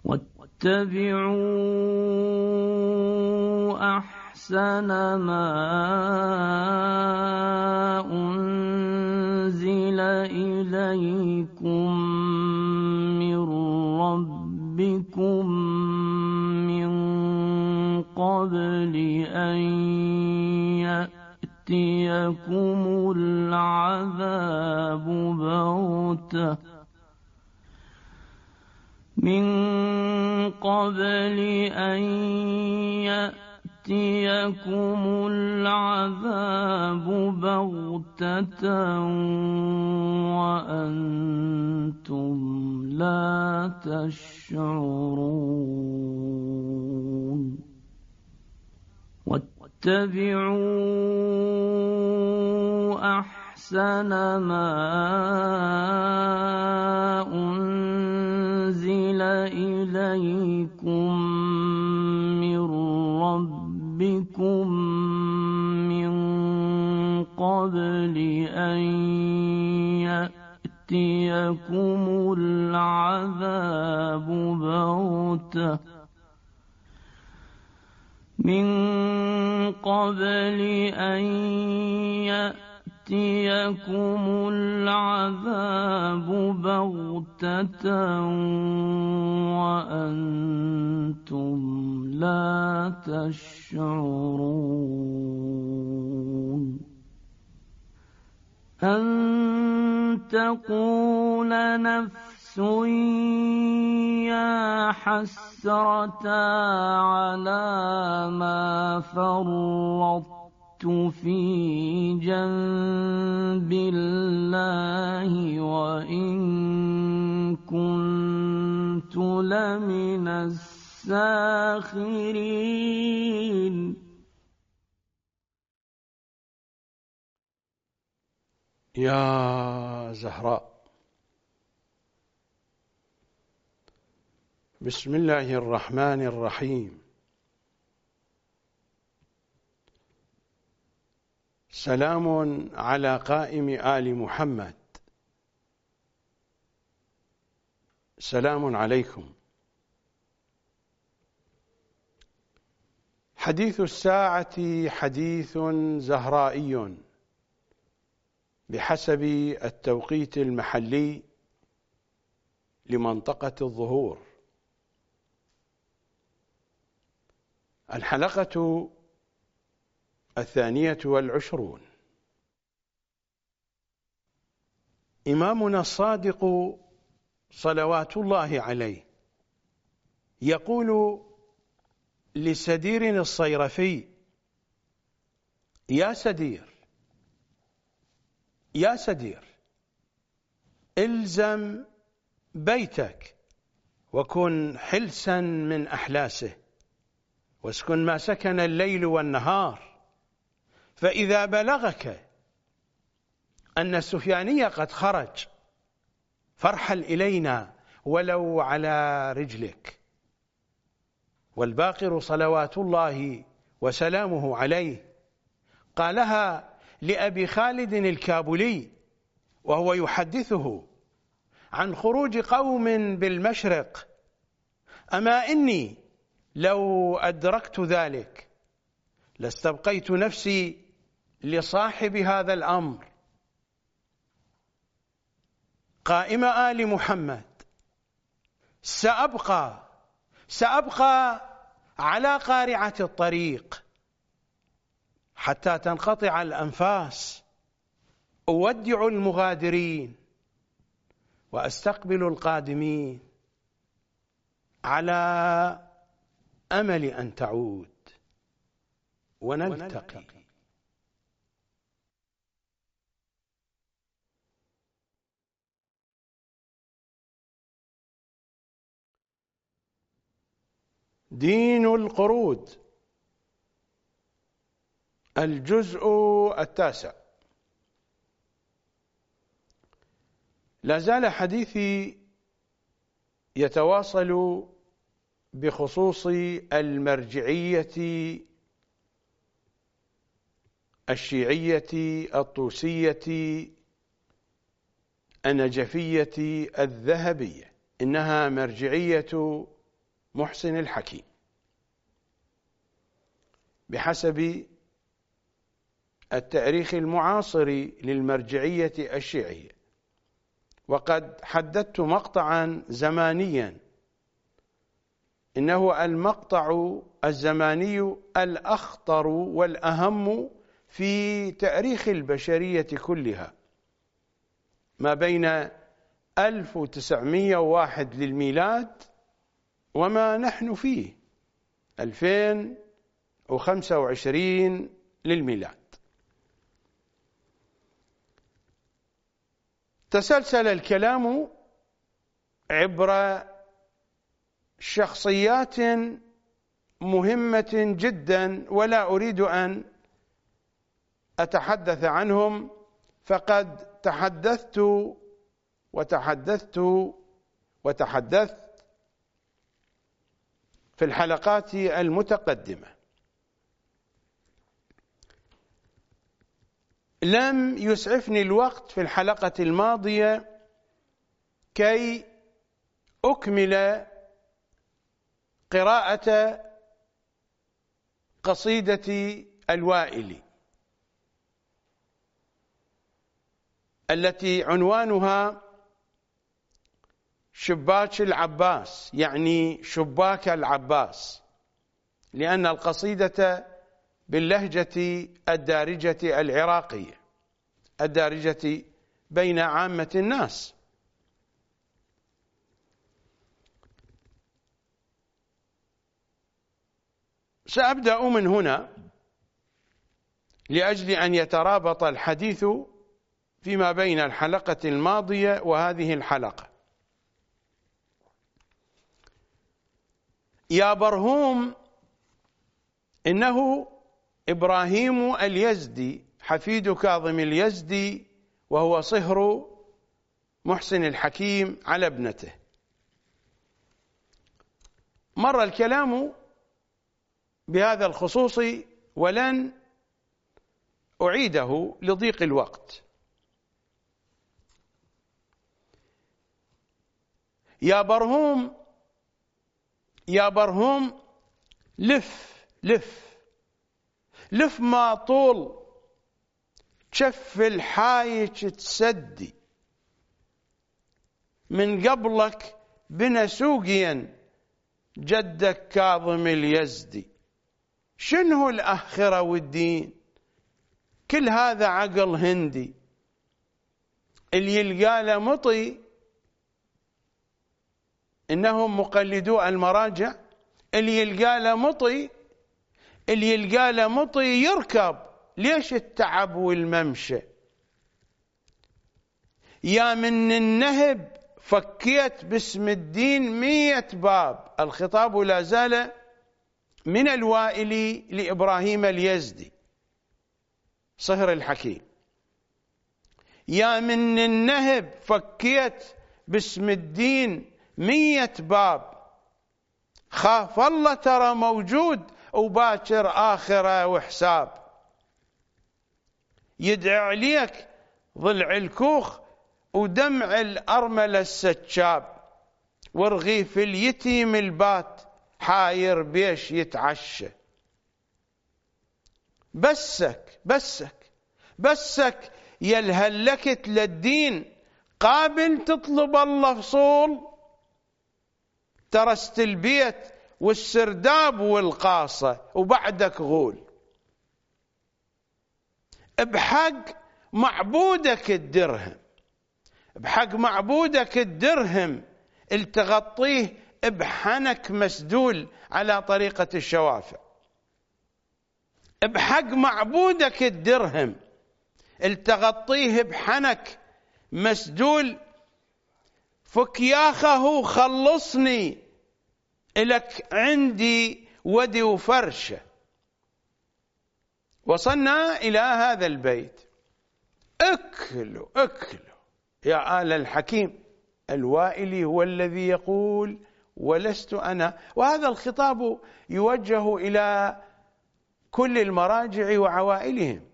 واتبعوا أحسن ما أنزل إليكم من ربكم من قبل أن يأتيكم العذاب بغتة وأنتم لا تشعرون واتبعوا أحسن ما أنزل إليكم من ربكم من قبل أن يأتيكم العذاب بغتة وأنتم لا تشعرون أن تقول نفس يا حسرة على ما فرطت في جنب الله وإن كنت لمن الساخرين. يا زهراء، بسم الله الرحمن الرحيم. سلام على قائم آل محمد. سلام عليكم. حديث الساعة حديث زهرائي بحسب التوقيت المحلي لمنطقة الظهور. الحلقة 22. إمامنا الصادق صلوات الله عليه يقول لسدير الصيرفي: يا سدير يا سدير، الزم بيتك وكن حلسا من أحلاسه، واسكن ما سكن الليل والنهار، فإذا بلغك أن السفياني قد خرج فارحل إلينا ولو على رجلك. والباقر صلوات الله وسلامه عليه قالها لأبي خالد الكابلي وهو يحدثه عن خروج قوم بالمشرق: أما إني لو أدركت ذلك لاستبقيت نفسي لصاحب هذا الأمر. قائم آل محمد، سأبقى على قارعة الطريق حتى تنقطع الأنفاس، أودع المغادرين وأستقبل القادمين على أمل أن تعود ونلتقي. دين القرود، الجزء 9. لا زال حديثي يتواصل بخصوص المرجعية الشيعية الطوسية النجفية الذهبية. إنها مرجعية محسن الحكيم بحسب التاريخ المعاصر للمرجعية الشيعية. وقد حددت مقطعا زمانيا إنه المقطع الزماني الأخطر والأهم في تاريخ البشرية كلها، ما بين 1901 للميلاد وما نحن فيه 2025 للميلاد. تسلسل الكلام عبر شخصيات مهمة جدا ولا أريد أن أتحدث عنهم، فقد تحدثت في الحلقات المتقدمة. لم يسعفني الوقت في الحلقة الماضية كي أكمل قراءة قصيدة الوائلي التي عنوانها شباك العباس، يعني شباك العباس، لأن القصيدة باللهجة الدارجة العراقية الدارجة بين عامة الناس. سأبدأ من هنا لأجل أن يترابط الحديث فيما بين الحلقة الماضية وهذه الحلقة. يا برهوم إنه إبراهيم اليزدي حفيد كاظم اليزدي، وهو صهر محسن الحكيم على ابنته. مر الكلام بهذا الخصوص ولن أعيده لضيق الوقت. يا برهوم لف ما طول شف الحايج تسدي، من قبلك بنا سوقيا جدك كاظم اليزدي. شنو الآخرة والدين؟ كل هذا عقل هندي، اللي يلقى له مطي إنهم مقلدو المراجع، اللي يلقى له مطي يركب. ليش التعب والممشى؟ يا من النهب فكيت باسم الدين 100 باب. الخطاب لا زال من الوائلي لإبراهيم اليزدي صهر الحكيم. يا من النهب فكيت باسم الدين 100 باب، خاف الله ترى موجود وباكر آخرة وحساب. يدعي عليك ضلع الكوخ ودمع الأرملة السجاب، ورغيف اليتيم البات حاير بيش يتعشى. بسك يلهلكت للدين، قابل تطلب الله فصول. ترست البيت والسرداب والقاصة وبعدك غول. بحق معبودك الدرهم التغطيه بحنك مسدول على طريقة الشوافع. بحق معبودك الدرهم التغطيه بحنك مسدول. فك ياخه خلصني إلك عندي ودي وفرشة. وصلنا إلى هذا البيت: اكلوا يا آل الحكيم. الوائلي هو الذي يقول ولست أنا. وهذا الخطاب يوجه إلى كل المراجع وعوائلهم،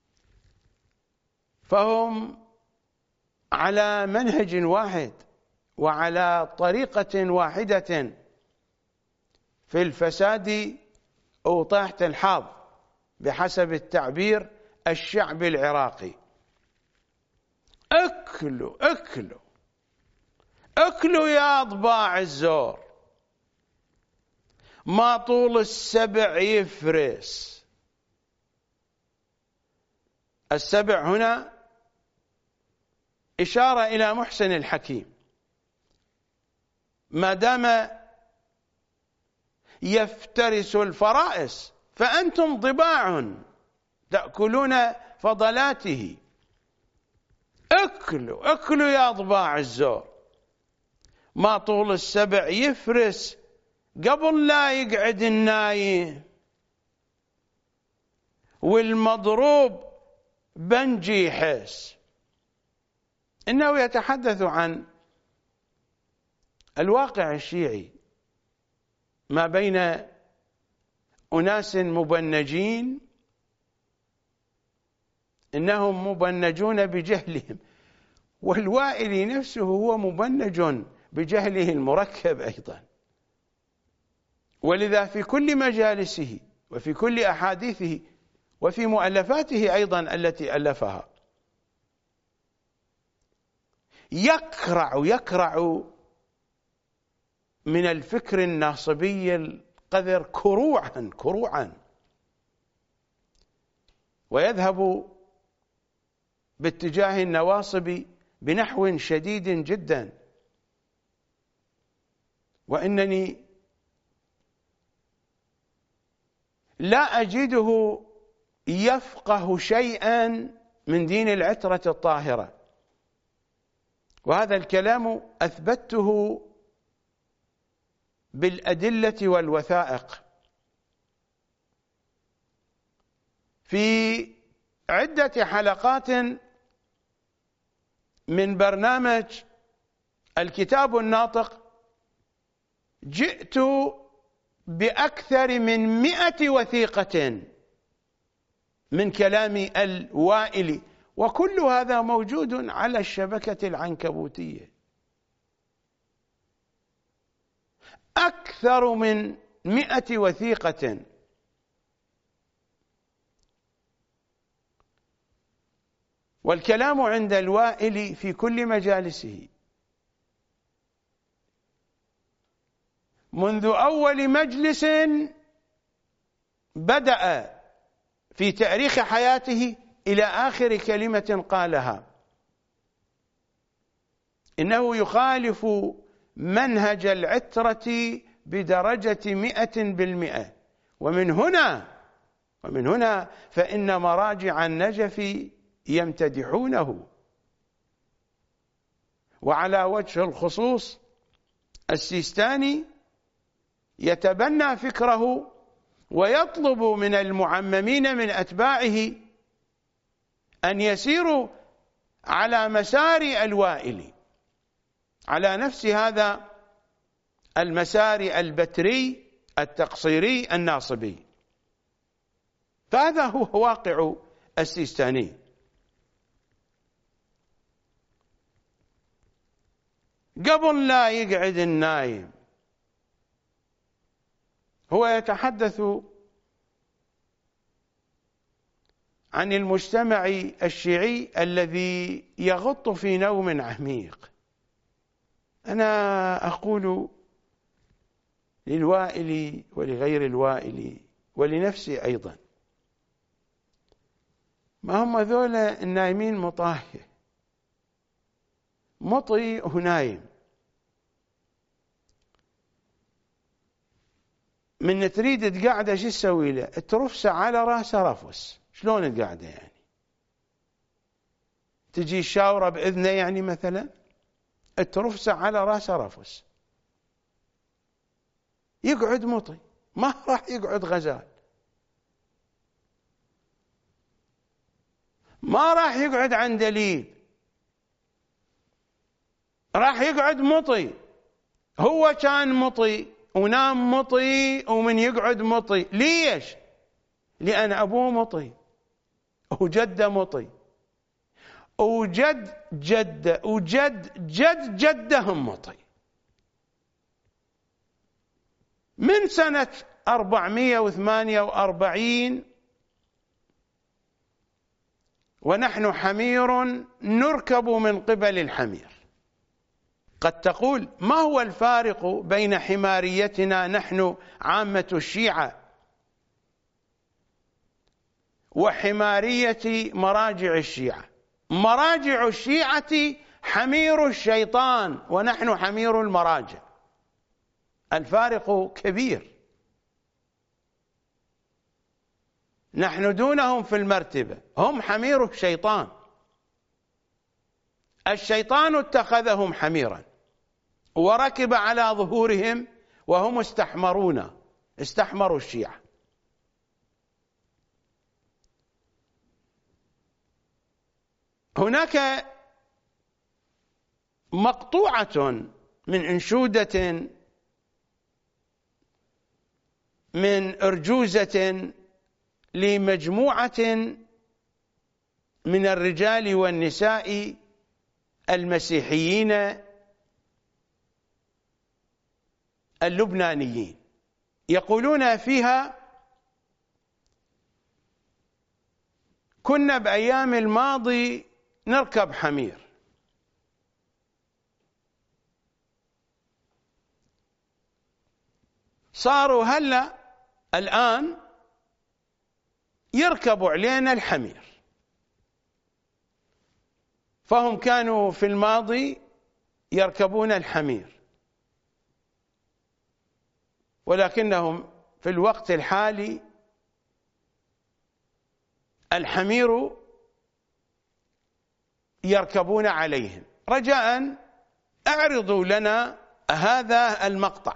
فهم على منهج واحد وعلى طريقة واحدة في الفساد أو طاحة الحاض بحسب التعبير الشعبي العراقي. اكلوا يا ضباع الزور، ما طول السبع يفرس. السبع هنا إشارة إلى محسن الحكيم، ما دام يفترس الفرائس فأنتم ضباع تأكلون فضلاته. اكلوا يا ضباع الزور، ما طول السبع يفرس قبل لا يقعد النايم، والمضروب بنجي يحس. إنه يتحدث عن الواقع الشيعي ما بين أناس مبنجين، إنهم مبنجون بجهلهم، والوائلي نفسه هو مبنج بجهله المركب أيضا. ولذا في كل مجالسه وفي كل أحاديثه وفي مؤلفاته أيضا التي ألفها يكرع من الفكر الناصبي القذر كروعا، ويذهب باتجاه النواصب بنحو شديد جدا. وإنني لا أجده يفقه شيئا من دين العترة الطاهرة، وهذا الكلام أثبته بالأدلة والوثائق. في عدة حلقات من برنامج الكتاب الناطق جئت بأكثر من 100 وثيقة من كلام الوائلي، وكل هذا موجود على الشبكة العنكبوتية. أكثر من 100 وثيقة. والكلام عند الوائلي في كل مجالسه منذ أول مجلس بدأ في تاريخ حياته إلى آخر كلمة قالها، إنه يخالف منهج العترة بدرجة 100%. ومن هنا فإن مراجع النجف يمتدحونه. وعلى وجه الخصوص السيستاني يتبنى فكره ويطلب من المعممين من أتباعه أن يسيروا على مسار الوائلي، على نفس هذا المسار البتري التقصيري الناصبي. فهذا هو واقع السيستاني. قبل لا يقعد النايم هو يتحدث عن المجتمع الشيعي الذي يغط في نوم عميق. أنا أقول للوائلي ولغير الوائلي ولنفسي أيضا، ما هم ذولا النايمين مطاهية، مطي ونايم، من تريد تقعده شو تسوي له؟ ترفسه على راسه رفس. شلون القعده يعني؟ تجي الشاوره باذنه يعني مثلا؟ ترفسه على راسه رفس، يقعد مطي، ما راح يقعد غزال، ما راح يقعد عن دليل، راح يقعد مطي. هو كان مطي ونام مطي ومن يقعد مطي. ليش؟ لأن أبوه مطي وجده مطي وجد جده وجد جد جدهم مطي، من سنة 448 ونحن حمير نركب من قبل الحمير. قد تقول ما هو الفارق بين حماريتنا نحن عامة الشيعة وحمارية مراجع الشيعة؟ مراجع الشيعة حمير الشيطان ونحن حمير المراجع، الفارق كبير، نحن دونهم في المرتبة، هم حمير الشيطان، الشيطان اتخذهم حميرا وركب على ظهورهم وهم استحمروا الشيعة. هناك مقطوعة من أنشودة من أرجوزة لمجموعة من الرجال والنساء المسيحيين اللبنانيين، يقولون فيها: كنا بأيام الماضي نركب حمير، صاروا هلا الآن يركبوا علينا الحمير. فهم كانوا في الماضي يركبون الحمير، ولكنهم في الوقت الحالي الحمير يركبون عليهم. رجاء اعرضوا لنا هذا المقطع.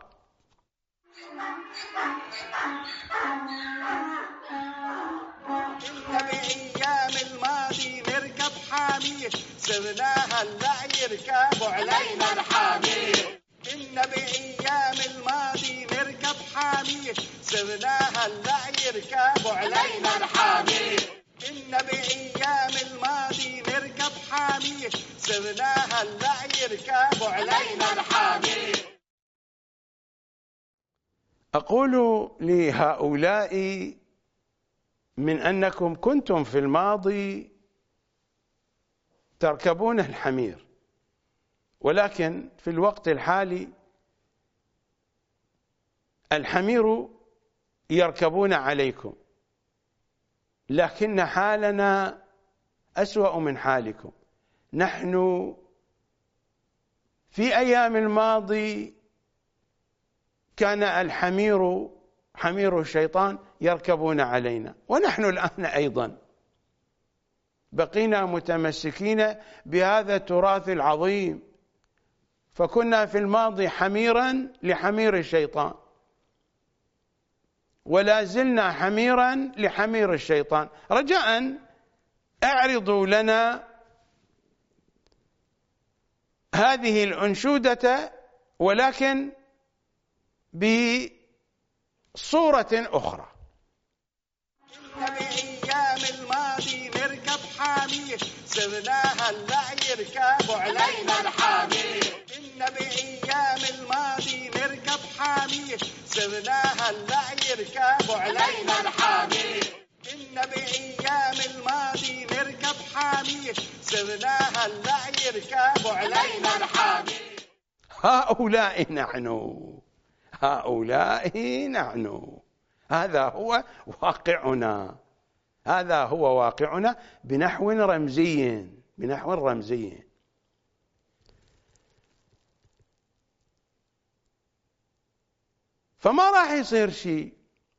بأيام الماضي نركب حمير، صرنا هلا يركبوا علينا الحمير. إن بأيام الماضي نركب حمير، صرنا هلا يركبوا علينا الحمير. إن بأيام الماضي نركب حمير، صرنا هلا يركبوا علينا الحمير. أقول لهؤلاء: من أنكم كنتم في الماضي تركبون الحمير، ولكن في الوقت الحالي الحمير يركبون عليكم، لكن حالنا أسوأ من حالكم. نحن في أيام الماضي كان الحمير حمير الشيطان يركبون علينا، ونحن الآن أيضا بقينا متمسكين بهذا التراث العظيم، فكنا في الماضي حميرا لحمير الشيطان، ولا زلنا حميرا لحمير الشيطان. رجاء اعرضوا لنا هذه الأنشودة ولكن بصورة أخرى. بأيام الماضي نركب حمير، صرنا هلا يركبوا علينا الحمير. إن بأيام الماضي نركب حمير، صرنا هلا يركبوا علينا الحمير. إن بأيام الماضي نركب حمير، صرنا هلا يركبوا علينا الحمير. هؤلاء نحن، هذا هو واقعنا بنحو رمزي. فما راح يصير شيء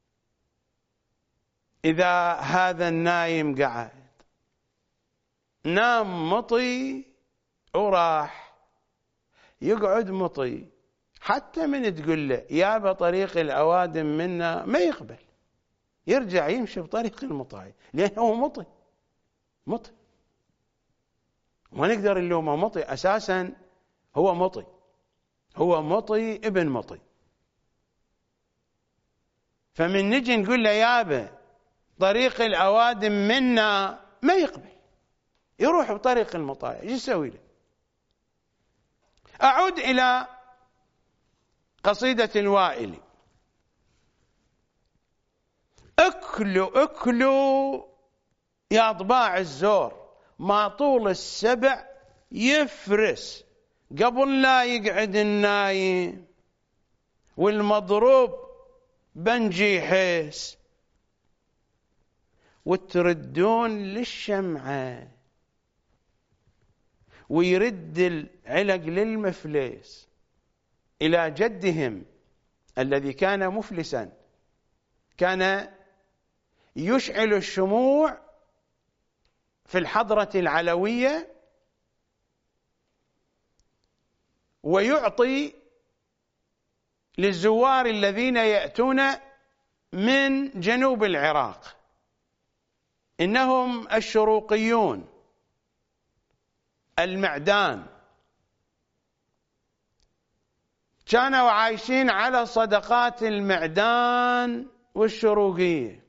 إذا هذا النايم قعد، نام مطي وراح يقعد مطي، حتى من تقول له يابا طريق الأوادم منا ما يقبل، يرجع يمشي بطريق المطاي، لأنه هو مطي. ما نقدر نلومه مطي، أساسا هو مطي ابن مطي. فمن نجي نقول له يابا طريق الأوادم منا ما يقبل، يروح بطريق المطايا، ايش يسوي له؟ أعود إلى قصيدة الوائلي. اكلوا يا طباع الزور، ما طول السبع يفرس قبل لا يقعد النايم، والمضروب بنجي حيس وتردون للشمعة، ويرد العلق للمفلس إلى جدهم الذي كان مفلسا، كان يشعل الشموع في الحضرة العلوية ويعطي للزوار الذين يأتون من جنوب العراق، إنهم الشروقيون المعدان، كانوا عايشين على صدقات المعدان والشروقية.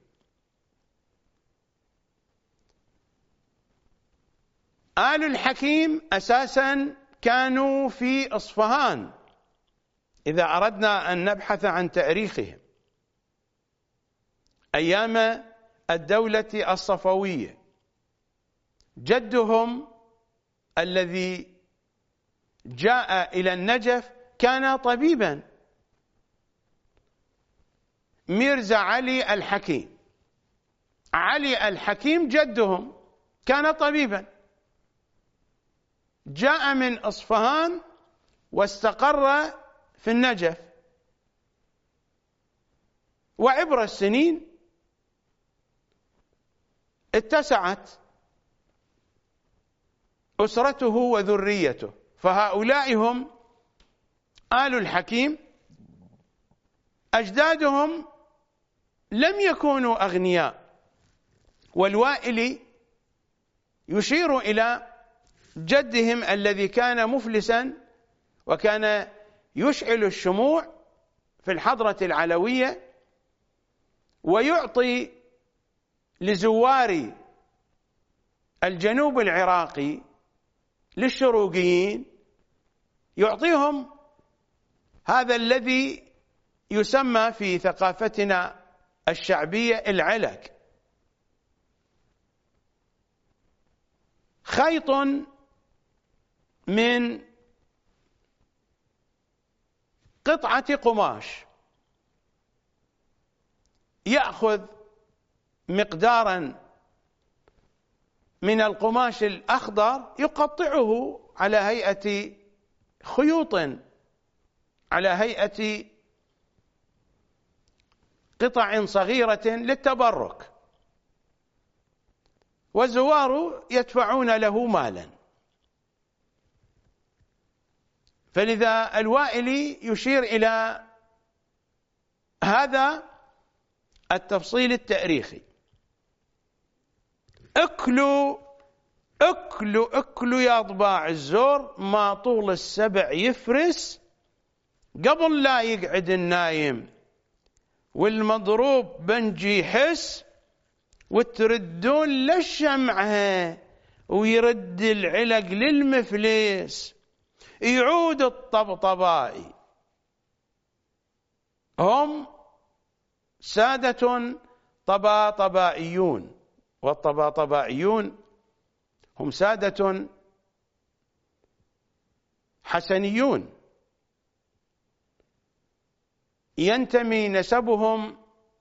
آل الحكيم أساسا كانوا في إصفهان إذا أردنا أن نبحث عن تاريخهم، أيام الدولة الصفوية. جدهم الذي جاء إلى النجف كان طبيبا، ميرزا علي الحكيم. علي الحكيم جدهم كان طبيبا، جاء من إصفهان واستقر في النجف، وعبر السنين اتسعت أسرته وذريته، فهؤلاء هم آل الحكيم. أجدادهم لم يكونوا أغنياء، والوائلي يشير إلى جدهم الذي كان مفلسا وكان يشعل الشموع في الحضرة العلوية ويعطي لزوار الجنوب العراقي للشروقيين، يعطيهم هذا الذي يسمى في ثقافتنا الشعبية العلق، خيط من قطعة قماش، يأخذ مقدارا من القماش الأخضر يقطعه على هيئة خيوط، على هيئة قطع صغيرة للتبرك، والزوار يدفعون له مالا. فلذا الوائلي يشير إلى هذا التفصيل التاريخي. اكلوا يا طباع الزور، ما طول السبع يفرس قبل لا يقعد النايم، والمضروب بنجي حس وتردون للشمعة، ويرد العلق للمفلس. يعود الطبطبائي، هم سادة طباطبائيون، والطباطبائيون هم سادة حسنيون ينتمي نسبهم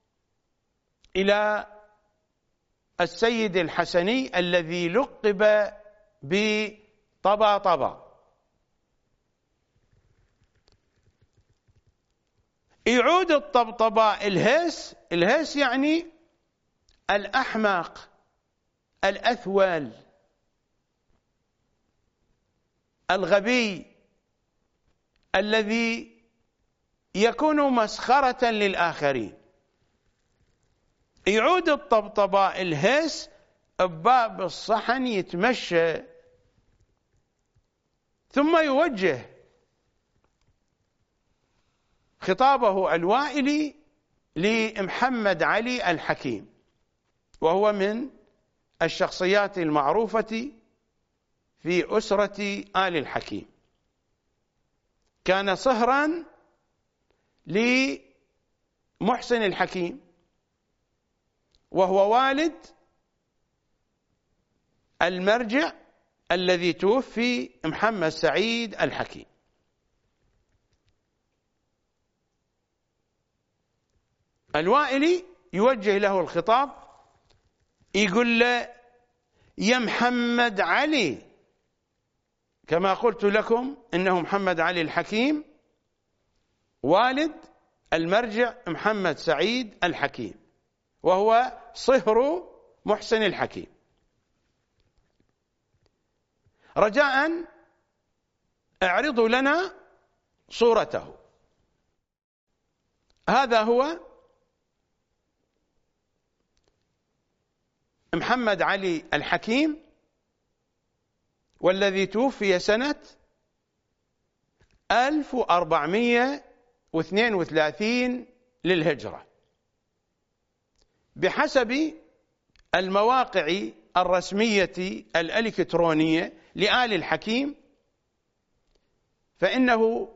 إلى السيد الحسني الذي لقب بطباطبة. يعود الطبطباء الهيس يعني الأحمق الأثول الغبي الذي يكون مسخرة للآخرين. يعود الطبطباء الهيس بباب الصحن يتمشى، ثم يوجه خطابه الوائلي لمحمد علي الحكيم، وهو من الشخصيات المعروفة في أسرة آل الحكيم، كان صهرا لمحسن الحكيم، وهو والد المرجع الذي توفي محمد سعيد الحكيم. الوائلي يوجه له الخطاب، يقول له: يا محمد علي، كما قلت لكم إنه محمد علي الحكيم والد المرجع محمد سعيد الحكيم، وهو صهر محسن الحكيم، رجاء اعرضوا لنا صورته. هذا هو محمد علي الحكيم، والذي توفي سنة 1432 للهجرة بحسب المواقع الرسمية الإلكترونية لآل الحكيم، فإنه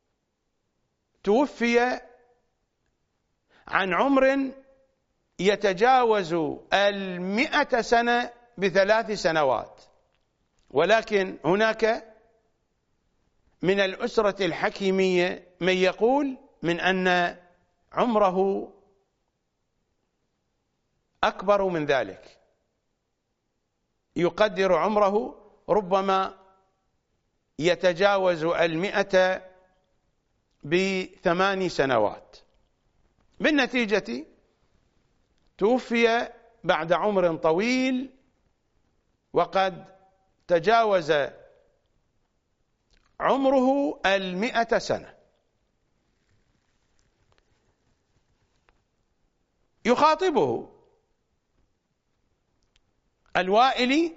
توفي عن عمر يتجاوز 100 سنة ب3 سنوات، ولكن هناك من الأسرة الحكيمية من يقول من أن عمره أكبر من ذلك، يقدر عمره ربما يتجاوز 100 ب8 سنوات. بالنتيجة توفي بعد عمر طويل، وقد تجاوز عمره 100 سنة. يخاطبه الوائلي: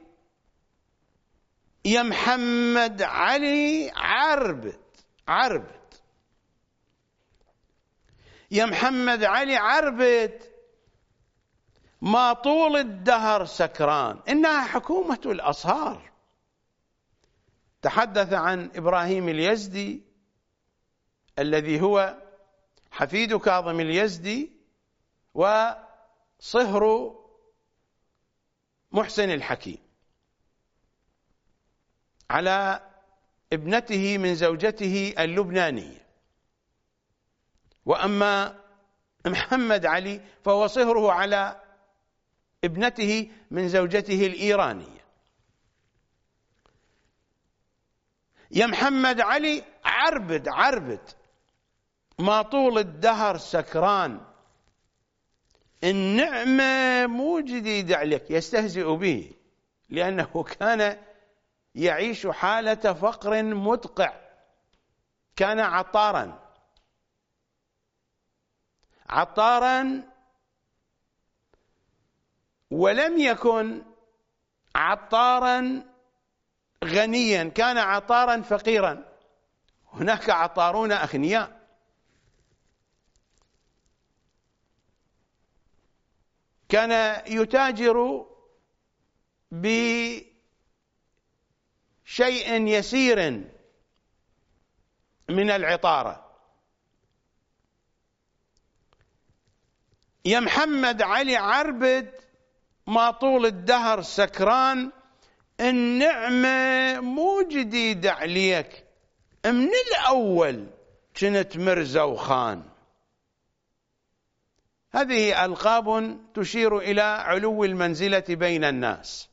يا محمد علي عربت، يا محمد علي عربت، ما طول الدهر سكران. إنها حكومة الأصهار. تحدث عن إبراهيم اليزدي الذي هو حفيد كاظم اليزدي وصهر محسن الحكيم، على ابنته من زوجته اللبنانية. وأما محمد علي فهو صهره على ابنته من زوجته الإيرانية. يا محمد علي عربت، ما طول الدهر سكران، النعمة مو جديدة عليك. يستهزئ به لأنه كان يعيش حالة فقر مدقع، كان عطارا، ولم يكن عطارا غنيا، كان عطارا فقيرا. هناك عطارون أغنياء. كان يتاجر بشيء يسير من العطارة. يا محمد علي عربت، ما طول الدهر سكران، النعمة مو جديدة عليك، من الأول كنت مرزا وخان. هذه ألقاب تشير إلى علو المنزلة بين الناس،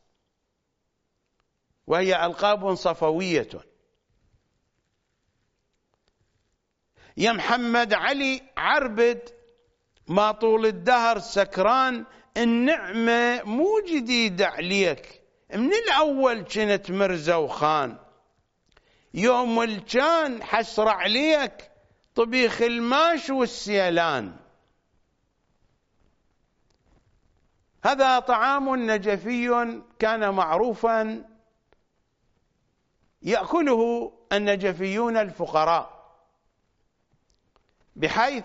وهي ألقاب صفوية. يا محمد علي عربت، ما طول الدهر سكران، النعمة مو جديدة عليك، من الأول كنت مرزا وخان. يوم الكان حسر عليك، طبيخ الماش والسيلان. هذا طعام نجفي كان معروفا يأكله النجفيون الفقراء، بحيث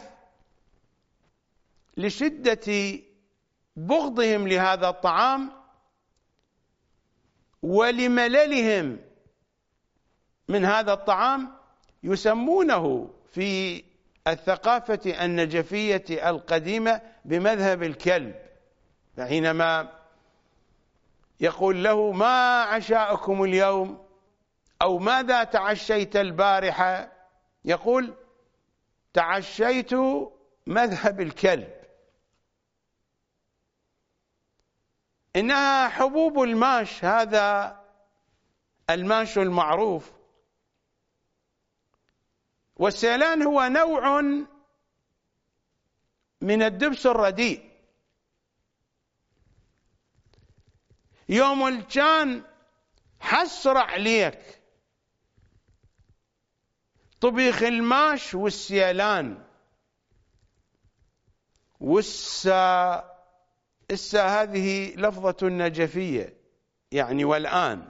لشدة بغضهم لهذا الطعام ولمللهم من هذا الطعام يسمونه في الثقافة النجفية القديمة بمذهب الكلب. فحينما يقول له ما عشاؤكم اليوم أو ماذا تعشيت البارحة، يقول تعشيت مذهب الكلب. إنها حبوب الماش، هذا الماش المعروف. والسيلان هو نوع من الدبس الرديء. يوم كان حسر عليك طبيخ الماش والسيلان هذه لفظة نجفية يعني. والآن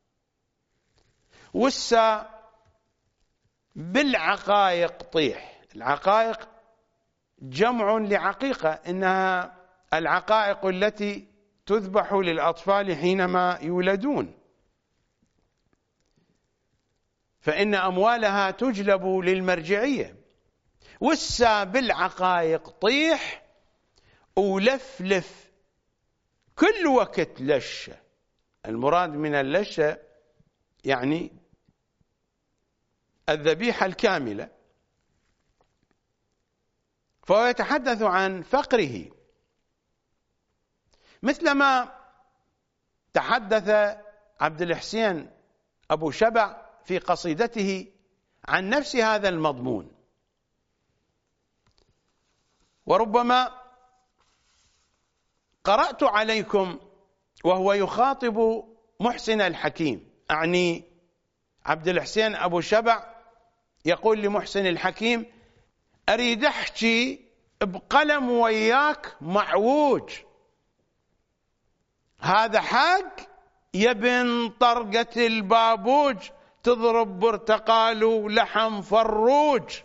بالعقائق طيح. العقائق جمع لعقيقة، إنها العقائق التي تذبح للأطفال حينما يولدون، فإن أموالها تجلب للمرجعية. بالعقائق طيح ولفلف كل وقت لشة. المراد من اللشة يعني الذبيحة الكاملة. فهو يتحدث عن فقره، مثلما تحدث عبد الحسين أبو شبع في قصيدته عن نفس هذا المضمون. وربما قرأت عليكم وهو يخاطب محسن الحكيم، أعني عبد الحسين أبو شبع يقول لمحسن الحكيم أريد أحكي بقلم وياك معوج، هذا حق يا بن طرقة البابوج، تضرب برتقال ولحم فروج،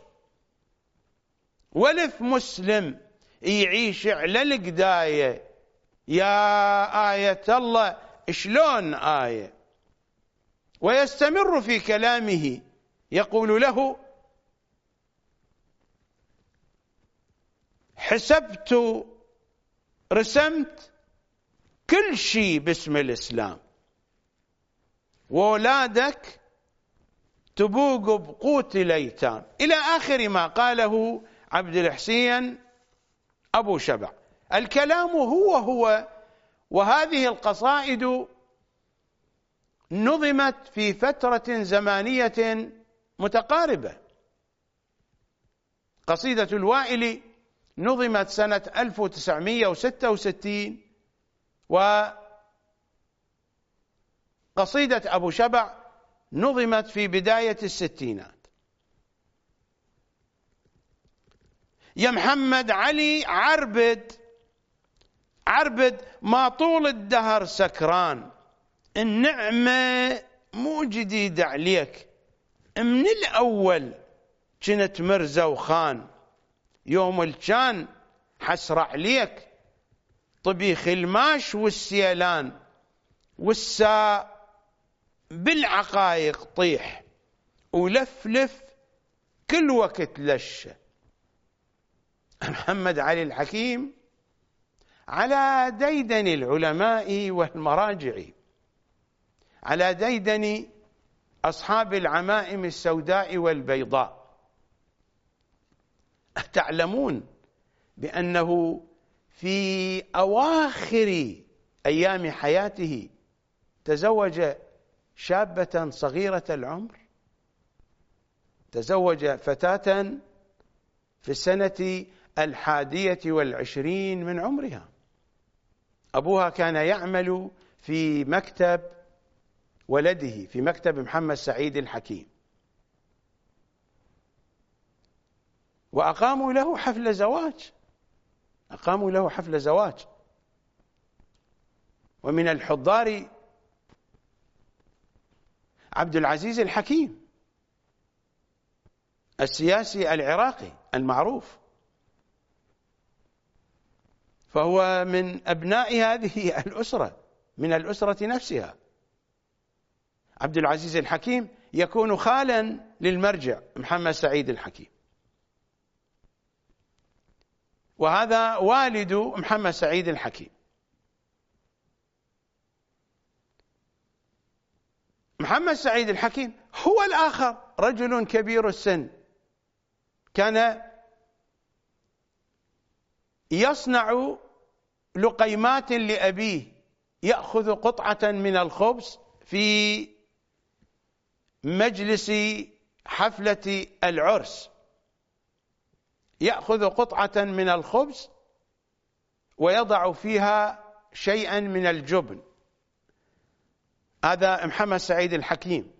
ولف مسلم يعيش على القداية، يا آية الله شلون آية. ويستمر في كلامه يقول له حسبت رسمت كل شيء باسم الإسلام، وولادك تبوق بقوت الأيتام، إلى آخر ما قاله عبد الحسين أبو شبع. الكلام هو وهذه القصائد نظمت في فترة زمانية متقاربة. قصيدة الوائل نظمت سنة 1966، وقصيدة أبو شبع نظمت في بداية الستينات. يا محمد علي عربد ما طول الدهر سكران، النعمة مو جديدة عليك، من الأول كنت مرزا وخان، يوم كان حسر عليك طبيخ الماش والسيلان، بالعقائق طيح ولفلف كل وقت لشة. محمد علي الحكيم على ديدن العلماء والمراجع، على ديدن أصحاب العمائم السوداء والبيضاء. تعلمون بأنه في أواخر أيام حياته تزوج شابة صغيرة العمر، تزوج فتاة في السنة 21 من عمرها. أبوها كان يعمل في مكتب ولده، في مكتب محمد سعيد الحكيم، وأقاموا له حفل زواج. ومن الحضار عبد العزيز الحكيم السياسي العراقي المعروف، فهو من أبناء هذه الأسرة، من الأسرة نفسها. عبد العزيز الحكيم يكون خالا للمرجع محمد سعيد الحكيم، وهذا والد محمد سعيد الحكيم. محمد سعيد الحكيم هو الآخر رجل كبير السن، كان يصنع لقيمات لأبيه، يأخذ قطعة من الخبز في مجلس حفلة العرس، يأخذ قطعة من الخبز ويضع فيها شيئا من الجبن. هذا محمد سعيد الحكيم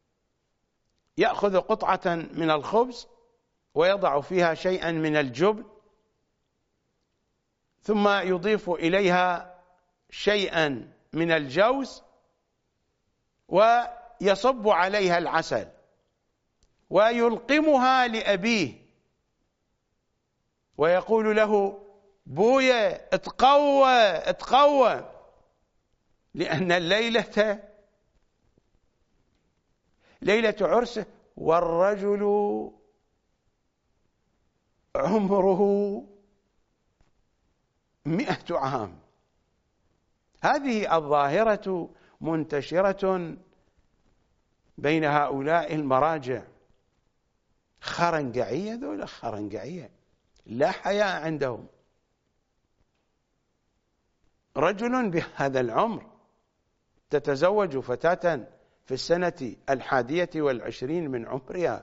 يأخذ قطعة من الخبز ويضع فيها شيئا من الجبن، ثم يضيف إليها شيئا من الجوز ويصب عليها العسل ويلقمها لأبيه ويقول له: بويا اتقوى اتقوى، لأن الليلة ليلة عرسه والرجل عمره 100 عام. هذه الظاهرة منتشرة بين هؤلاء المراجع، خرنقعية، ذولا خرنقعية لا حياء عندهم. رجل بهذا العمر تتزوج فتاة في السنة 21 من عمرها،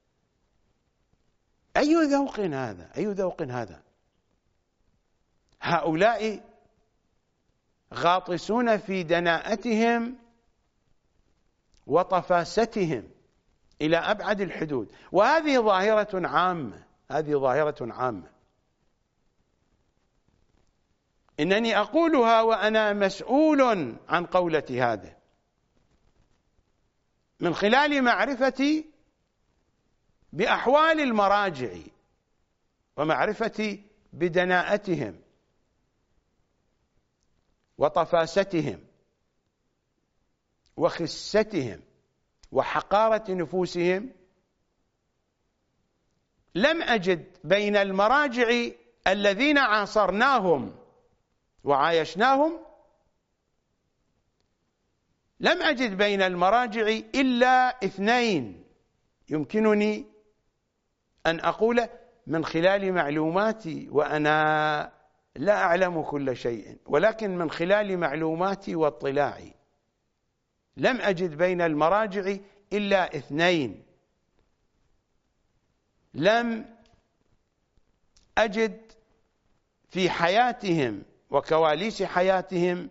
أي ذوق هذا؟ أي ذوق هذا؟ هؤلاء غاطسون في دناءتهم وطفاستهم إلى أبعد الحدود، وهذه ظاهرة عامة، هذه ظاهرة عامة. إنني أقولها وأنا مسؤول عن قولتي هذا من خلال معرفتي بأحوال المراجع ومعرفتي بدناءتهم وطفاستهم وخستهم وحقارة نفوسهم. لم أجد بين المراجع الذين عاصرناهم وعايشناهم، لم أجد بين المراجع إلا 2 يمكنني أن أقول من خلال معلوماتي، وأنا لا أعلم كل شيء، ولكن من خلال معلوماتي واطلاعي لم أجد بين المراجع إلا 2 لم أجد في حياتهم وكواليس حياتهم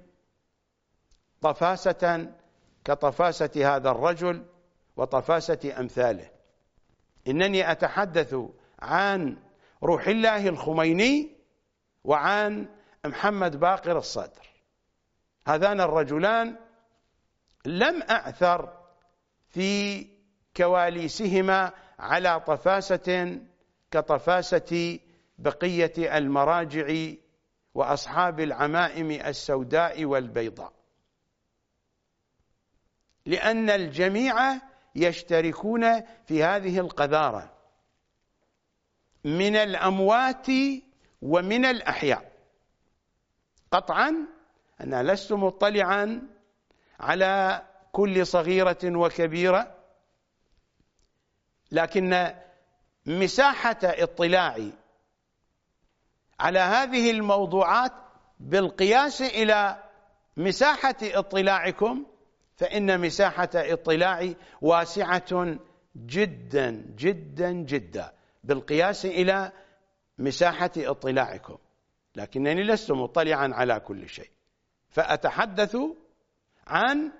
طفاسة كطفاسة هذا الرجل وطفاسة أمثاله. إنني أتحدث عن روح الله الخميني وعن محمد باقر الصدر. هذان الرجلان لم أعثر في كواليسهما على طفاسة كطفاسة بقية المراجع وأصحاب العمائم السوداء والبيضاء، لأن الجميع يشتركون في هذه القذارة من الأموات ومن الأحياء. قطعا أنا لست مطلعا على كل صغيرة وكبيرة، لكن مساحة اطلاعي على هذه الموضوعات بالقياس إلى مساحة اطلاعكم، فإن مساحة اطلاعي واسعة جدا جدا جدا بالقياس إلى مساحة اطلاعكم، لكنني لست مطلعا على كل شيء، فأتحدث عن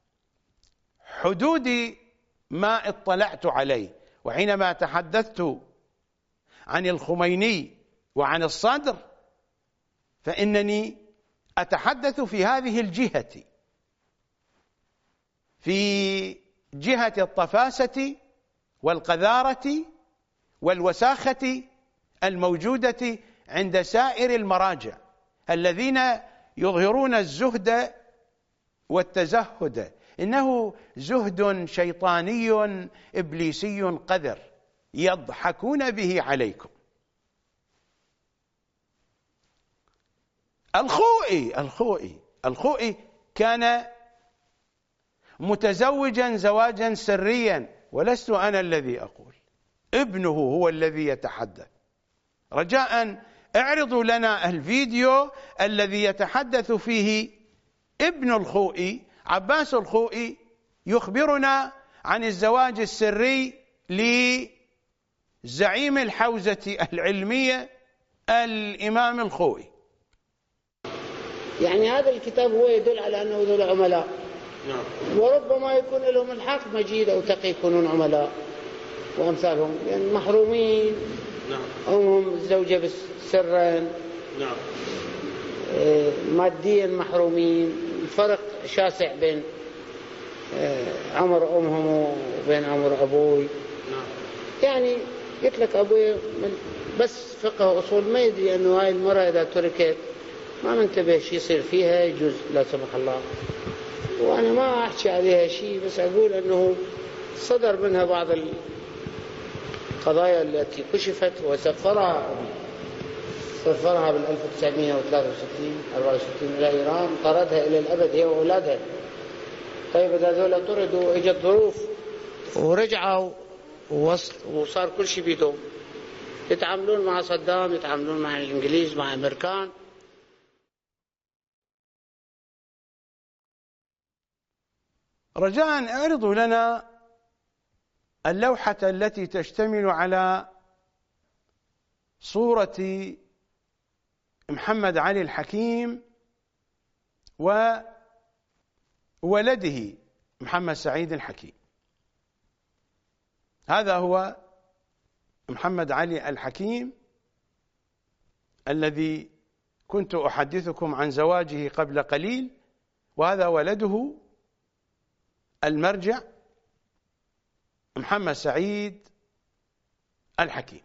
حدود ما اطلعت عليه. وحينما تحدثت عن الخميني وعن الصدر فإنني أتحدث في هذه الجهة، في جهة الطفاسة والقذارة والوساخة الموجودة عند سائر المراجع الذين يظهرون الزهد والتزهد إنه زهد شيطاني إبليسي قذر يضحكون به عليكم. الخوئي كان متزوجا زواجا سريا، ولست أنا الذي أقول، ابنه هو الذي يتحدث. رجاء اعرضوا لنا الفيديو الذي يتحدث فيه ابن الخوئي عباس الخوئي يخبرنا عن الزواج السري لزعيم الحوزة العلمية الإمام الخوئي. يعني هذا الكتاب هو يدل على أنه ذو العملاء، وربما يكون لهم الحق مجيد أو تقي يكونون عملاء وأمثالهم، يعني محرومين، أمهم الزوجة بس سرا، ماديا محرومين. الفرق شاسع بين عمر أمهم وبين عمر أبوي. يعني قلت لك أبوي بس فقه وأصول، ما يدري أنه هاي المرأة إذا تركت ما منتبه شيء يصير فيها يجوز لا سمح الله. وأنا ما أحكي عليها شيء، بس أقول أنه صدر منها بعض القضايا التي كشفت وسفرها بال 1963 إلى إيران، طردها إلى الأبد هي وأولادها. طيب إذا ذولا طردوا وإجت ظروف ورجعوا وصار كل شيء بيدهم، يتعاملون مع صدام، يتعاملون مع الإنجليز، مع الأمريكان. رجاء اعرضوا لنا اللوحة التي تشتمل على صورة محمد علي الحكيم وولده محمد سعيد الحكيم. هذا هو محمد علي الحكيم الذي كنت أحدثكم عن زواجه قبل قليل، وهذا ولده المرجع محمد سعيد الحكيم.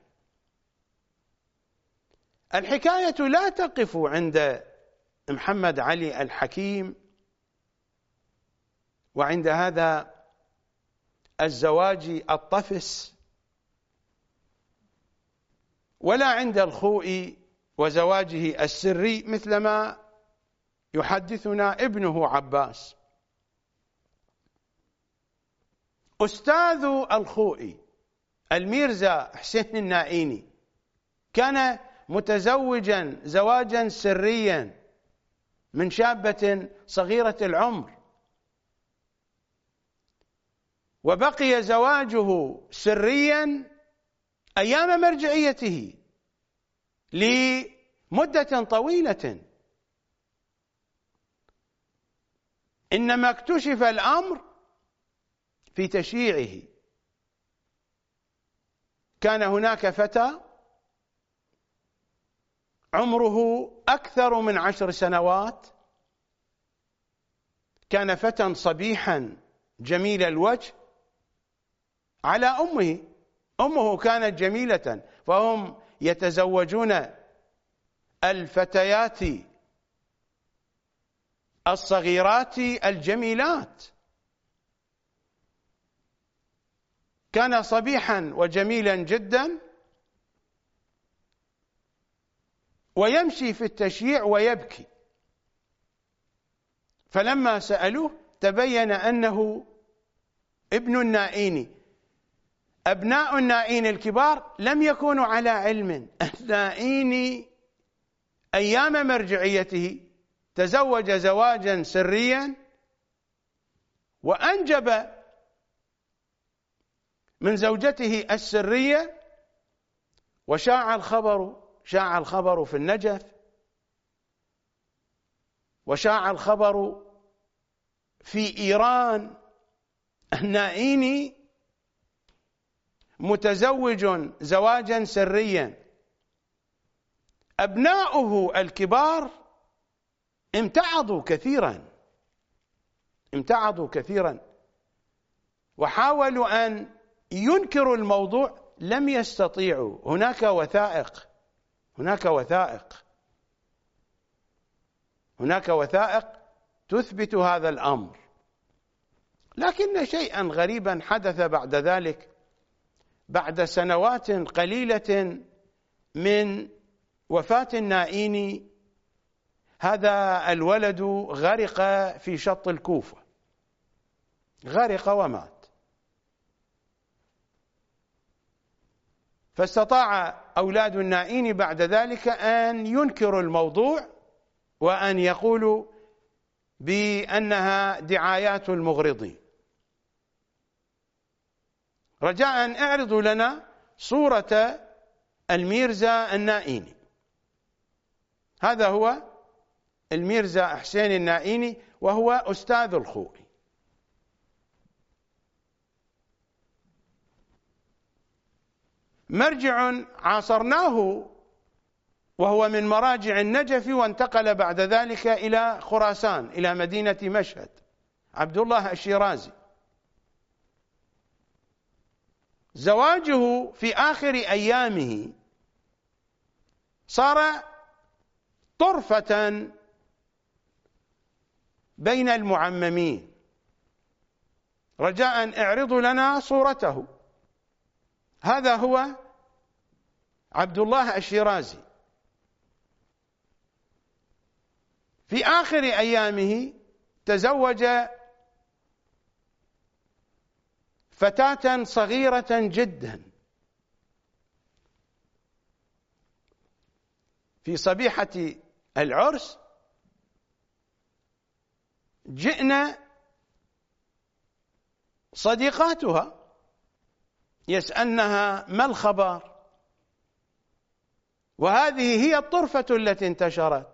الحكاية لا تقف عند محمد علي الحكيم وعند هذا الزواج الطفس، ولا عند الخوئي وزواجه السري مثلما يحدثنا ابنه عباس. أستاذ الخوئي الميرزا حسين النائيني كان متزوجا زواجا سريا من شابة صغيرة العمر، وبقي زواجه سريا أيام مرجعيته لمدة طويلة، إنما اكتشف الأمر في تشييعه. كان هناك فتى عمره أكثر من 10 سنوات، كان فتى صبيحا جميل الوجه على أمه كانت جميلة، فهم يتزوجون الفتيات الصغيرات الجميلات. كان صبيحا وجميلا جدا، ويمشي في التشييع ويبكي. فلما سألوه تبين أنه ابن النائيني. أبناء النائين الكبار لم يكونوا على علم. النائيني أيام مرجعيته تزوج زواجا سريا وأنجب من زوجته السرية، وشاع الخبر في النجف، وشاع الخبر في إيران. النائيني متزوج زواجا سريا. أبناؤه الكبار امتعضوا كثيرا وحاولوا أن ينكروا الموضوع، لم يستطيعوا. هناك وثائق تثبت هذا الأمر. لكن شيئا غريبا حدث بعد ذلك. بعد سنوات قليلة من وفاة النائيني، هذا الولد غرق في شط الكوفة، غرق ومات. فاستطاع أولاد النائيني بعد ذلك أن ينكروا الموضوع وأن يقولوا بأنها دعايات المغرضين. رجاء اعرضوا لنا صورة الميرزا النائيني. هذا هو الميرزا حسين النائيني، وهو أستاذ الخوئي. مرجع عاصرناه وهو من مراجع النجف، وانتقل بعد ذلك إلى خراسان، إلى مدينة مشهد، عبد الله الشيرازي. زواجه في آخر أيامه صار طرفة بين المعممين. رجاء اعرضوا لنا صورته. هذا هو عبد الله الشيرازي في آخر أيامه. تزوج فتاة صغيرة جدا. في صبيحة العرس جئنا صديقاتها يسألنها ما الخبر، وهذه هي الطرفة التي انتشرت.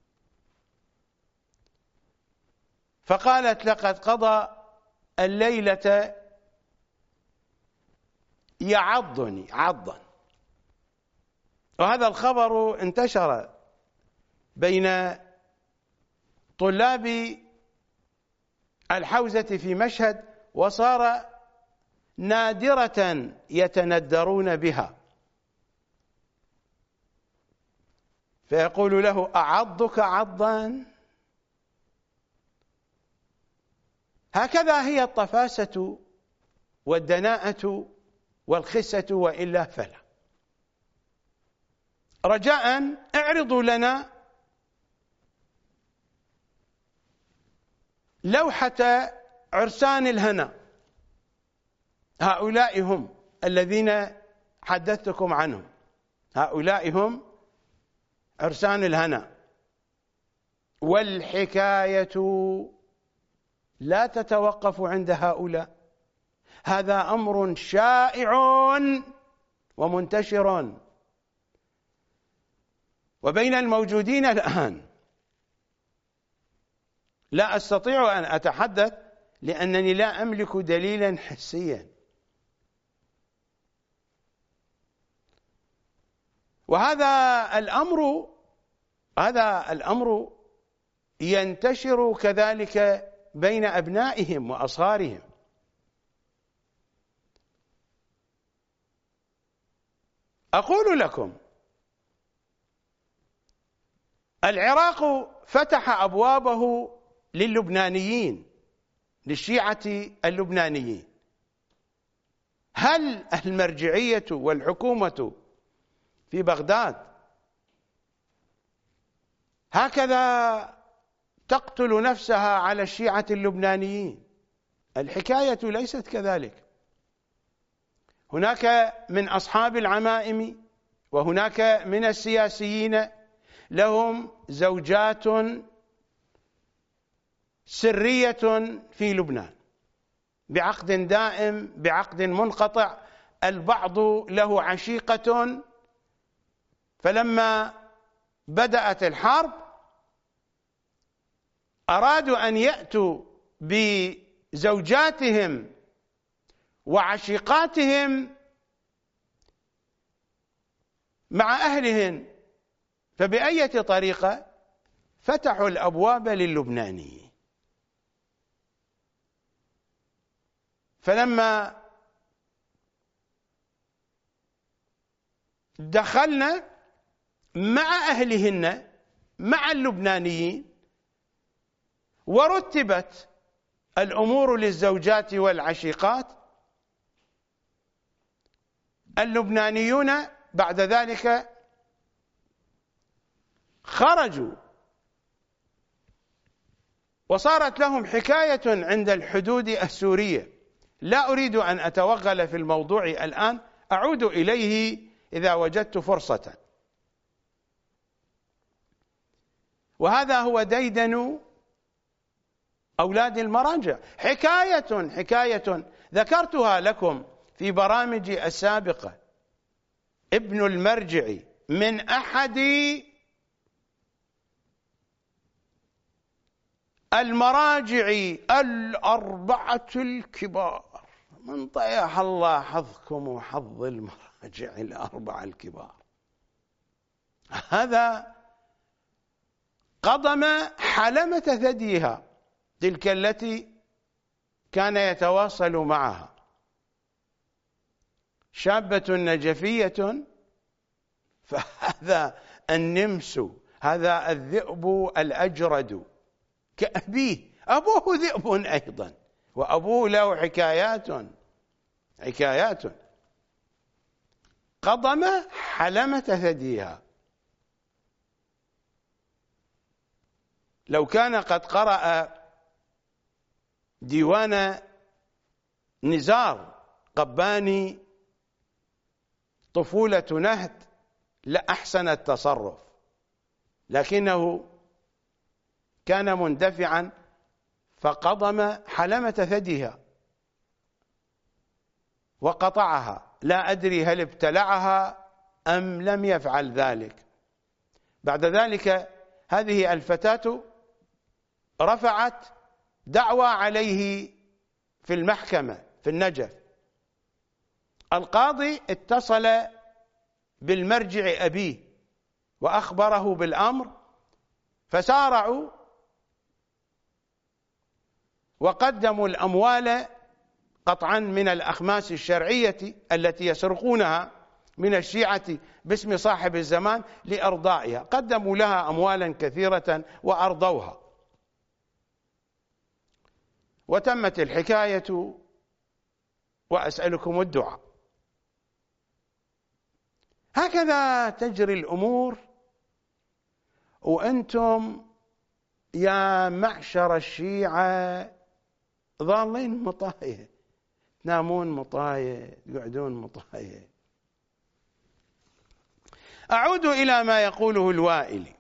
فقالت لقد قضى الليلة يعضني عضا. وهذا الخبر انتشر بين طلاب الحوزة في مشهد، وصار نادرة يتندرون بها. فيقول له أعضك عضا؟ هكذا هي الطفاسة والدناءة والخسة، وإلا فلا. رجاء اعرضوا لنا لوحة عرسان الهنا. هؤلاء هم الذين حدثتكم عنهم، هؤلاء هم عرسان الهنا. والحكاية لا تتوقف عند هؤلاء، هذا أمر شائع ومنتشر وبين الموجودين الآن. لا أستطيع أن أتحدث لأنني لا أملك دليلا حسيا. وهذا الأمر ينتشر كذلك بين أبنائهم وأصهارهم. أقول لكم العراق فتح أبوابه للبنانيين، للشيعة اللبنانيين. هل المرجعية والحكومة في بغداد هكذا تقتل نفسها على الشيعة اللبنانيين؟ الحكاية ليست كذلك. هناك من أصحاب العمائم وهناك من السياسيين لهم زوجات سرية في لبنان بعقد دائم، بعقد منقطع. البعض له عشيقة، فلما بدأت الحرب أرادوا أن يأتوا بزوجاتهم وعشيقاتهم مع أهلهن، فبأية طريقة فتحوا الأبواب للبنانيين. فلما دخلنا مع أهلهن مع اللبنانيين ورتبت الأمور للزوجات والعشيقات. اللبنانيون بعد ذلك خرجوا وصارت لهم حكاية عند الحدود السورية. لا أريد أن أتوغل في الموضوع الآن، أعود إليه إذا وجدت فرصة. وهذا هو ديدن أولاد المراجع، حكاية ذكرتها لكم في برامجي السابقة. ابن المرجع من أحد المراجع الأربعة الكبار، من طيح الله حظكم وحظ المراجع الأربعة الكبار. هذا قضم حلمة ثديها، تلك التي كان يتواصل معها، شابة نجفية. فهذا النمس، هذا الذئب الأجرد كأبيه، أبوه ذئب أيضا، وأبوه له حكايات. قضم حلمة ثديها. لو كان قد قرأ ديوان نزار قباني طفولة نهد لأحسن التصرف، لكنه كان مندفعا فقضم حلمة ثديها وقطعها. لا أدري هل ابتلعها أم لم يفعل ذلك. بعد ذلك هذه الفتاة رفعت دعوى عليه في المحكمة في النجف. القاضي اتصل بالمرجع أبيه وأخبره بالأمر، فسارعوا وقدموا الأموال قطعا من الأخماس الشرعية التي يسرقونها من الشيعة باسم صاحب الزمان لإرضائها. قدموا لها أموالا كثيرة وأرضوها، وتمت الحكاية، وأسألكم الدعاء. هكذا تجري الأمور، وأنتم يا معشر الشيعة ظالين مطاية، تنامون مطاية، يقعدون مطاية. أعود إلى ما يقوله الوائلي.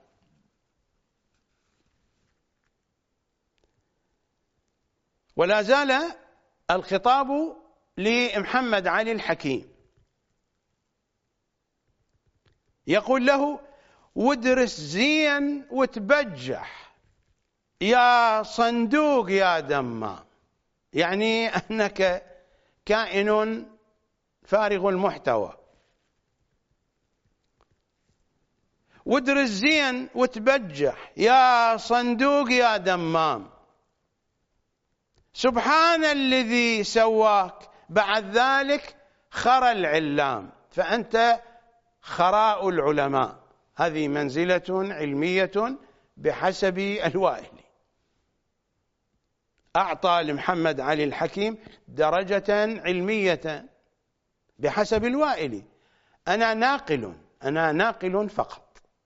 ولا زال الخطاب لمحمد علي الحكيم، يقول له: وادرس زين وتبجح يا صندوق يا دمام، يعني أنك كائن فارغ المحتوى. وادرس زين وتبجح يا صندوق يا دمام، سبحان الذي سواك بعد ذلك خرى العلام، فأنت خراء العلماء. هذه منزلة علمية بحسب الوائلي. أعطى لمحمد علي الحكيم درجة علمية بحسب الوائلي. أنا ناقل فقط.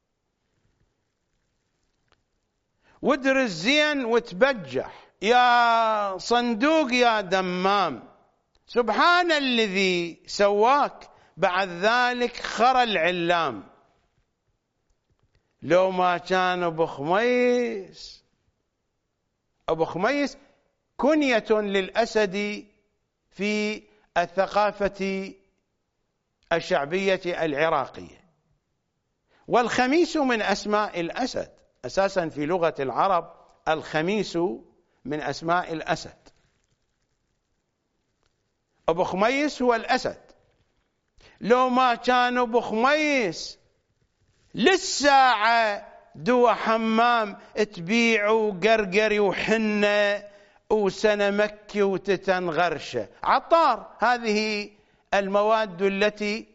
وادرس زين وتبجح يا صندوق يا دمام، سبحان الذي سواك بعد ذلك خرى العلام. لو ما كان أبو خميس كنية للأسد في الثقافة الشعبية العراقية، والخميس من أسماء الأسد. أساسا في لغة العرب الخميس من أسماء الأسد. أبو خميس هو الأسد. لو ما كان أبو خميس للساعة دوا حمام تبيع وقرقري وحنة وسنة مكي وتتن غرشة عطار. هذه المواد التي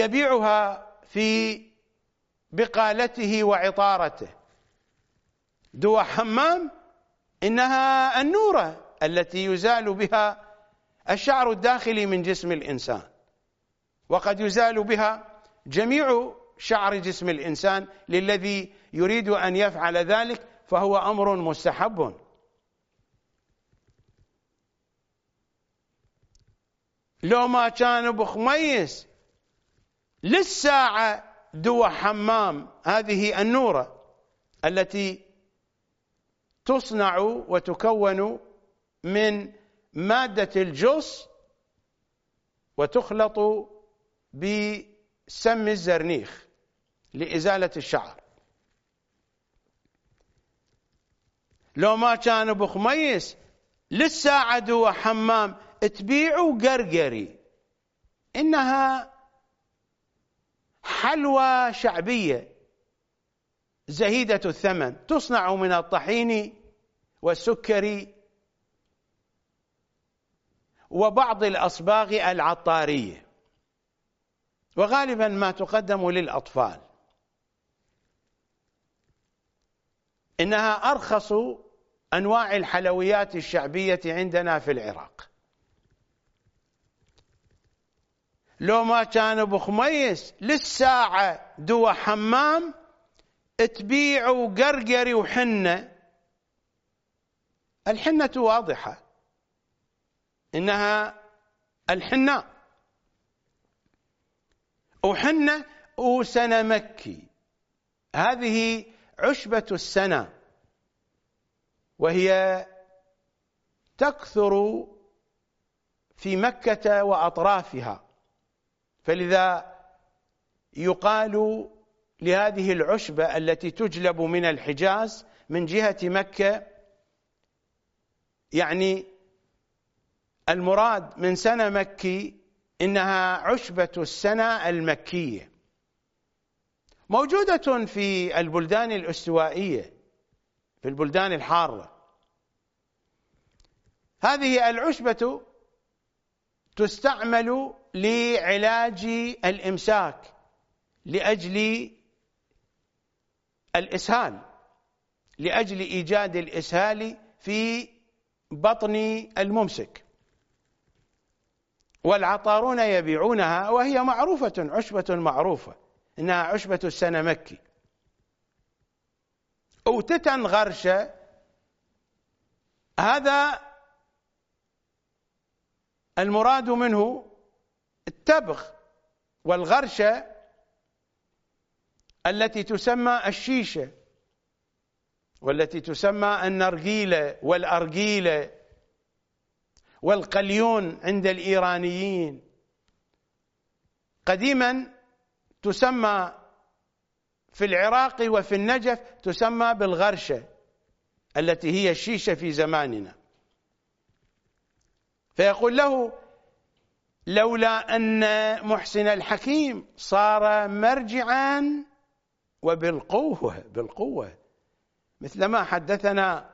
يبيعها في بقالته وعطارته. دواء حمام إنها النورة التي يزال بها الشعر الداخلي من جسم الإنسان، وقد يزال بها جميع شعر جسم الإنسان للذي يريد أن يفعل ذلك، فهو أمر مستحب. لو ما كان بخميس للساعة دواء حمام، هذه النورة التي تصنع وتكون من مادة الجص وتخلط بسم الزرنيخ لإزالة الشعر. لو ما كان بخميس للساعة دواء حمام تبيعوا قرقري، إنها حلوى شعبية زهيدة الثمن، تصنع من الطحين والسكر وبعض الأصباغ العطارية، وغالبا ما تقدم للأطفال. إنها أرخص أنواع الحلويات الشعبية عندنا في العراق. لو ما كان بخميس للساعة دواء حمام تبيعوا قرقري وحنة. الحنة واضحة، إنها الحناء، وحنة وسنة مكي، هذه عشبة السنة، وهي تكثر في مكة وأطرافها، فلذا يقال لهذه العشبة التي تجلب من الحجاز من جهة مكة، يعني المراد من سنة مكي إنها عشبة السنة المكية، موجودة في البلدان الاستوائية، في البلدان الحارة. هذه العشبة تستعمل لعلاج الإمساك لأجل الإسهال، لأجل إيجاد الإسهال في بطن الممسك، والعطارون يبيعونها، وهي معروفة، عشبة معروفة، إنها عشبة السنة مكي. وتتن غرشة، هذا المراد منه التبغ، والغرشة التي تسمى الشيشة، والتي تسمى النرجيلة والأرجيلة والقليون عند الإيرانيين. قديما تسمى في العراق وفي النجف تسمى بالغرشة التي هي الشيشة في زماننا. فيقول له: لولا أن محسن الحكيم صار مرجعا وبالقوة، مثل ما حدثنا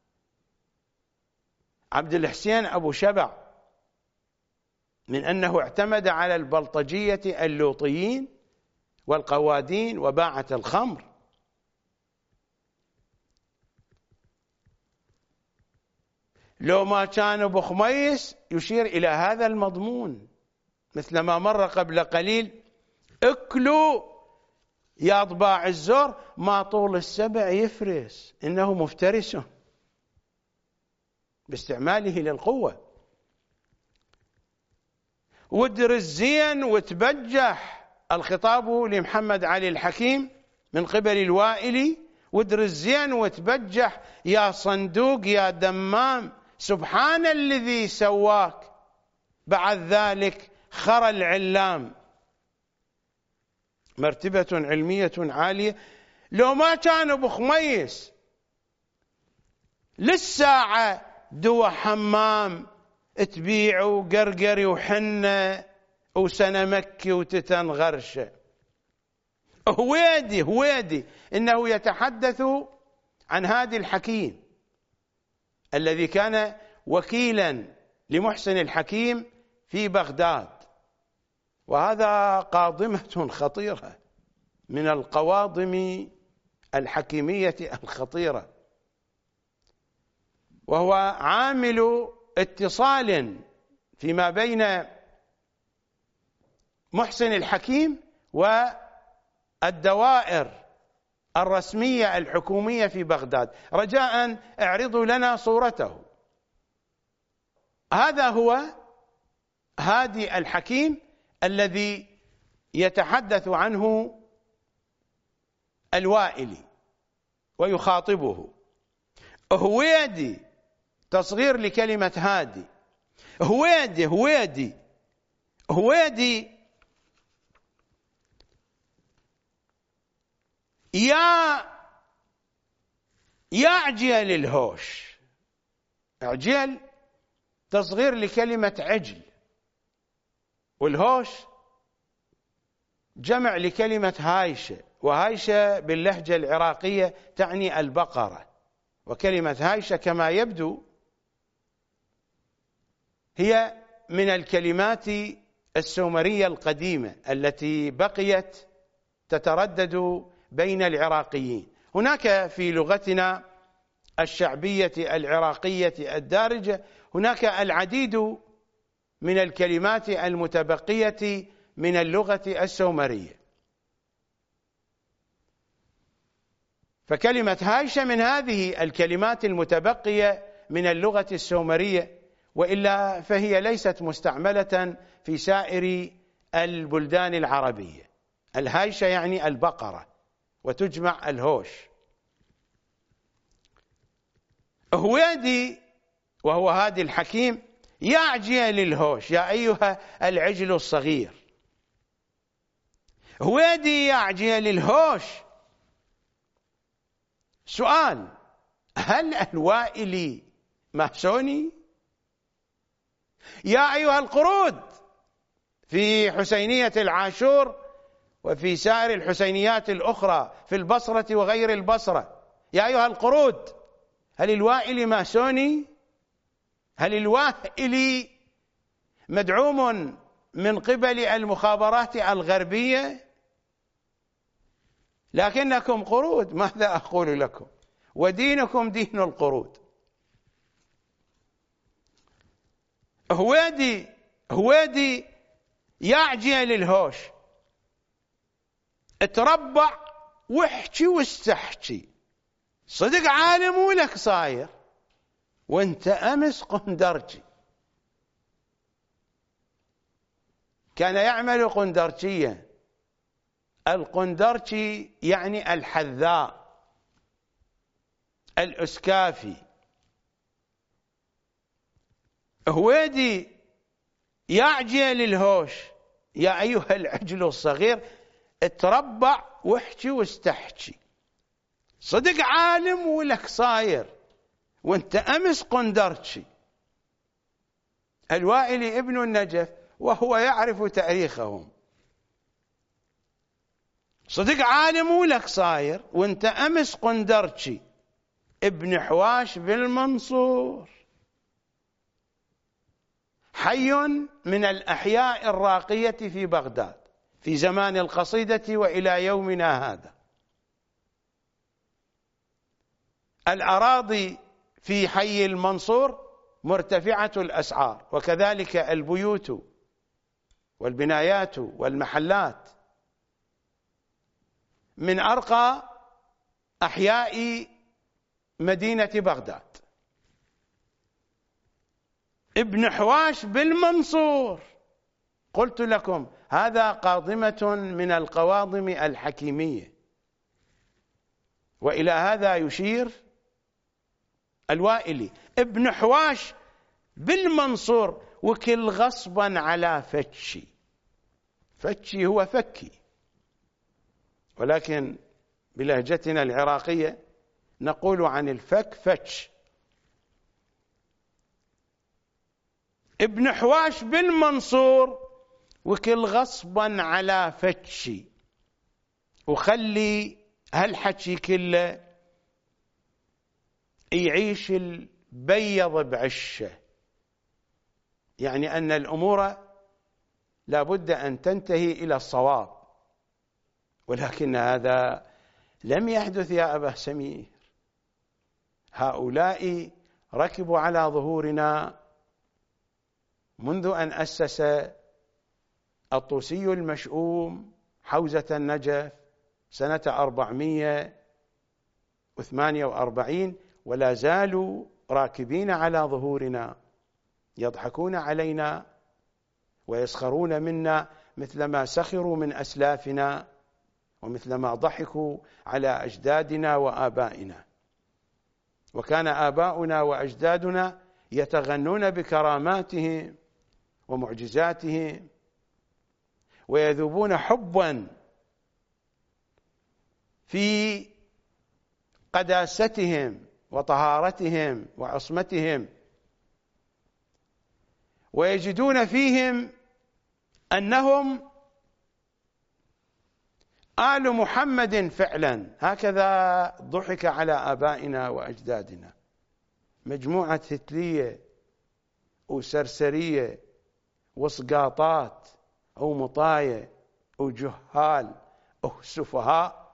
عبد الحسين أبو شبع من أنه اعتمد على البلطجية اللوطيين والقوادين وباعة الخمر. لو ما كان بخميس يشير إلى هذا المضمون، مثل ما مر قبل قليل: اكلوا يا طباع الزور ما طول السبع يفرس، إنه مفترس، باستعماله للقوة. ودر الزين وتبجح، الخطاب لمحمد علي الحكيم من قبل الوائلي: ودر الزين وتبجح يا صندوق يا دمام، سبحان الذي سواك بعد ذلك خر العلام. مرتبة علمية عالية. لو ما كان بخميس للساعة دواء حمام تبيعوا قرقري وحنة وسنة مكي وتتن غرشة. هويدي إنه يتحدث عن هادي الحكيم الذي كان وكيلا لمحسن الحكيم في بغداد، وهذا قاضمة خطيرة من القواضم الحكيمية الخطيرة، وهو عامل اتصال فيما بين محسن الحكيم والدوائر الرسمية الحكومية في بغداد. رجاء اعرضوا لنا صورته. هذا هو هادي الحكيم الذي يتحدث عنه الوائلي ويخاطبه. هويدي تصغير لكلمة هادي. هويدي يا عجيل الهوش. عجيل تصغير لكلمة عجل، والهوش جمع لكلمة هايشة، وهايشة باللهجة العراقية تعني البقرة، وكلمة هايشة كما يبدو هي من الكلمات السومرية القديمة التي بقيت تتردد بين العراقيين. هناك في لغتنا الشعبية العراقية الدارجة هناك العديد من الكلمات المتبقية من اللغة السومرية، فكلمة هايشة من هذه الكلمات المتبقية من اللغة السومرية، وإلا فهي ليست مستعملة في سائر البلدان العربية. الهايشة يعني البقرة، وتجمع الهوش. هويدي وهو هادي الحكيم يا عجيل الهوش، يا أيها العجل الصغير. هويدي يا عجيل الهوش. سؤال: هل الوائلي ماسوني؟ يا أيها القرود في حسينية العاشور وفي سائر الحسينيات الأخرى في البصرة وغير البصرة، يا أيها القرود، هل الوائلي ماسوني؟ هل الوائلي مدعوم من قبل المخابرات الغربية؟ لكنكم قرود، ماذا أقول لكم؟ ودينكم دين القرود. هويدي يا عجيل الهوش. اتربع واحكي واستحكي، صدق عالم ولك صاير، وانت أمس قندرجي. كان يعمل قندرجيا. القندرجي يعني الحذاء الأسكافي. هويدي يا عجيل الهوش، يا أيها العجل الصغير، اتربع واحكي واستحكي، صدق عالم ولك صاير، وانت أمس قندرجي. الوائلي ابن النجف وهو يعرف تاريخهم. صدق عالم ولك صاير، وانت أمس قندرجي. ابن حواش بالمنصور، حي من الأحياء الراقية في بغداد في زمان القصيدة وإلى يومنا هذا. الأراضي في حي المنصور مرتفعة الأسعار، وكذلك البيوت والبنايات والمحلات، من أرقى أحياء مدينة بغداد. ابن حواش بالمنصور، قلت لكم هذا قاضمة من القواضم الحكيمية، وإلى هذا يشير الوائلي. ابن حواش بالمنصور، وكل غصبا على فتشي. فتشي هو فكي، ولكن بلهجتنا العراقية نقول عن الفك فتش. ابن حواش بالمنصور، وكل غصبا على فتشي، وخلي هالحكي كله يعيش البيض بعشه، يعني أن الأمور لابد أن تنتهي إلى الصواب، ولكن هذا لم يحدث يا أبا سمير. هؤلاء ركبوا على ظهورنا منذ أن أسس الطوسي المشؤوم حوزة النجف سنة 448، ولا زالوا راكبين على ظهورنا، يضحكون علينا ويسخرون منا مثلما سخروا من أسلافنا ومثلما ضحكوا على أجدادنا وآبائنا. وكان آباؤنا وأجدادنا يتغنون بكراماتهم ومعجزاتهم ويذوبون حبا في قداستهم وطهارتهم وعصمتهم، ويجدون فيهم أنهم آل محمد فعلا. هكذا ضحك على آبائنا وأجدادنا، مجموعة هتلية وسرسرية وسقاطات أو مطاية أو جهال أو سفهاء.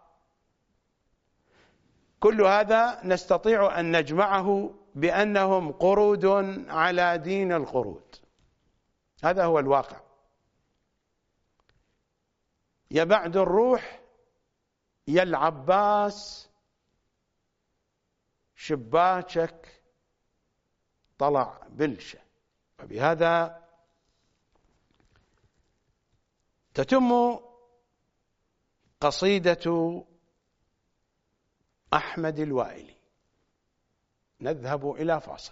كل هذا نستطيع أن نجمعه بأنهم قرود على دين القرود. هذا هو الواقع. يا بعد الروح يا العباس شباكك طلع بلشة. وبهذا تتم قصيدة أحمد الوائلي. نذهب إلى فاصل.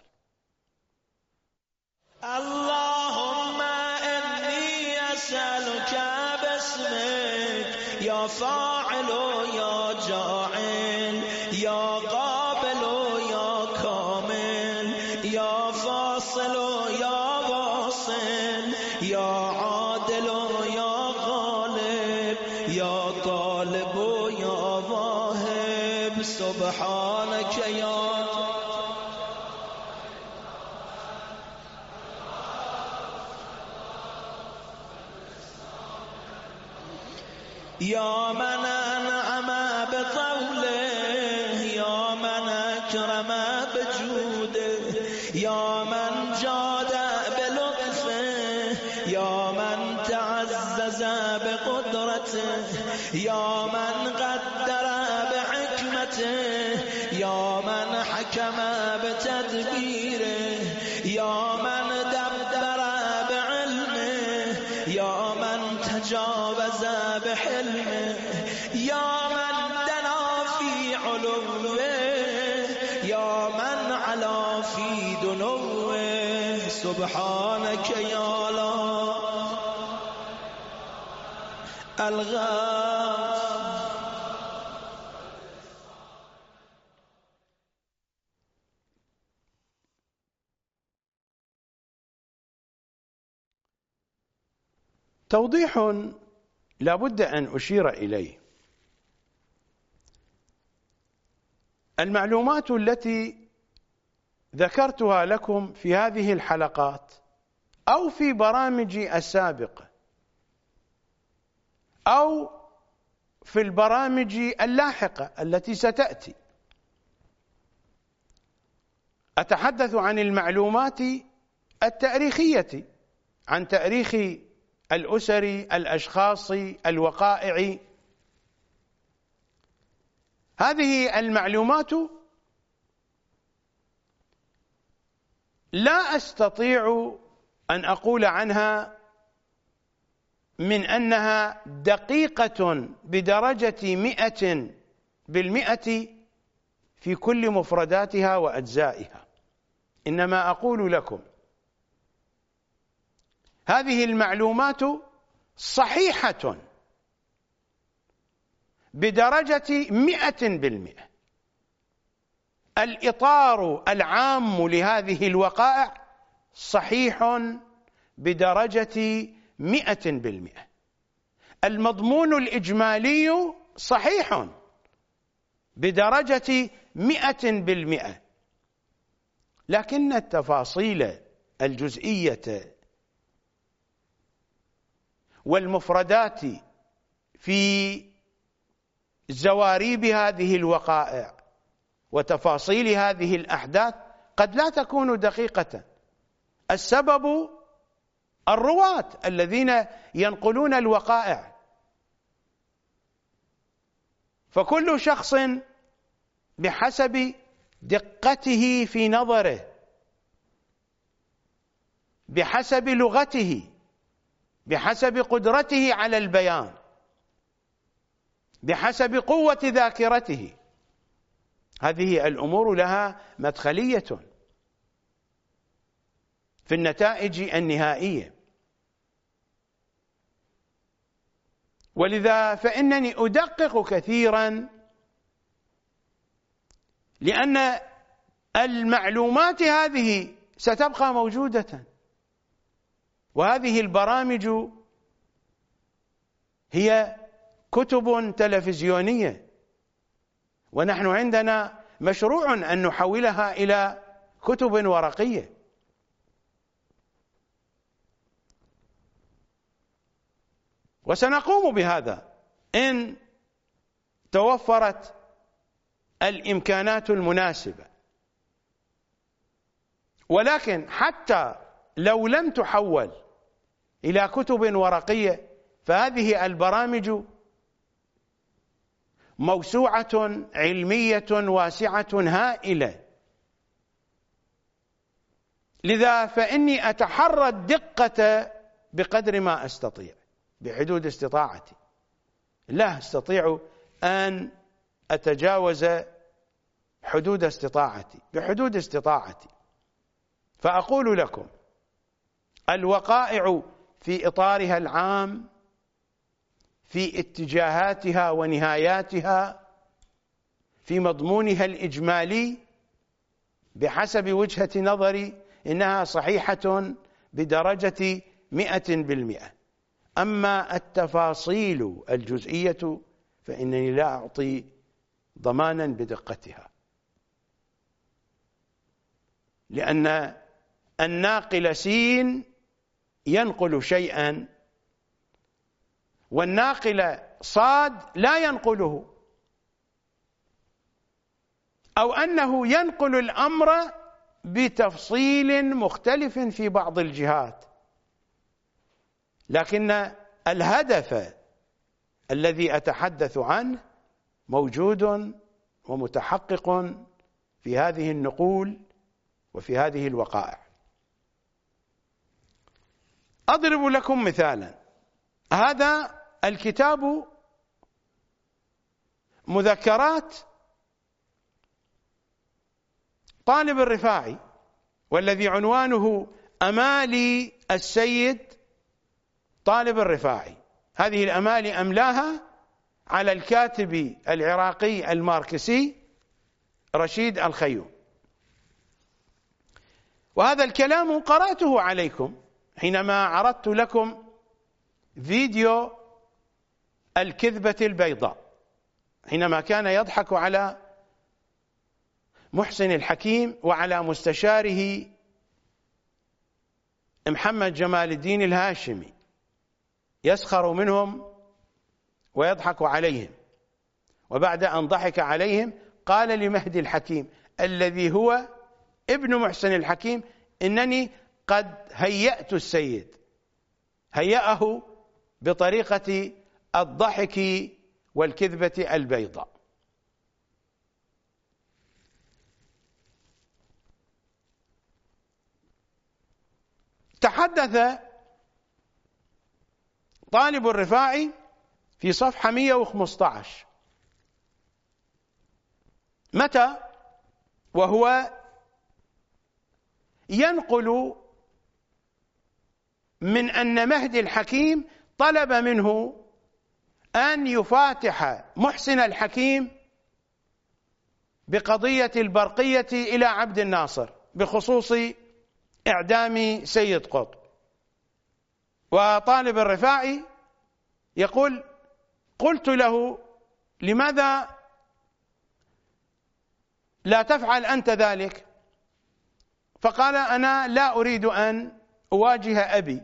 اللهم إني أسألك باسمك يا فاعل يا جاعل يا قابل يا كامل يا فاصل يا واصل يا عادل يا غالب يا طالب يا واهب سبحانك يا من أنعم بطوله يا من أكرم بجوده يا من جاد بلطفه يا من تعزز بقدرته يا من قدر بحكمته يا من حكم بتدبيره يا من دبر بعلمه يا من تجاوز بحلمه يا من دنا في علوه يا من علا في دنوه سبحانك يا لا الغاف. توضيح لا بد أن أشير إليه. المعلومات التي ذكرتها لكم في هذه الحلقات أو في برامجي السابقة أو في البرامج اللاحقة التي ستأتي، أتحدث عن المعلومات التاريخية، عن تاريخ الأسر، الأشخاص، الوقائع. هذه المعلومات لا أستطيع أن أقول عنها من أنها دقيقة بدرجة 100% في كل مفرداتها وأجزائها، إنما أقول لكم هذه المعلومات صحيحة بدرجة 100%. الإطار العام لهذه الوقائع صحيح بدرجة 100%. المضمون الإجمالي صحيح بدرجة 100%، لكن التفاصيل الجزئية والمفردات في زواريب هذه الوقائع وتفاصيل هذه الأحداث قد لا تكون دقيقة. السبب الرواة الذين ينقلون الوقائع، فكل شخص بحسب دقته في نظره، بحسب لغته، بحسب قدرته على البيان، بحسب قوة ذاكرته، هذه الأمور لها مدخلية في النتائج النهائية. ولذا فإنني أدقق كثيرا، لأن المعلومات هذه ستبقى موجودة، وهذه البرامج هي كتب تلفزيونية، ونحن عندنا مشروع أن نحولها إلى كتب ورقية. وسنقوم بهذا إن توفرت الإمكانات المناسبة. ولكن حتى لو لم تحول إلى كتب ورقية، فهذه البرامج موسوعة علمية واسعة هائلة. لذا فإني أتحرى الدقة بقدر ما أستطيع، بحدود استطاعتي. لا أستطيع أن أتجاوز حدود استطاعتي، بحدود استطاعتي. فأقول لكم الوقائع في إطارها العام، في اتجاهاتها ونهاياتها، في مضمونها الإجمالي، بحسب وجهة نظري إنها صحيحة بدرجة 100%. أما التفاصيل الجزئية فإنني لا أعطي ضمانا بدقتها، لأن الناقل سين ينقل شيئا، والناقل صاد لا ينقله، أو أنه ينقل الأمر بتفصيل مختلف في بعض الجهات، لكن الهدف الذي أتحدث عنه موجود ومتحقق في هذه النقول وفي هذه الوقائع. أضرب لكم مثالا. هذا الكتاب مذكرات طالب الرفاعي، والذي عنوانه أمالي السيد طالب الرفاعي. هذه الأمالي أملاها على الكاتب العراقي الماركسي رشيد الخيوم. وهذا الكلام قرأته عليكم حينما عرضت لكم فيديو الكذبة البيضاء، حينما كان يضحك على محسن الحكيم وعلى مستشاره محمد جمال الدين الهاشمي، يسخر منهم ويضحك عليهم. وبعد أن ضحك عليهم قال لمهدي الحكيم الذي هو ابن محسن الحكيم: إنني قد هيأت السيد، هيأه بطريقة الضحك والكذبة البيضاء. تحدث طالب الرفاعي في صفحة 115 متى وهو ينقل من أن مهدي الحكيم طلب منه أن يفاتح محسن الحكيم بقضية البرقية إلى عبد الناصر بخصوص إعدام سيد قطب. وطالب الرفاعي يقول: قلت له: لماذا لا تفعل أنت ذلك؟ فقال: أنا لا أريد أن أواجه أبي.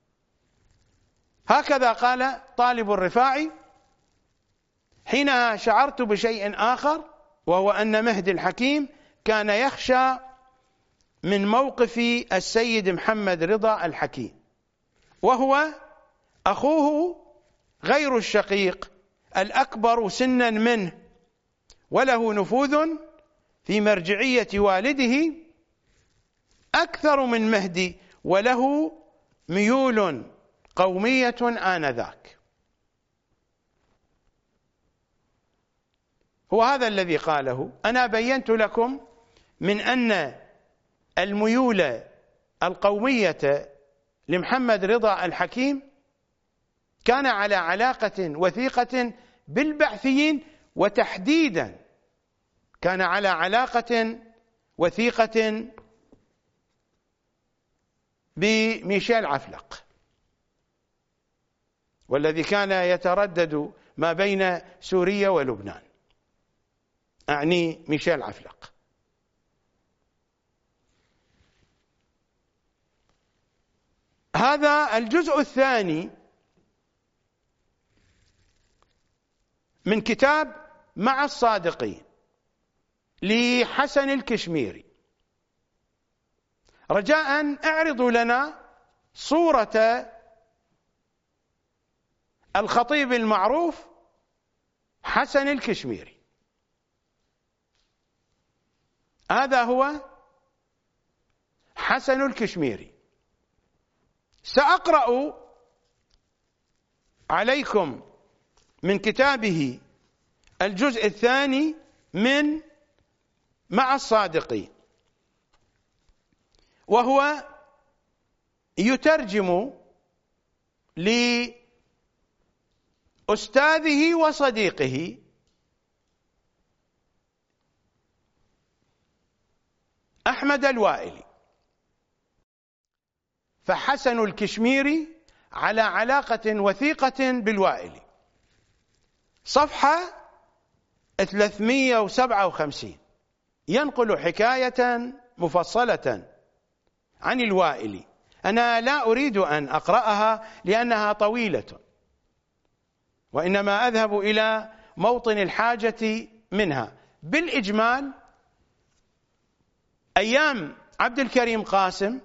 هكذا قال طالب الرفاعي. حينها شعرت بشيء آخر، وهو أن مهدي الحكيم كان يخشى من موقف السيد محمد رضا الحكيم، وهو أخوه غير الشقيق الأكبر سنا منه، وله نفوذ في مرجعية والده أكثر من مهدي، وله ميول قومية آنذاك. هو هذا الذي قاله. أنا بينت لكم من أن الميول القومية لمحمد رضا الحكيم كان على علاقة وثيقة بالبعثيين، وتحديدا كان على علاقة وثيقة بميشيل عفلق، والذي كان يتردد ما بين سوريا ولبنان، أعني ميشيل عفلق. هذا الجزء الثاني من كتاب مع الصادقين لحسن الكشميري. رجاء اعرضوا لنا صورة الخطيب المعروف حسن الكشميري. هذا هو حسن الكشميري. سأقرأ عليكم من كتابه الجزء الثاني من مع الصادقين، وهو يترجم لأستاذه وصديقه أحمد الوائلي. فحسن الكشميري على علاقة وثيقة بالوائلي، صفحة 357، ينقل حكاية مفصلة عن الوائلي. أنا لا أريد أن أقرأها لأنها طويلة، وإنما أذهب إلى موطن الحاجة منها. بالإجمال، أيام عبد الكريم قاسم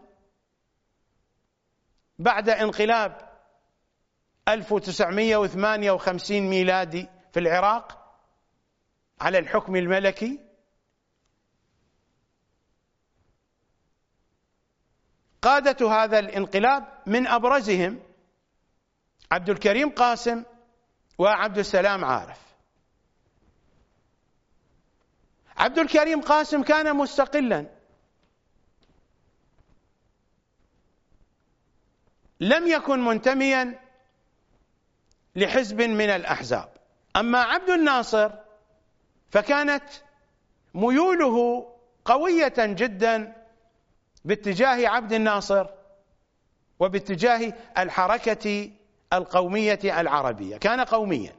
بعد انقلاب 1958 ميلادي في العراق على الحكم الملكي، قادة هذا الانقلاب من أبرزهم عبد الكريم قاسم وعبد السلام عارف. عبد الكريم قاسم كان مستقلا، لم يكن منتميا لحزب من الأحزاب. أما عبد الناصر فكانت ميوله قوية جدا باتجاه عبد الناصر وباتجاه الحركة القومية العربية، كان قوميا.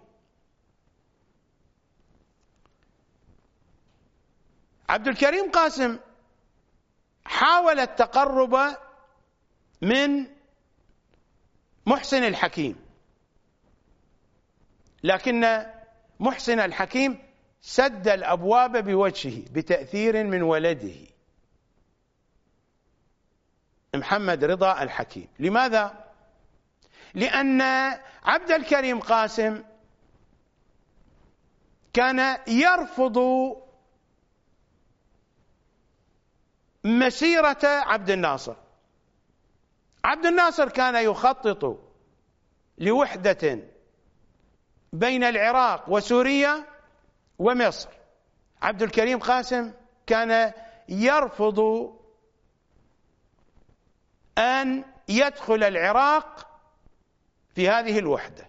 عبد الكريم قاسم حاول التقرب من محسن الحكيم، لكن محسن الحكيم سد الأبواب بوجهه بتأثير من ولده محمد رضا الحكيم. لماذا؟ لأن عبد الكريم قاسم كان يرفض مسيرة عبد الناصر. عبد الناصر كان يخطط لوحدة بين العراق وسوريا ومصر. عبد الكريم قاسم كان يرفض أن يدخل العراق في هذه الوحدة.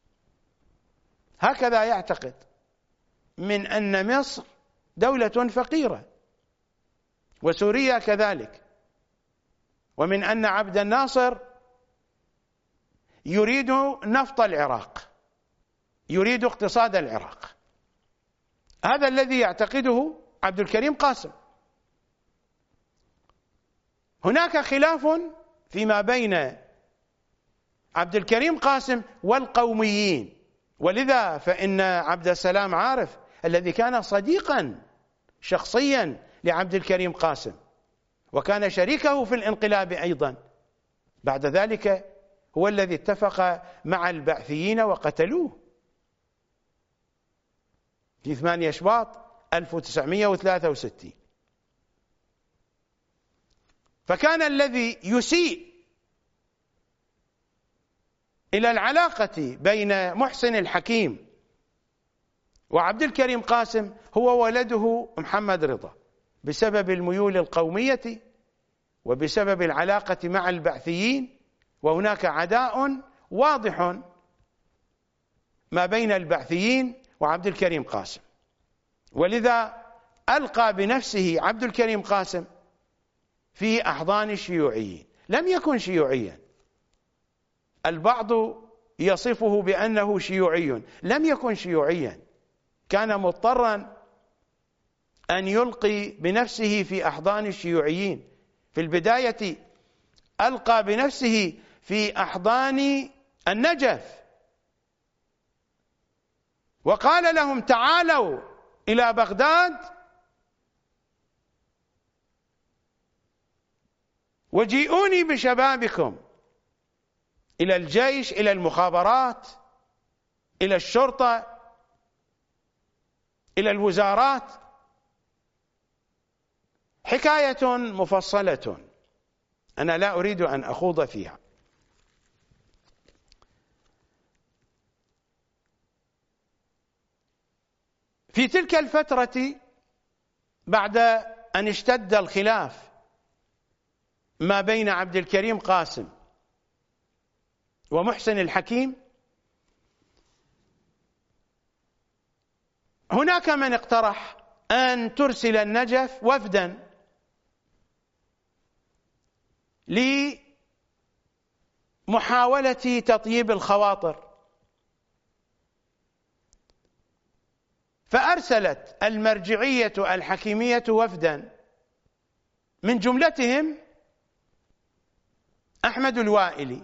هكذا يعتقد، من أن مصر دولة فقيرة وسوريا كذلك، ومن أن عبد الناصر يريد نفط العراق، يريد اقتصاد العراق. هذا الذي يعتقده عبد الكريم قاسم. هناك خلاف فيما بين عبد الكريم قاسم والقوميين، ولذا فإن عبد السلام عارف الذي كان صديقا شخصيا لعبد الكريم قاسم وكان شريكه في الانقلاب أيضا. بعد ذلك هو الذي اتفق مع البعثيين وقتلوه في 8 شباط 1963. فكان الذي يسيء إلى العلاقة بين محسن الحكيم وعبد الكريم قاسم هو ولده محمد رضا، بسبب الميول القومية وبسبب العلاقة مع البعثيين، وهناك عداء واضح ما بين البعثيين وعبد الكريم قاسم. ولذا ألقى بنفسه عبد الكريم قاسم في أحضان الشيوعيين. لم يكن شيوعيا، البعض يصفه بأنه شيوعي، لم يكن شيوعيا، كان مضطرا أن يلقي بنفسه في أحضان الشيوعيين. في البداية ألقى بنفسه في أحضان النجف، وقال لهم تعالوا إلى بغداد وجيئوني بشبابكم إلى الجيش، إلى المخابرات، إلى الشرطة، إلى الوزارات. حكاية مفصلة أنا لا أريد أن أخوض فيها. في تلك الفترة بعد أن اشتد الخلاف ما بين عبد الكريم قاسم ومحسن الحكيم، هناك من اقترح أن ترسل النجف وفدا لمحاولة تطيب الخواطر، فأرسلت المرجعية الحكيمية وفدا من جملتهم أحمد الوائلي،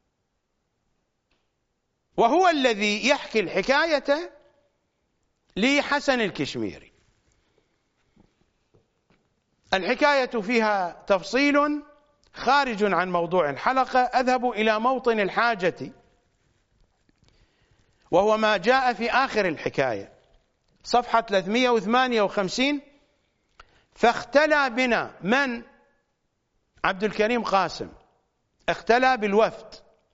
وهو الذي يحكي الحكاية لحسن الكشميري. الحكاية فيها تفصيل خارج عن موضوع الحلقة، أذهب إلى موطن الحاجة، وهو ما جاء في آخر الحكاية صفحة 358. فاختلى بنا من؟ عبد الكريم قاسم اختلى بالوفد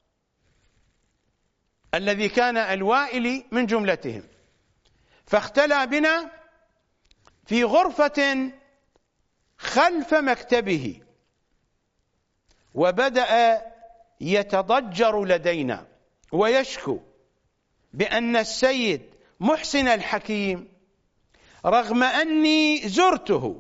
الذي كان الوائلي من جملتهم، فاختلى بنا في غرفة خلف مكتبه، وبدأ يتضجر لدينا ويشكو بأن السيد محسن الحكيم رغم أني زرته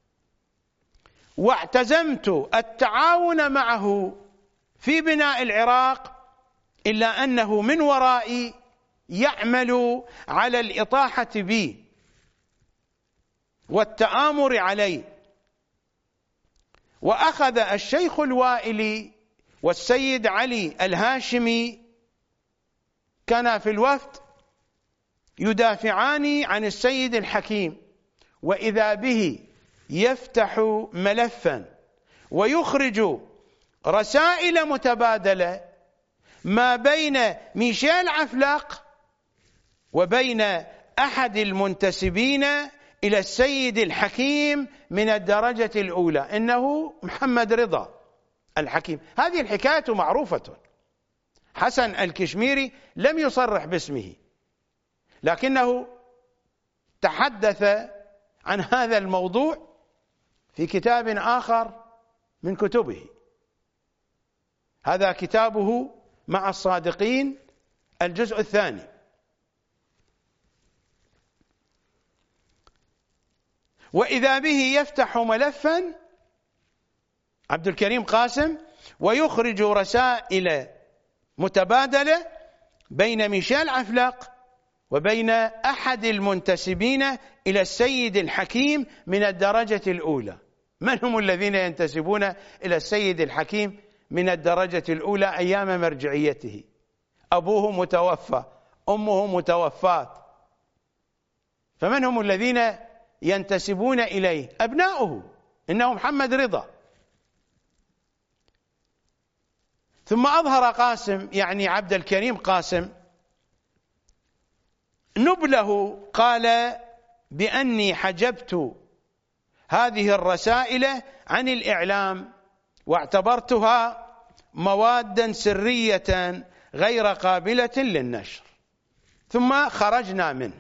واعتزمت التعاون معه في بناء العراق، إلا أنه من ورائي يعمل على الإطاحة بي والتآمر علي. وأخذ الشيخ الوائلي والسيد علي الهاشمي كان في الوفد يدافعان عن السيد الحكيم، وإذا به يفتح ملفا ويخرج رسائل متبادلة ما بين ميشيل عفلاق وبين أحد المنتسبين إلى السيد الحكيم من الدرجة الأولى، إنه محمد رضا الحكيم. هذه الحكاية معروفة. حسن الكشميري لم يصرح باسمه، لكنه تحدث عن هذا الموضوع في كتاب آخر من كتبه، هذا كتابه مع الصادقين الجزء الثاني. وإذا به يفتح ملفا عبد الكريم قاسم ويخرج رسائل متبادلة بين ميشيل عفلاق وبين أحد المنتسبين إلى السيد الحكيم من الدرجة الأولى. من هم الذين ينتسبون إلى السيد الحكيم من الدرجة الأولى أيام مرجعيته؟ أبوه متوفى، أمه متوفاة، فمن هم الذين ينتسبون إليه؟ أبناؤه، إنه محمد رضا ثم أظهر قاسم، يعني عبد الكريم قاسم، نبله، قال بأني حجبت هذه الرسائل عن الإعلام واعتبرتها موادا سرية غير قابلة للنشر، ثم خرجنا منه.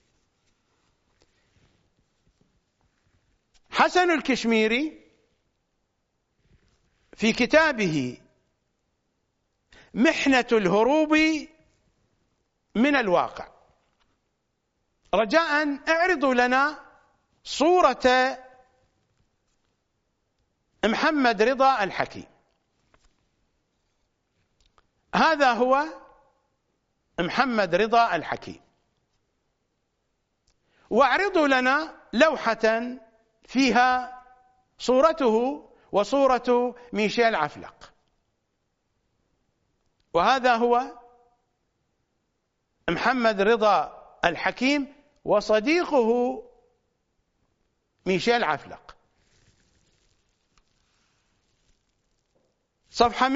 حسن الكشميري في كتابه محنة الهروب من الواقع، رجاء اعرضوا لنا صورة محمد رضا الحكيم. هذا هو محمد رضا الحكيم، واعرضوا لنا لوحة فيها صورته وصورة ميشيل عفلق. وهذا هو محمد رضا الحكيم وصديقه ميشيل عفلق. صفحة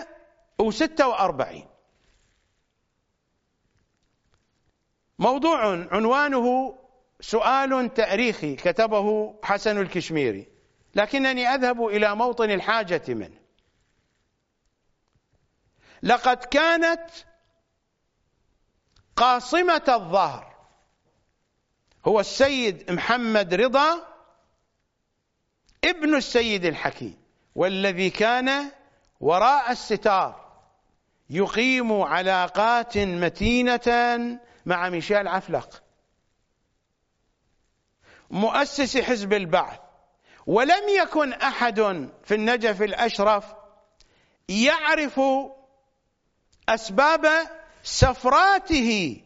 146، موضوع عنوانه سؤال تاريخي كتبه حسن الكشميري، لكنني أذهب إلى موطن الحاجة منه. لقد كانت قاصمة الظهر هو السيد محمد رضا ابن السيد الحكيم، والذي كان وراء الستار يقيم علاقات متينة مع ميشيل عفلق مؤسس حزب البعث. ولم يكن أحد في النجف الأشرف يعرف أسباب سفراته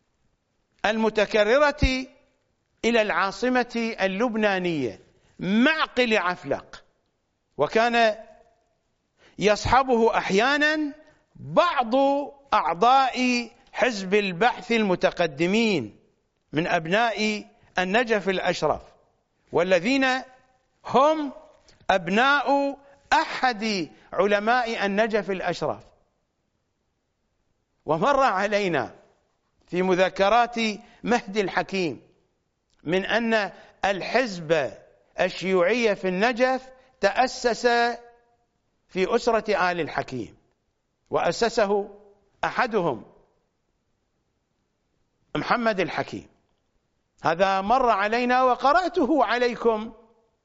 المتكررة إلى العاصمة اللبنانية معقل عفلق، وكان يصحبه أحيانا بعض أعضاء حزب البعث المتقدمين من أبناء النجف الأشرف، والذين هم أبناء أحد علماء النجف الأشرف. ومر علينا في مذكرات مهدي الحكيم من أن الحزب الشيوعي في النجف تأسس في أسرة آل الحكيم، وأسسه أحدهم محمد الحكيم. هذا مر علينا وقرأته عليكم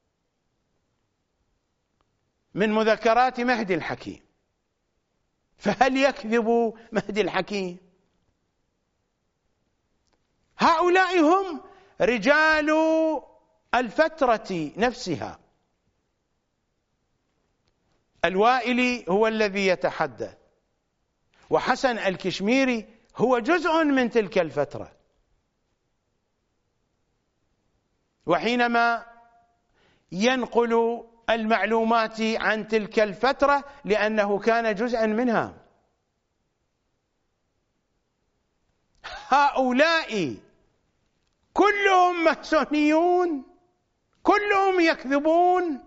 من مذكرات مهدي الحكيم. فهل يكذب مهدي الحكيم؟ هؤلاء هم رجال الفترة نفسها. الوائلي هو الذي يتحدث، وحسن الكشميري هو جزء من تلك الفترة. وحينما ينقل المعلومات عن تلك الفترة لأنه كان جزءا منها. هؤلاء كلهم ماسونيون، كلهم يكذبون،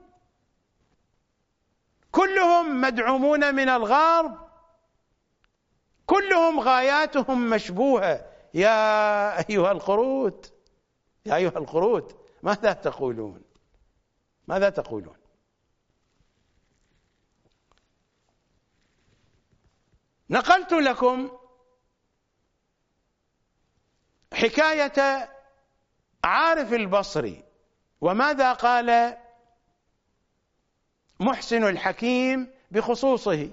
كلهم مدعومون من الغرب، كلهم غاياتهم مشبوهة. يا أيها القرود، يا أيها القرود، ماذا تقولون؟ ماذا تقولون؟ نقلت لكم حكاية عارف البصري وماذا قال محسن الحكيم بخصوصه.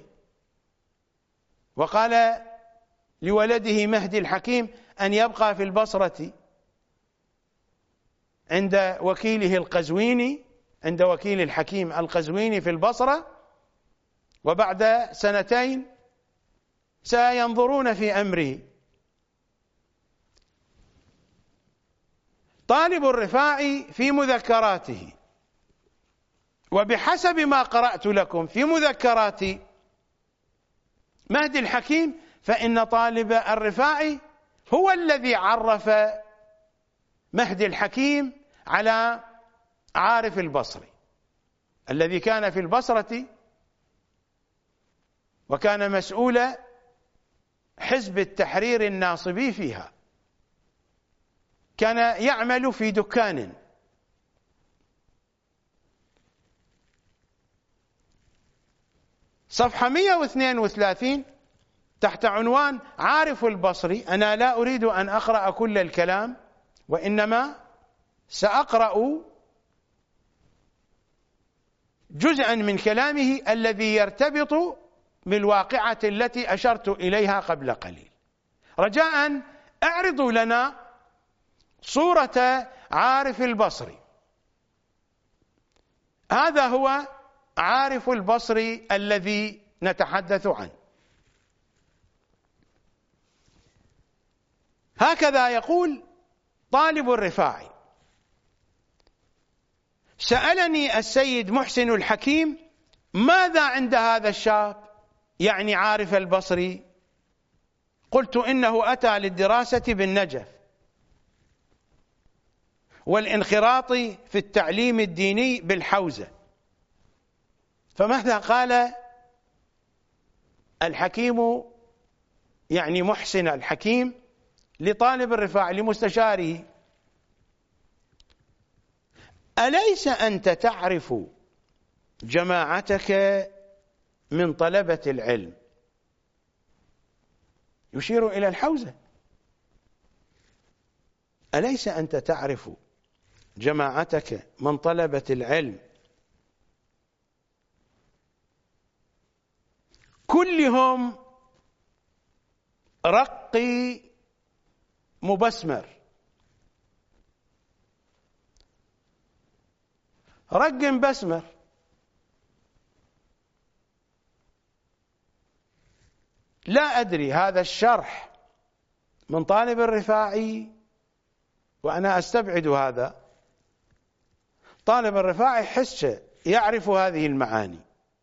وقال لولده مهدي الحكيم أن يبقى في البصرة عند وكيله القزويني، عند وكيل الحكيم القزويني في البصرة، وبعد سنتين سينظرون في أمره. طالب الرفاعي في مذكراته، وبحسب ما قرأت لكم في مذكرات مهدي الحكيم، فإن طالب الرفاعي هو الذي عرف مهدي الحكيم على عارف البصري الذي كان في البصرة وكان مسؤول حزب التحرير الناصبي فيها. كان يعمل في دكان. صفحة 132 تحت عنوان عارف البصري. أنا لا أريد أن أقرأ كل الكلام، وإنما سأقرأ جزءا من كلامه الذي يرتبط بالواقعة التي أشرت إليها قبل قليل. رجاء اعرضوا لنا صورة عارف البصري. هذا هو عارف البصري الذي نتحدث عنه. هكذا يقول طالب الرفاعي: سألني السيد محسن الحكيم ماذا عند هذا الشاب، يعني عارف البصري؟ قلت إنه أتى للدراسة بالنجف والانخراط في التعليم الديني بالحوزة. فماذا قال الحكيم، يعني محسن الحكيم، لطالب الرفاعي لمستشاره؟ أليس أنت تعرف جماعتك من طلبة العلم؟ يشير إلى الحوزة. أليس أنت تعرف جماعتك من طلبة العلم كلهم رقي مبسمر؟ رق بسمر. لا أدري هذا الشرح من طالب الرفاعي، وأنا أستبعد هذا. طالب الرفاعي حس يعرف هذه المعاني.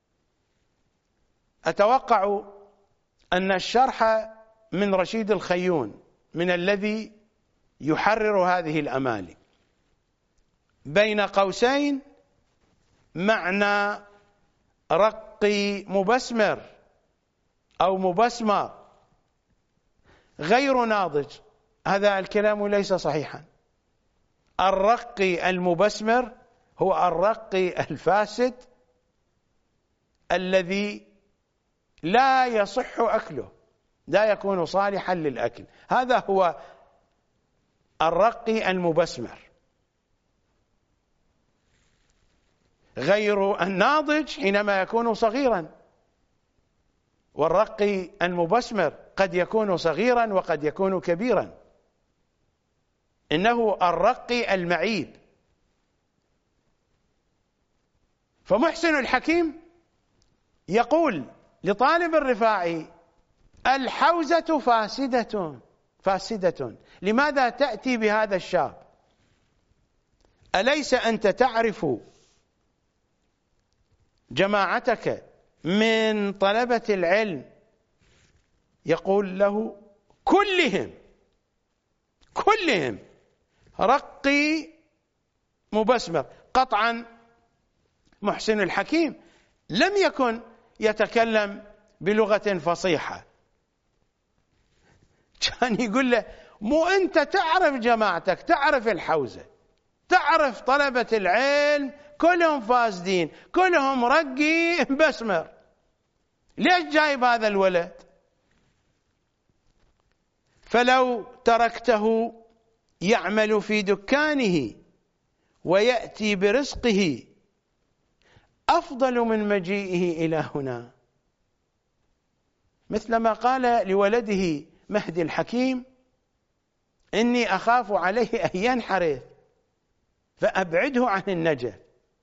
أتوقع أن الشرح من رشيد الخيون، من الذي يحرر هذه الأمالي. بين قوسين معنى رقي مبسمر أو مبسمر غير ناضج. هذا الكلام ليس صحيحا. الرقي المبسمر هو الرقي الفاسد الذي لا يصح أكله، لا يكون صالحا للأكل. هذا هو الرقي المبسمر. غير الناضج حينما يكون صغيرا، والرقي المبسمر قد يكون صغيرا وقد يكون كبيرا. إنه الرقي المعيب. فمحسن الحكيم يقول لطالب الرفاعي: الحوزة فاسدة. لماذا تأتي بهذا الشاب؟ أليس أنت تعرف جماعتك من طلبة العلم؟ يقول له: كلهم رقي مبسمر. قطعا محسن الحكيم لم يكن يتكلم بلغة فصيحة. كان يقول له: مو أنت تعرف جماعتك، تعرف الحوزة، تعرف طلبة العلم كلهم فاسدين، كلهم رقي بسمر، ليش جايب هذا الولد؟ فلو تركته يعمل في دكانه ويأتي برزقه أفضل من مجيئه إلى هنا. مثلما قال لولده مهدي الحكيم: إني أخاف عليه أن ينحرف فأبعده عن النجف.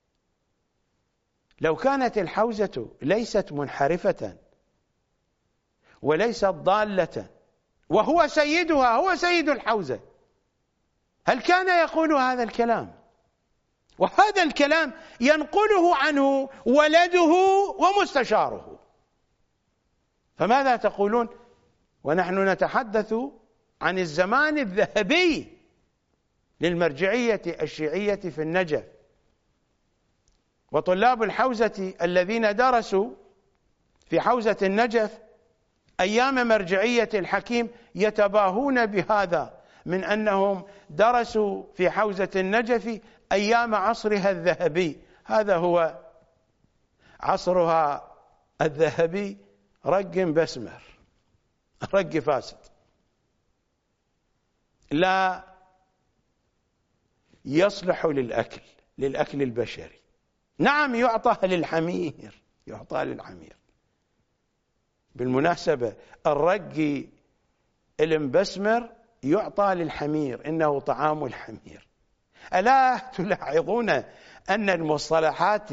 لو كانت الحوزة ليست منحرفة وليست ضالة وهو سيدها، هو سيد الحوزة، هل كان يقول هذا الكلام؟ وهذا الكلام ينقله عنه ولده ومستشاره. فماذا تقولون ونحن نتحدث عن الزمان الذهبي للمرجعية الشيعية في النجف؟ وطلاب الحوزة الذين درسوا في حوزة النجف أيام مرجعية الحكيم يتباهون بهذا، من أنهم درسوا في حوزة النجف أيام عصرها الذهبي. هذا هو عصرها الذهبي، رق بسمر، رق فاسد، لا يصلح للأكل البشري. نعم يعطى للحمير، يعطى للحمير. بالمناسبة الرق المبسمر يعطى للحمير، إنه طعام الحمير. ألا تلاحظون أن المصطلحات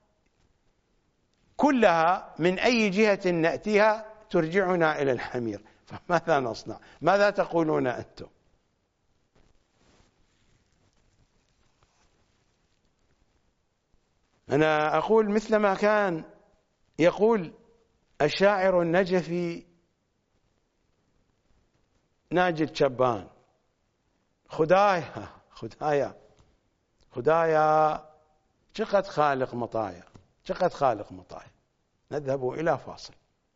كلها من أي جهة نأتيها ترجعنا إلى الحمير؟ فماذا نصنع؟ ماذا تقولون أنتم؟ أنا أقول مثل ما كان يقول الشاعر النجفي ناجد شبان: خدايا خدايا خدايا، شقد خالق مطايا، شقد خالق مطايا. نذهب إلى فاصل.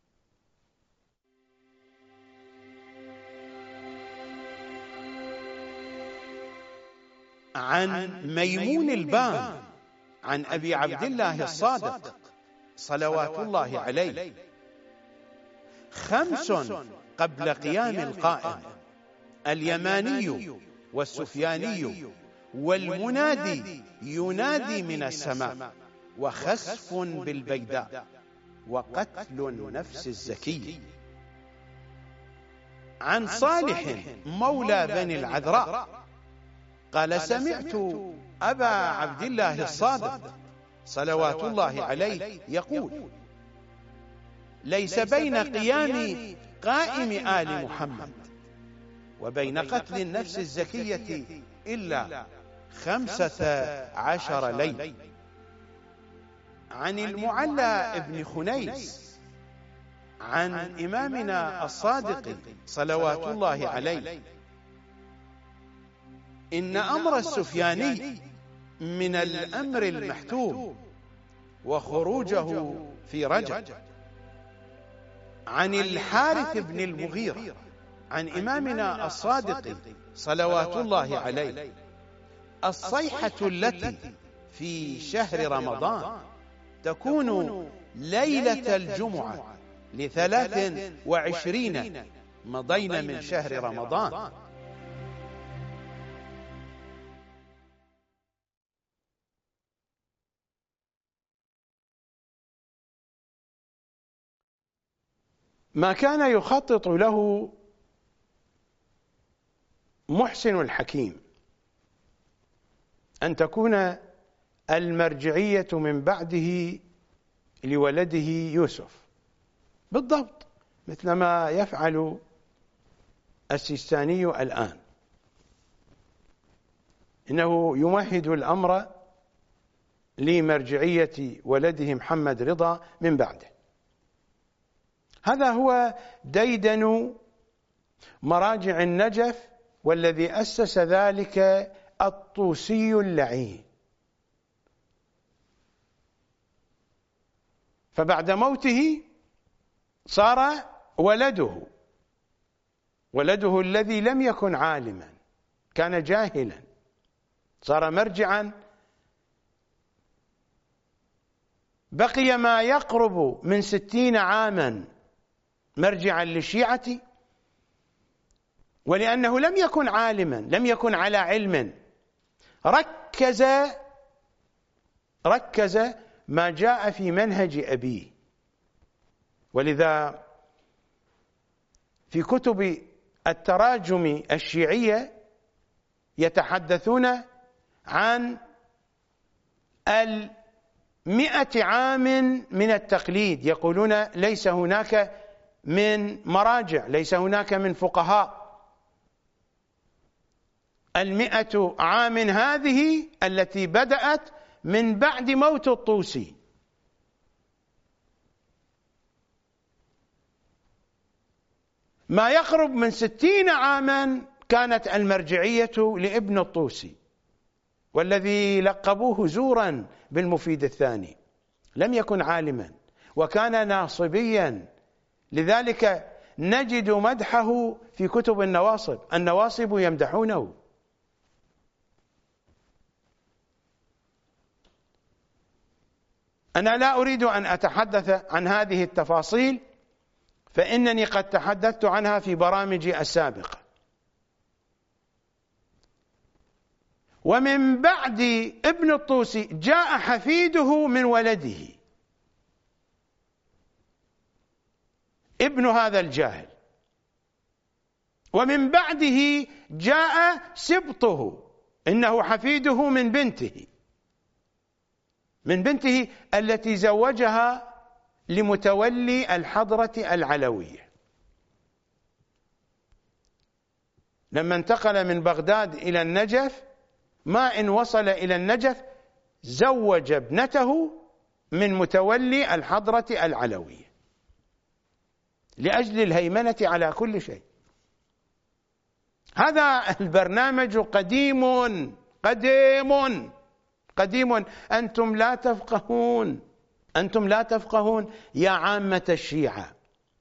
عن ميمون البان عن أبي عبد الله الصادق صلوات الله عليه: 5 قبل قيام القائم: اليماني والسفياني والمنادي ينادي من السماء، وخسف بالبيداء، وقتل النفس الزكي. عن صالح مولى بني العذراء قال: سمعت أبا عبد الله الصادق صلوات الله عليه يقول: ليس بين قيام قائم آل محمد وبين قتل النفس الزكية إلا 15 ليلة. عن المعلى ابن خنيس عن إمامنا الصادق صلوات الله عليه: إن أمر السفياني من الأمر المحتوم، وخروجه في رجب. عن الحارث بن المغيرة عن إمامنا الصادق صلوات الله عليه: الصيحة التي في شهر رمضان تكون ليلة الجمعة ل23 مضين من شهر رمضان. ما كان يخطط له محسن الحكيم أن تكون المرجعية من بعده لولده يوسف، بالضبط مثل ما يفعل السيستاني الآن، إنه يمهد الأمر لمرجعية ولده محمد رضا من بعده. هذا هو ديدن مراجع النجف، والذي أسس ذلك الطوسي اللعين. فبعد موته صار ولده الذي لم يكن عالما، كان جاهلا، صار مرجعا. بقي ما يقرب من 60 عاما مرجعا للشيعة، ولأنه لم يكن عالما، لم يكن على علم، ركز ما جاء في منهج أبيه. ولذا في كتب التراجم الشيعية يتحدثون عن 100 عام من التقليد، يقولون ليس هناك من مراجع، ليس هناك من فقهاء. 100 عام هذه التي بدأت من بعد موت الطوسي. ما يقرب من 60 عاما كانت المرجعية لابن الطوسي، والذي لقبوه زورا بالمفيد الثاني، لم يكن عالما، وكان ناصبيا، لذلك نجد مدحه في كتب النواصب، النواصب يمدحونه. أنا لا أريد أن أتحدث عن هذه التفاصيل، فإنني قد تحدثت عنها في برامجي السابقة. ومن بعد ابن الطوسي جاء حفيده من ولده، ابن هذا الجاهل، ومن بعده جاء سبطه، إنه حفيده من بنته التي زوجها لمتولي الحضرة العلوية. لما انتقل من بغداد إلى النجف، ما إن وصل إلى النجف زوج ابنته من متولي الحضرة العلوية لأجل الهيمنة على كل شيء. هذا البرنامج قديم قديم قديم. أنتم لا تفقهون يا عامة الشيعة.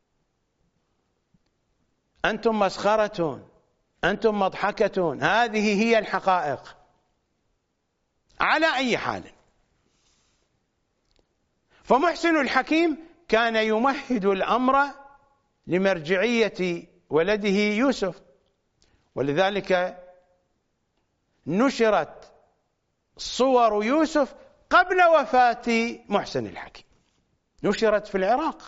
أنتم مسخرة، أنتم مضحكة. هذه هي الحقائق. على أي حال، فمحسن الحكيم كان يمهد الأمر لمرجعية ولده يوسف، ولذلك نشرت صور يوسف قبل وفاة محسن الحكيم، نشرت في العراق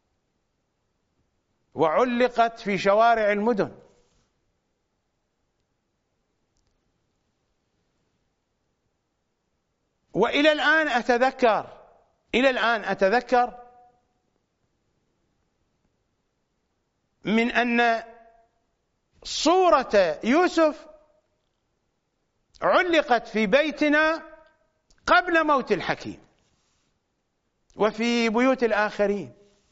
وعلقت في شوارع المدن. وإلى الآن أتذكر من أن صورة يوسف علقت في بيتنا قبل موت الحكيم وفي بيوت الآخرين.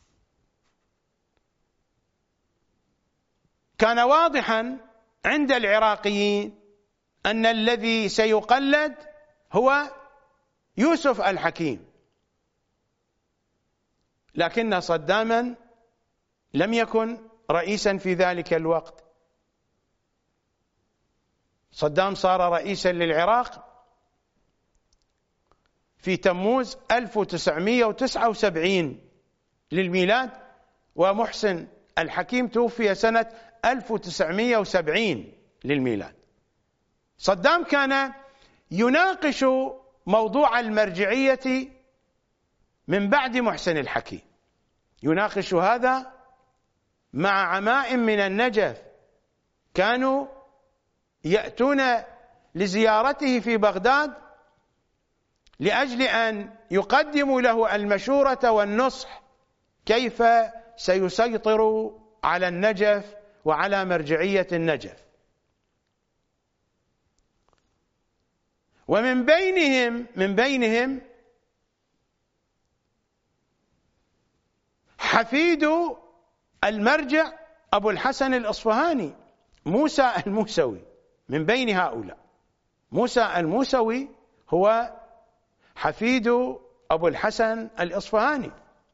كان واضحا عند العراقيين أن الذي سيقلد هو يوسف الحكيم، لكن صداما لم يكن رئيسا في ذلك الوقت. صدام صار رئيسا للعراق في تموز 1979 للميلاد، ومحسن الحكيم توفي سنة 1970 للميلاد. صدام كان يناقش موضوع المرجعية من بعد محسن الحكيم، يناقش هذا مع عمائم من النجف كانوا يأتون لزيارته في بغداد لأجل أن يقدموا له المشورة والنصح كيف سيسيطر على النجف وعلى مرجعية النجف. ومن بينهم حفيد المرجع أبو الحسن الأصفهاني، موسى الموسوي. من بين هؤلاء موسى الموسوي هو حفيد أبو الحسن الأصفهاني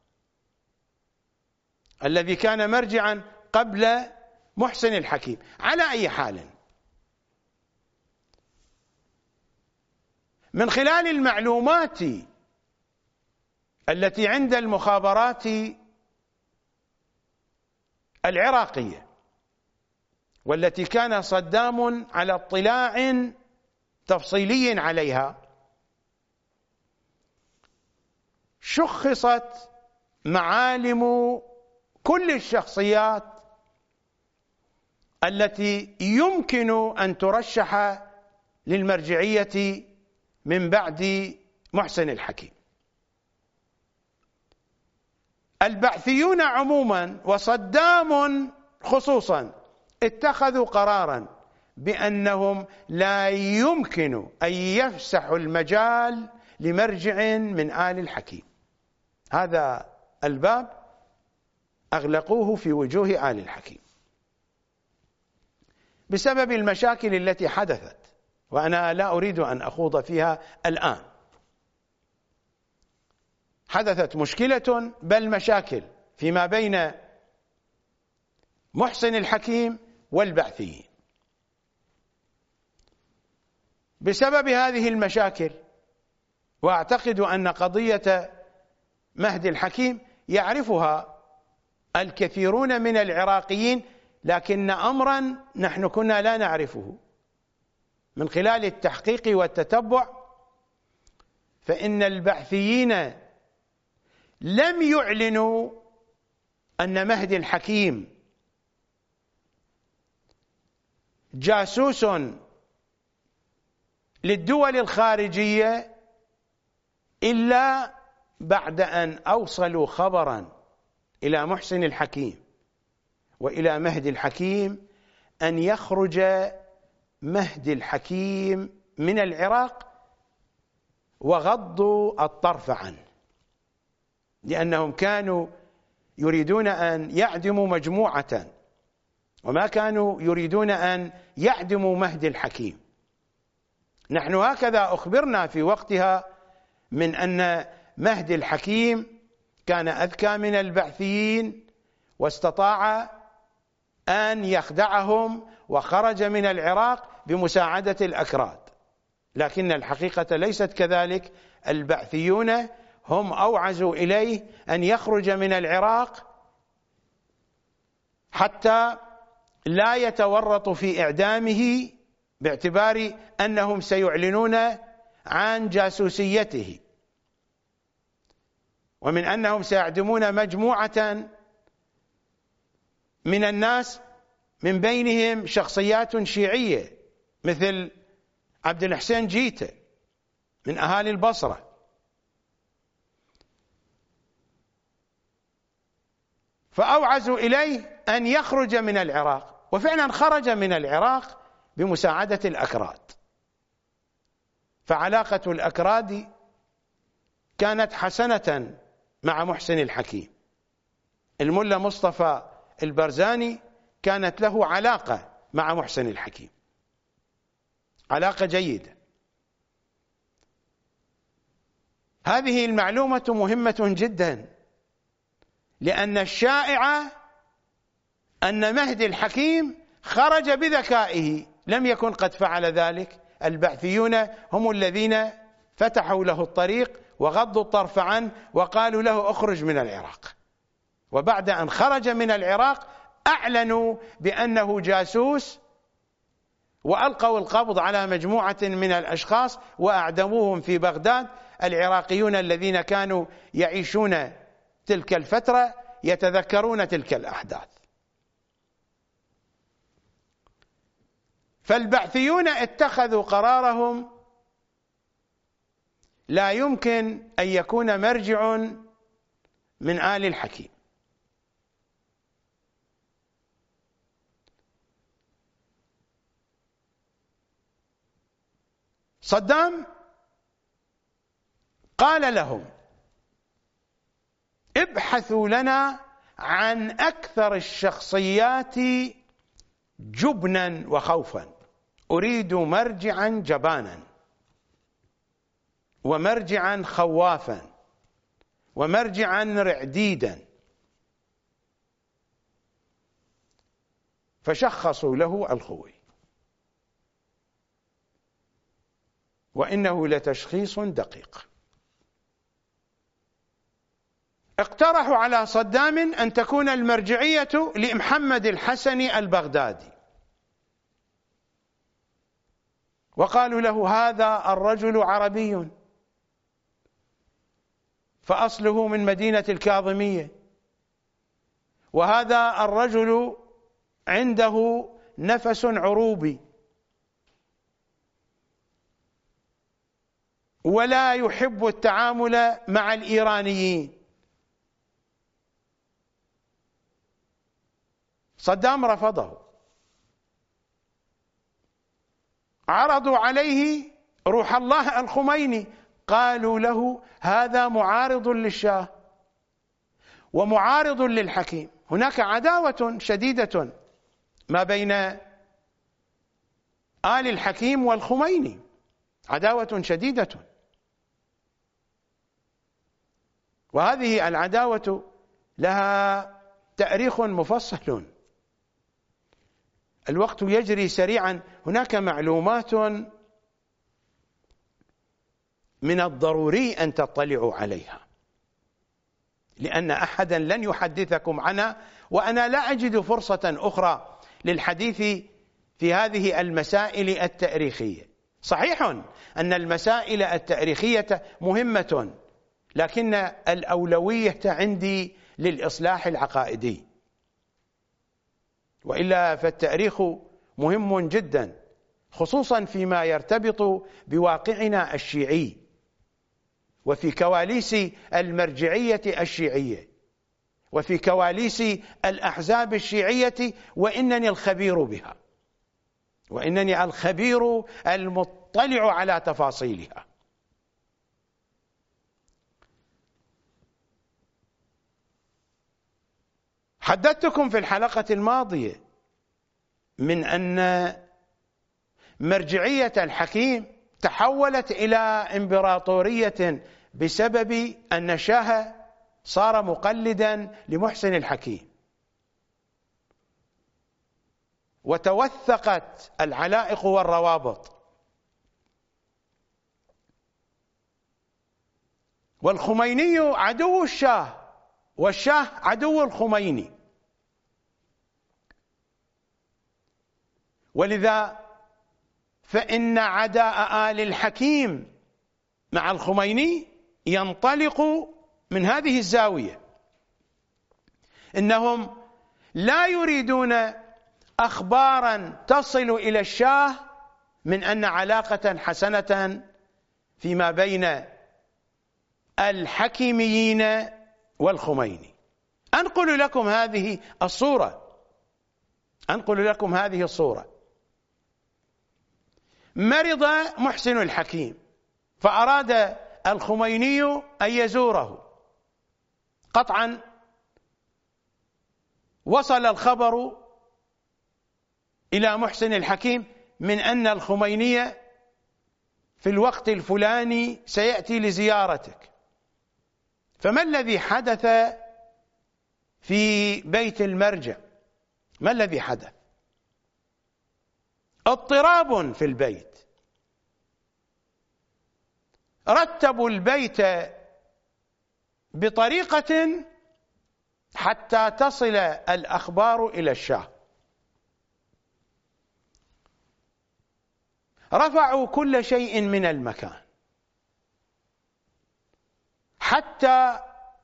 الذي كان مرجعا قبل محسن الحكيم. على أي حال، من خلال المعلومات التي عند المخابرات العراقية والتي كان صدام على اطلاع تفصيلي عليها، شخصت معالم كل الشخصيات التي يمكن أن ترشح للمرجعية من بعد محسن الحكيم. البعثيون عموما وصدام خصوصا اتخذوا قرارا بأنهم لا يمكن أن يفسحوا المجال لمرجع من آل الحكيم. هذا الباب أغلقوه في وجوه آل الحكيم بسبب المشاكل التي حدثت، وأنا لا أريد أن أخوض فيها الآن. حدثت مشكلة بل مشاكل فيما بين محسن الحكيم والبعثيين. بسبب هذه المشاكل، وأعتقد أن قضية مهدي الحكيم يعرفها الكثيرون من العراقيين، لكن أمرا نحن كنا لا نعرفه من خلال التحقيق والتتبع، فإن البعثيين لم يعلنوا أن مهدي الحكيم جاسوس للدول الخارجية إلا بعد أن أوصلوا خبرا إلى محسن الحكيم وإلى مهدي الحكيم أن يخرج مهدي الحكيم من العراق وغضوا الطرف عنه، لأنهم كانوا يريدون أن يعدموا مجموعة وما كانوا يريدون أن يعدموا مهدي الحكيم. نحن هكذا أخبرنا في وقتها من أن مهدي الحكيم كان أذكى من البعثيين واستطاع أن يخدعهم وخرج من العراق بمساعدة الأكراد، لكن الحقيقة ليست كذلك. البعثيون هم أوعزوا إليه أن يخرج من العراق حتى لا يتورط في إعدامه، باعتبار أنهم سيعلنون عن جاسوسيته، ومن أنهم سيعدمون مجموعة من الناس من بينهم شخصيات شيعية مثل عبد الحسين جيتة من أهالي البصرة. فأوعزوا إليه أن يخرج من العراق، وفعلا خرج من العراق بمساعدة الأكراد. فعلاقة الأكراد كانت حسنة مع محسن الحكيم. الملا مصطفى البرزاني كانت له علاقة مع محسن الحكيم، علاقة جيدة. هذه المعلومة مهمة جدا، لأن الشائع أن مهدي الحكيم خرج بذكائه، لم يكن قد فعل ذلك. البعثيون هم الذين فتحوا له الطريق وغضوا الطرف عنه وقالوا له اخرج من العراق، وبعد أن خرج من العراق أعلنوا بأنه جاسوس وألقوا القبض على مجموعة من الأشخاص وأعدموهم في بغداد. العراقيون الذين كانوا يعيشون تلك الفترة يتذكرون تلك الأحداث. فالبعثيون اتخذوا قرارهم، لا يمكن أن يكون مرجع من آل الحكيم. صدام قال لهم ابحثوا لنا عن أكثر الشخصيات جبنا وخوفا، أريد مرجعا جبانا ومرجعا خوافا ومرجعا رعديدا. فشخصوا له الخوي، وإنه لتشخيص دقيق. اقترحوا على صدام أن تكون المرجعية لمحمد الحسني البغدادي، وقالوا له هذا الرجل عربي فأصله من مدينة الكاظمية، وهذا الرجل عنده نفس عروبي ولا يحب التعامل مع الإيرانيين. صدام رفضه، عرضوا عليه روح الله الخميني، قالوا له هذا معارض للشاه ومعارض للحكيم. هناك عداوة شديدة ما بين آل الحكيم والخميني، عداوة شديدة. وهذه العداوة لها تاريخ مفصل. الوقت يجري سريعا. هناك معلومات من الضروري أن تطلعوا عليها، لأن أحدا لن يحدثكم عنها، وأنا لا أجد فرصة أخرى للحديث في هذه المسائل التاريخية. صحيح أن المسائل التاريخية مهمة، لكن الأولوية عندي للإصلاح العقائدي، وإلا فالتاريخ مهم جدا، خصوصا فيما يرتبط بواقعنا الشيعي وفي كواليس المرجعية الشيعية وفي كواليس الأحزاب الشيعية، وإنني الخبير بها، وإنني الخبير المطلع على تفاصيلها. حدثتكم في الحلقة الماضية من أن مرجعية الحكيم تحولت إلى إمبراطورية بسبب أن الشاه صار مقلدا لمحسن الحكيم، وتوثقت العلائق والروابط، والخميني عدو الشاه والشاه عدو الخميني. ولذا فإن عداء آل الحكيم مع الخميني ينطلق من هذه الزاوية، إنهم لا يريدون أخبارا تصل إلى الشاه من أن علاقة حسنة فيما بين الحكيميين والخميني. أنقل لكم هذه الصورة. مرض محسن الحكيم فأراد الخميني أن يزوره. قطعا وصل الخبر إلى محسن الحكيم من أن الخميني في الوقت الفلاني سيأتي لزيارتك. فما الذي حدث في بيت المرجع؟ ما الذي حدث؟ اضطراب في البيت. رتبوا البيت بطريقة حتى تصل الأخبار إلى الشاه. رفعوا كل شيء من المكان حتى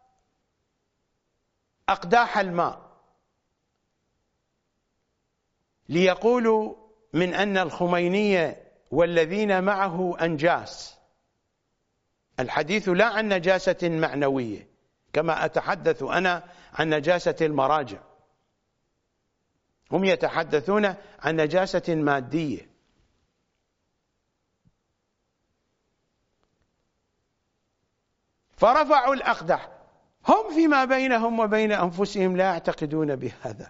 أقداح الماء، ليقولوا من أن الخميني والذين معه أنجاس. الحديث لا عن نجاسة معنوية كما أتحدث أنا عن نجاسة المراجع، هم يتحدثون عن نجاسة مادية. فرفعوا الأقدح، هم فيما بينهم وبين أنفسهم لا يعتقدون بهذا،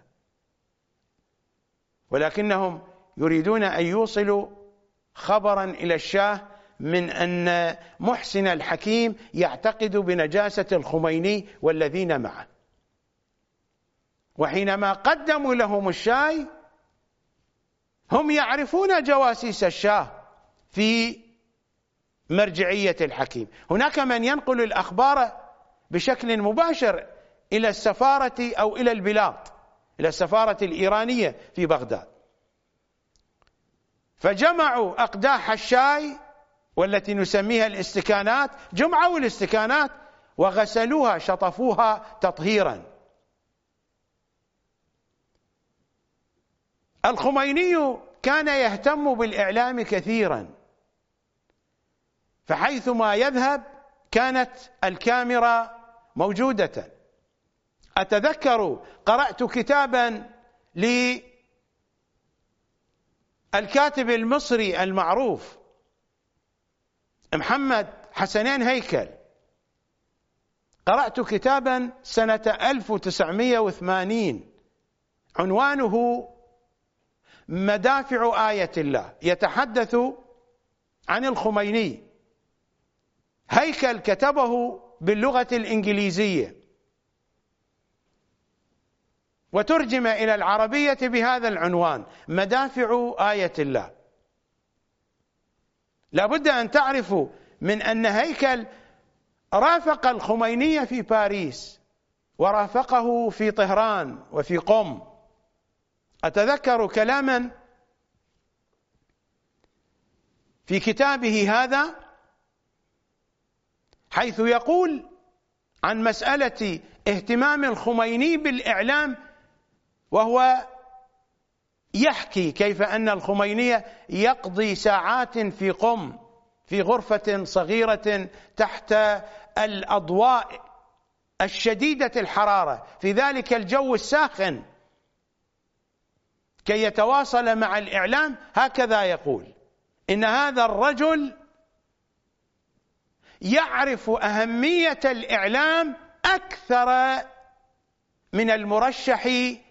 ولكنهم يريدون أن يوصلوا خبرا إلى الشاه من أن محسن الحكيم يعتقد بنجاسة الخميني والذين معه. وحينما قدموا لهم الشاي هم يعرفون جواسيس الشاه في مرجعية الحكيم. هناك من ينقل الأخبار بشكل مباشر إلى السفارة أو إلى البلاط، إلى السفارة الإيرانية في بغداد. فجمعوا أقداح الشاي والتي نسميها الاستكانات، جمعوا الاستكانات وغسلوها، شطفوها تطهيرا. الخميني كان يهتم بالإعلام كثيرا، فحيثما يذهب كانت الكاميرا موجودة. أتذكر قرأت كتابا للكاتب المصري المعروف محمد حسنين هيكل، قرأت كتابا سنة 1980 عنوانه مدافع آية الله، يتحدث عن الخميني. هيكل كتبه باللغة الإنجليزية وترجم إلى العربية بهذا العنوان: مدافع آية الله. لا بد أن تعرفوا من أن هيكل رافق الخميني في باريس ورافقه في طهران وفي قم. أتذكر كلاما في كتابه هذا حيث يقول عن مسألة اهتمام الخميني بالإعلام، وهو يحكي كيف أن الخميني يقضي ساعات في قم في غرفة صغيرة تحت الأضواء الشديدة الحرارة في ذلك الجو الساخن كي يتواصل مع الإعلام. هكذا يقول: إن هذا الرجل يعرف أهمية الإعلام أكثر من المرشح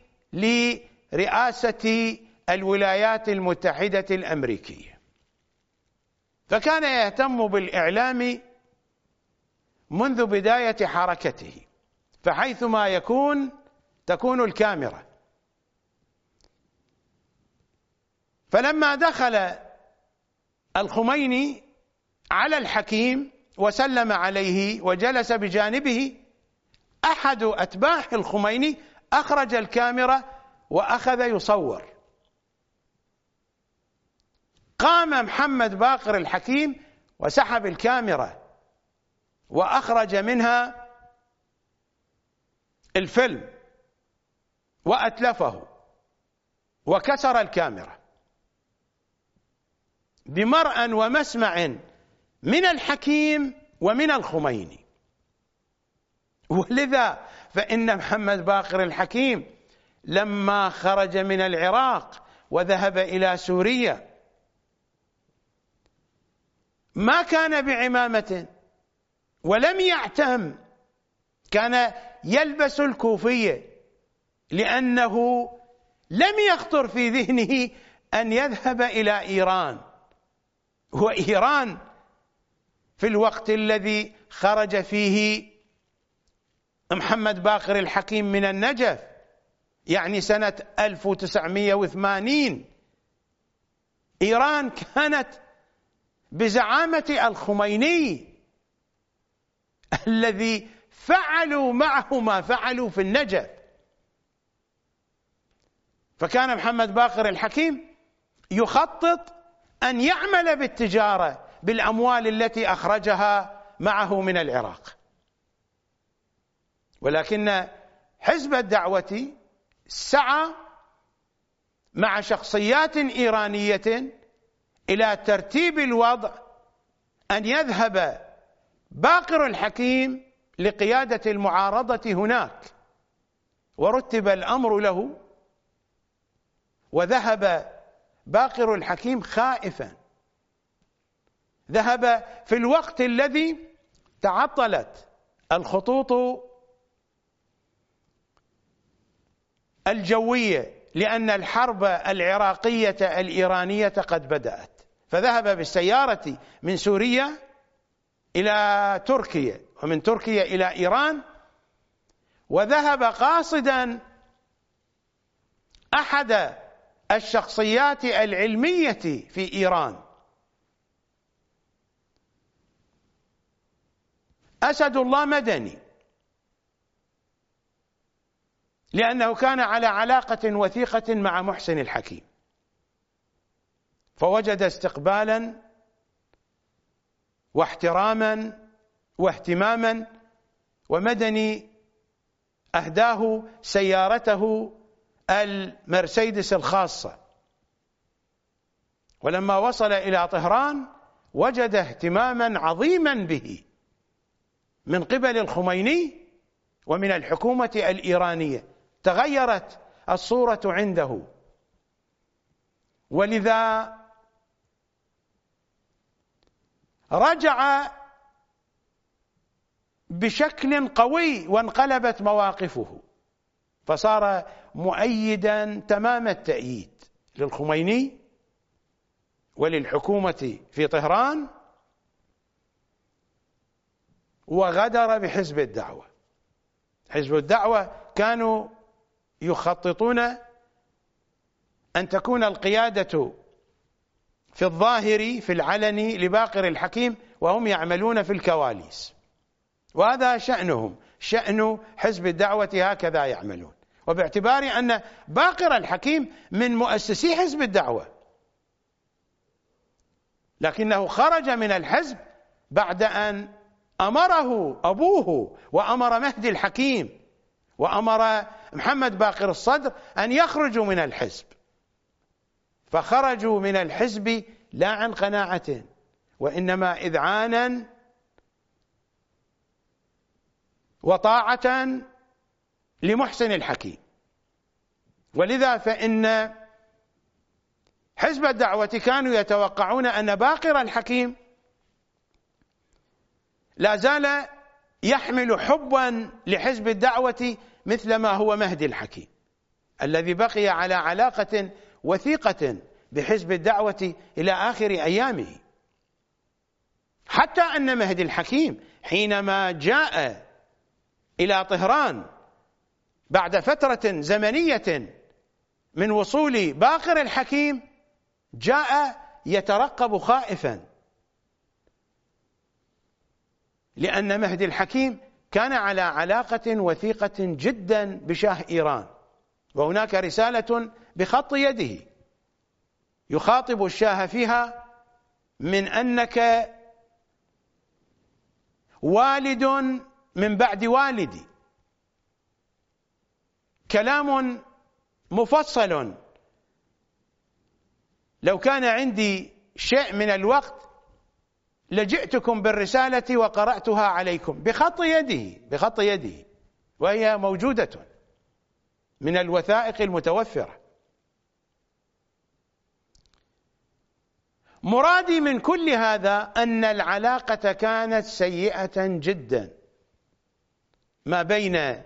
لرئاسة الولايات المتحدة الأمريكية. فكان يهتم بالإعلام منذ بداية حركته، فحيثما يكون تكون الكاميرا. فلما دخل الخميني على الحكيم وسلم عليه وجلس بجانبه، أحد أتباع الخميني أخرج الكاميرا وأخذ يصور. قام محمد باقر الحكيم وسحب الكاميرا وأخرج منها الفيلم وأتلفه وكسر الكاميرا بمرأى ومسمع من الحكيم ومن الخميني. ولذا فإن محمد باقر الحكيم لما خرج من العراق وذهب إلى سوريا ما كان بعمامة ولم يعتم، كان يلبس الكوفية، لأنه لم يخطر في ذهنه أن يذهب إلى إيران. وإيران في الوقت الذي خرج فيه محمد باقر الحكيم من النجف، يعني سنة 1980، إيران كانت بزعامة الخميني الذي فعلوا معه ما فعلوا في النجف. فكان محمد باقر الحكيم يخطط أن يعمل بالتجارة بالأموال التي أخرجها معه من العراق، ولكن حزب الدعوة سعى مع شخصيات إيرانية إلى ترتيب الوضع أن يذهب باقر الحكيم لقيادة المعارضة هناك، ورتب الأمر له، وذهب باقر الحكيم خائفا. ذهب في الوقت الذي تعطلت الخطوط الجوية لأن الحرب العراقية الإيرانية قد بدأت، فذهب بالسيارة من سوريا إلى تركيا ومن تركيا إلى إيران، وذهب قاصدا أحد الشخصيات العلمية في إيران، أسد الله مدني، لأنه كان على علاقة وثيقة مع محسن الحكيم، فوجد استقبالا واحتراما واهتماما. ومدني أهداه سيارته المرسيدس الخاصة، ولما وصل إلى طهران وجد اهتماما عظيما به من قبل الخميني ومن الحكومة الإيرانية. تغيرت الصورة عنده، ولذا رجع بشكل قوي وانقلبت مواقفه، فصار مؤيدا تمام التأييد للخميني وللحكومة في طهران، وغدر بحزب الدعوة. حزب الدعوة كانوا يخططون أن تكون القيادة في الظاهر في العلن لباقر الحكيم، وهم يعملون في الكواليس، وهذا شأنهم، شأن حزب الدعوة هكذا يعملون. وباعتبار أن باقر الحكيم من مؤسسي حزب الدعوة، لكنه خرج من الحزب بعد أن أمره أبوه وأمر مهدي الحكيم وأمر محمد باقر الصدر أن يخرجوا من الحزب، فخرجوا من الحزب لا عن قناعة وإنما إذعانا وطاعة لمحسن الحكيم. ولذا فإن حزب الدعوة كانوا يتوقعون أن باقر الحكيم لا زال يحمل حبا لحزب الدعوة مثل ما هو مهدي الحكيم الذي بقي على علاقة وثيقة بحزب الدعوة إلى آخر أيامه، حتى أن مهدي الحكيم حينما جاء إلى طهران بعد فترة زمنية من وصول باقر الحكيم جاء يترقب خائفا، لأن مهدي الحكيم كان على علاقة وثيقة جدا بشاه إيران، وهناك رسالة بخط يده يخاطب الشاه فيها من أنك والد من بعد والدي، كلام مفصل لو كان عندي شيء من الوقت لجئتكم بالرسالة وقرأتها عليكم بخط يده وهي موجودة من الوثائق المتوفرة. مرادي من كل هذا أن العلاقة كانت سيئة جدا ما بين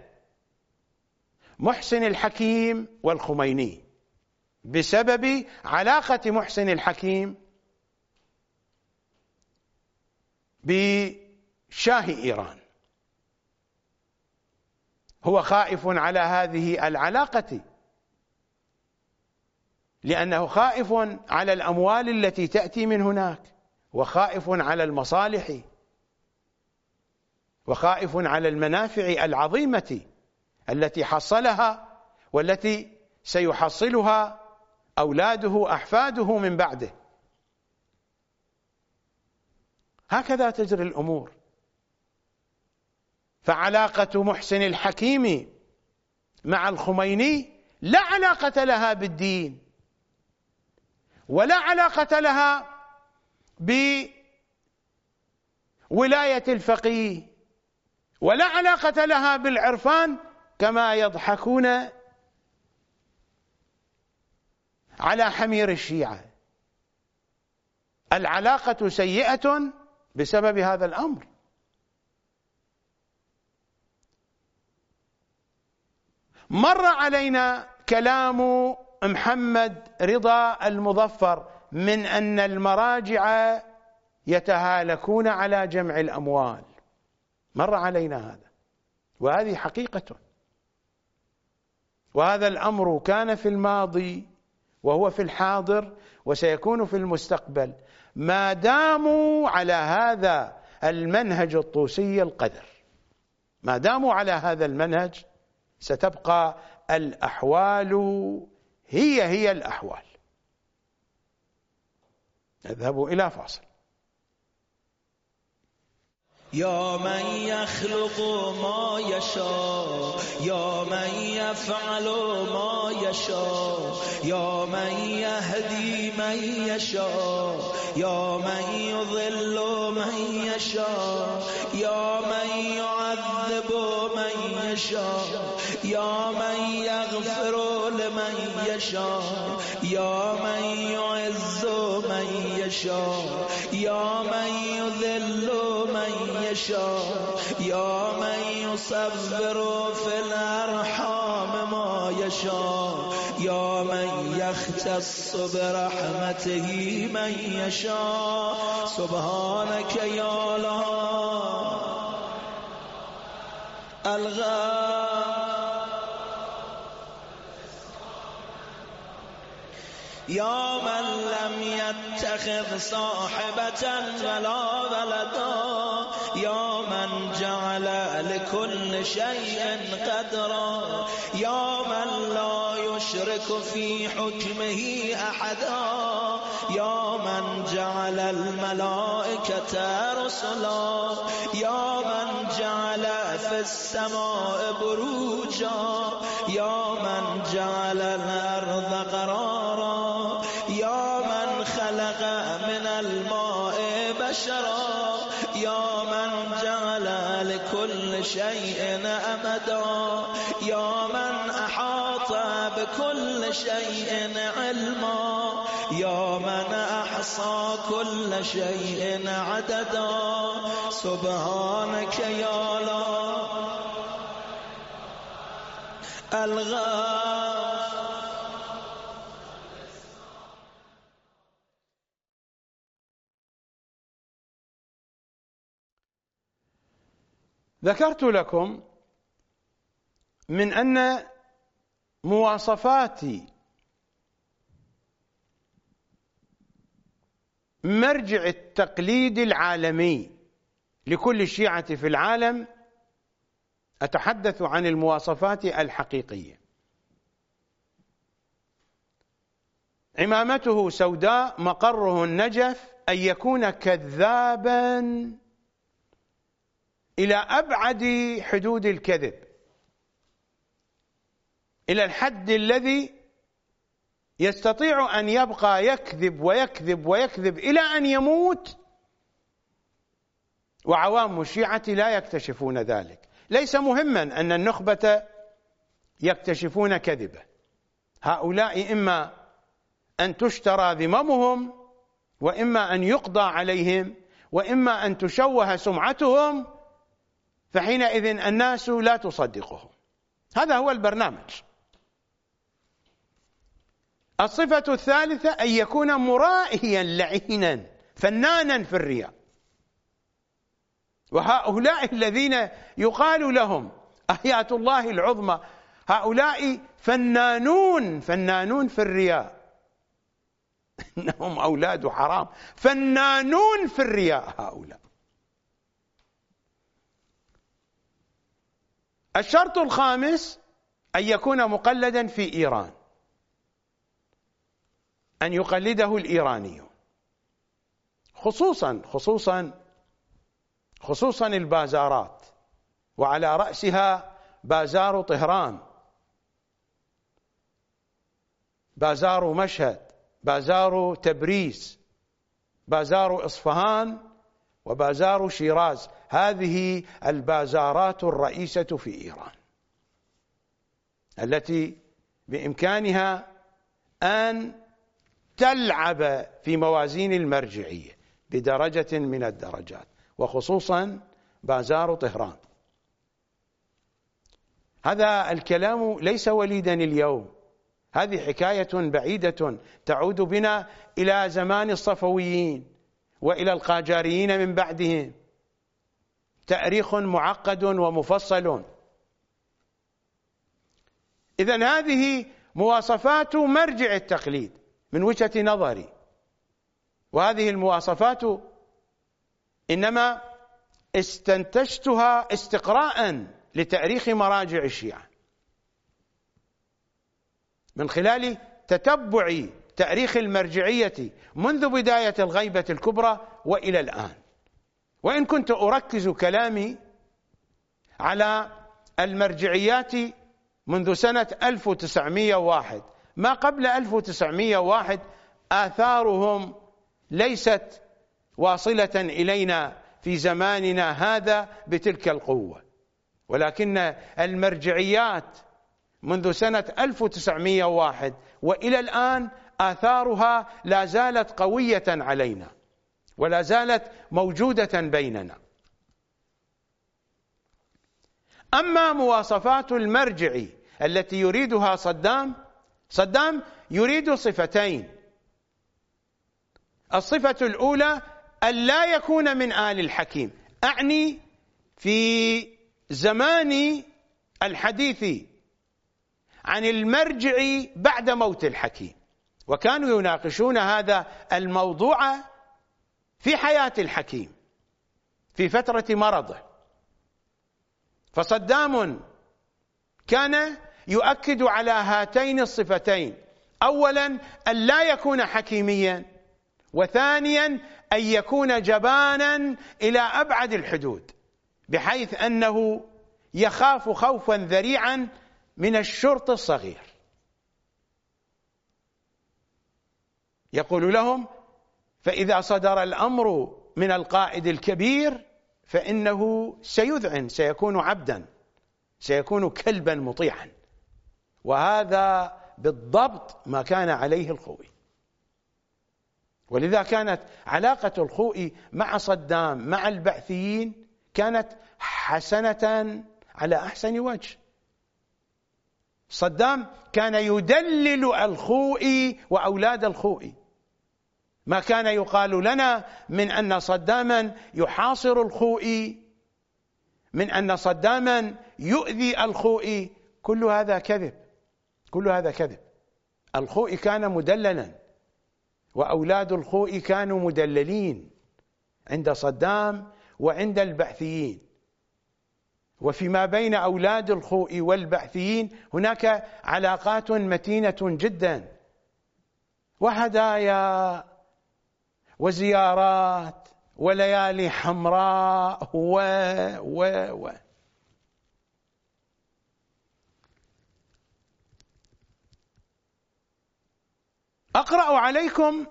محسن الحكيم والخميني بسبب علاقة محسن الحكيم بشاه إيران. هو خائف على هذه العلاقة لأنه خائف على الأموال التي تأتي من هناك، وخائف على المصالح، وخائف على المنافع العظيمة التي حصلها والتي سيحصلها أولاده أحفاده من بعده. هكذا تجري الأمور. فعلاقة محسن الحكيم مع الخميني لا علاقة لها بالدين، ولا علاقة لها بولاية الفقيه، ولا علاقة لها بالعرفان كما يضحكون على حمير الشيعة. العلاقة سيئة بسبب هذا الأمر. مر علينا كلام محمد رضا المظفر من أن المراجع يتهالكون على جمع الأموال، مر علينا هذا، وهذه حقيقة، وهذا الأمر كان في الماضي وهو في الحاضر وسيكون في المستقبل ما داموا على هذا المنهج الطوسي القذر. ما داموا على هذا المنهج ستبقى الأحوال هي الأحوال. نذهب إلى فاصل. يا من يخلق ما يشاء، يا من يفعل ما يشاء، يا من يهدي من يشاء، يا من يضل من يشاء، يا من يعذب من يشاء، يا من يغفر لمن يشاء، يا من يعز من يشاء، يا من يذل من يشاء، يا من يصبر في الأرحام ما يشاء، يا من يختص برحمته من يشاء. سبحانك يا الله يا من لم يتخذ صاحبة ولا ولدا يا من جعل لكل شيء قدرا يا من لا يشرك في حكمه أحدا يا من جعل الملائكة رسلا يا من جعل في السماء بروجا يا من جعل الأرض قرارا يا من خلق من الماء بشرا يا من جعل لكل شيء أمدا يا من أحاط بكل شيء علما يا من أحصى كل شيء عددا سبحانك يا الله ذكرت لكم من أن مواصفات مرجع التقليد العالمي لكل الشيعة في العالم، أتحدث عن المواصفات الحقيقية. عمامته سوداء، مقره النجف، أن يكون كذابا إلى أبعد حدود الكذب، إلى الحد الذي يستطيع أن يبقى يكذب ويكذب ويكذب إلى أن يموت، وعوام الشيعة لا يكتشفون ذلك. ليس مهما أن النخبة يكتشفون كذبه، هؤلاء إما أن تشترى ذممهم، وإما أن يقضى عليهم، وإما أن تشوه سمعتهم، فحينئذ الناس لا تصدقهم. هذا هو البرنامج. الصفة الثالثة أن يكون مرائيا لعينا فنانا في الرياء. وهؤلاء الذين يقال لهم آيات الله العظمى هؤلاء فنانون في الرياء، إنهم أولاد حرام، فنانون في الرياء هؤلاء. الشرط الخامس أن يكون مقلدا في إيران، أن يقلده الإيراني، خصوصا البازارات، وعلى رأسها بازار طهران، بازار مشهد، بازار تبريز، بازار إصفهان، وبازار شيراز. هذه البازارات الرئيسة في إيران التي بإمكانها أن تلعب في موازين المرجعية بدرجة من الدرجات، وخصوصا بازار طهران. هذا الكلام ليس وليدا اليوم، هذه حكاية بعيدة تعود بنا إلى زمان الصفويين وإلى القاجاريين من بعدهم، تاريخ معقد ومفصل. إذن هذه مواصفات مرجع التقليد من وجهة نظري، وهذه المواصفات إنما استنتجتها استقراء لتاريخ مراجع الشيعة من خلال تتبع تاريخ المرجعية منذ بداية الغيبة الكبرى وإلى الآن. وإن كنت أركز كلامي على المرجعيات منذ سنة 1901، ما قبل 1901 آثارهم ليست واصلة إلينا في زماننا هذا بتلك القوة، ولكن المرجعيات منذ سنة 1901 وإلى الآن آثارها لا زالت قوية علينا ولا زالت موجودة بيننا. أما مواصفات المرجع التي يريدها صدام يريد صفتين. الصفة الأولى أن لا يكون من آل الحكيم، أعني في زمان الحديث عن المرجع بعد موت الحكيم، وكانوا يناقشون هذا الموضوع في حياة الحكيم في فترة مرضه. فصدام كان يؤكد على هاتين الصفتين: أولا أن لا يكون حكيميا، وثانيا أن يكون جبانا إلى أبعد الحدود، بحيث أنه يخاف خوفا ذريعا من الشرط الصغير. يقول لهم: فإذا صدر الأمر من القائد الكبير فإنه سيذعن، سيكون عبدا، سيكون كلبا مطيعا. وهذا بالضبط ما كان عليه الخوئي. ولذا كانت علاقة الخوئي مع صدام مع البعثيين كانت حسنة على أحسن وجه. صدام كان يدلل الخوئي وأولاد الخوئي. ما كان يقال لنا من أن صداما يحاصر الخوئي، من أن صداما يؤذي الخوئي، كل هذا كذب، كل هذا كذب. الخوئي كان مدللا، وأولاد الخوئي كانوا مدللين عند صدام وعند البعثيين. وفيما بين أولاد الخوئي والبعثيين هناك علاقات متينة جدا، وهدايا وزيارات وليالي حمراء و أقرأ عليكم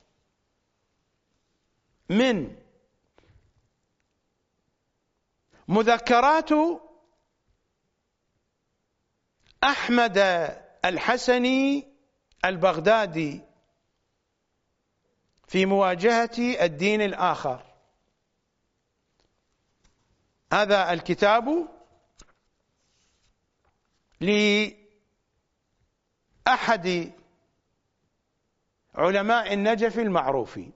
من مذكرات أحمد الحسني البغدادي في مواجهة الدين الآخر. هذا الكتاب لأحد علماء النجف المعروفين،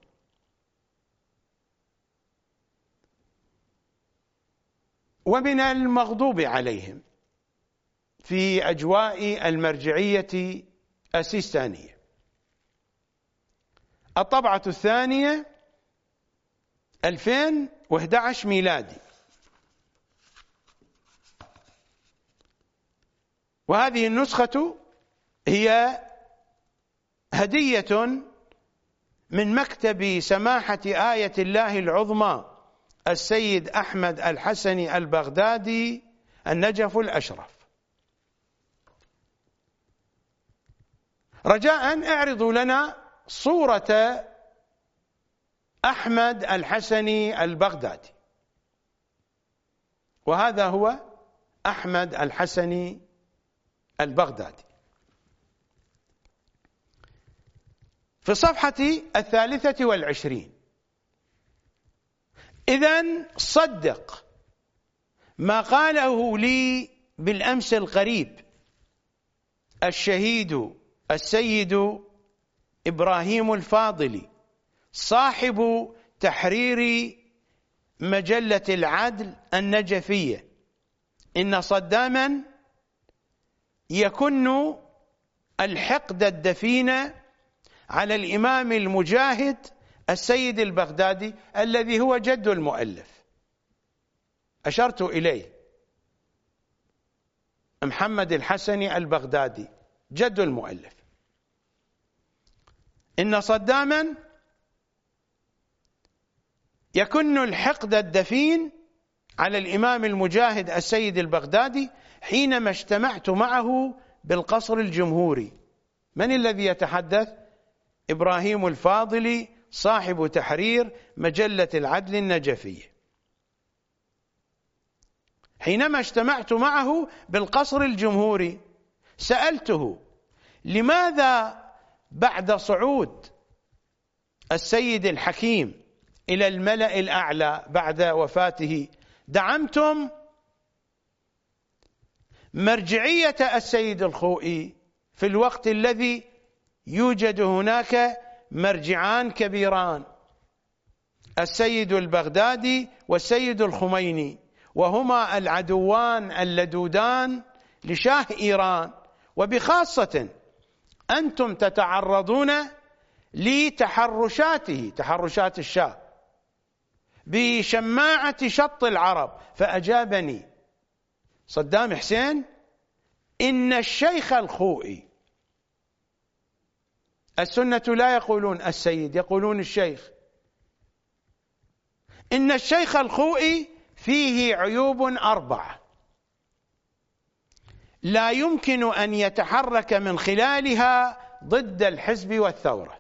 ومن المغضوب عليهم في أجواء المرجعية السيستانية. الطبعة الثانية 2011 ميلادي. وهذه النسخة هي هدية من مكتب سماحة آية الله العظمى السيد أحمد الحسني البغدادي النجف الأشرف. رجاء اعرضوا لنا صورة أحمد الحسني البغدادي. وهذا هو أحمد الحسني البغدادي. في الصفحة 23: إذن صدق ما قاله لي بالأمس القريب الشهيد السيد إبراهيم الفاضلي صاحب تحرير مجلة العدل النجفية، إن صداما يكن الحقد الدفين على الإمام المجاهد السيد البغدادي الذي هو جد المؤلف. أشرت إليه محمد الحسني البغدادي جد المؤلف. إن صداما يكن الحقد الدفين على الإمام المجاهد السيد البغدادي حينما اجتمعت معه بالقصر الجمهوري. من الذي يتحدث؟ إبراهيم الفاضلي صاحب تحرير مجلة العدل النجفية. حينما اجتمعت معه بالقصر الجمهوري سألته: لماذا بعد صعود السيد الحكيم إلى الملأ الأعلى بعد وفاته دعمتم مرجعية السيد الخوئي في الوقت الذي يوجد هناك مرجعان كبيران، السيد البغدادي والسيد الخميني، وهما العدوان اللدودان لشاه إيران، وبخاصة أنتم تتعرضون لتحرشاته، تحرشات الشاه بشماعة شط العرب. فأجابني صدام حسين: إن الشيخ الخوئي، السنة لا يقولون السيد، يقولون الشيخ، إن الشيخ الخوئي فيه عيوب 4 لا يمكن أن يتحرك من خلالها ضد الحزب والثورة،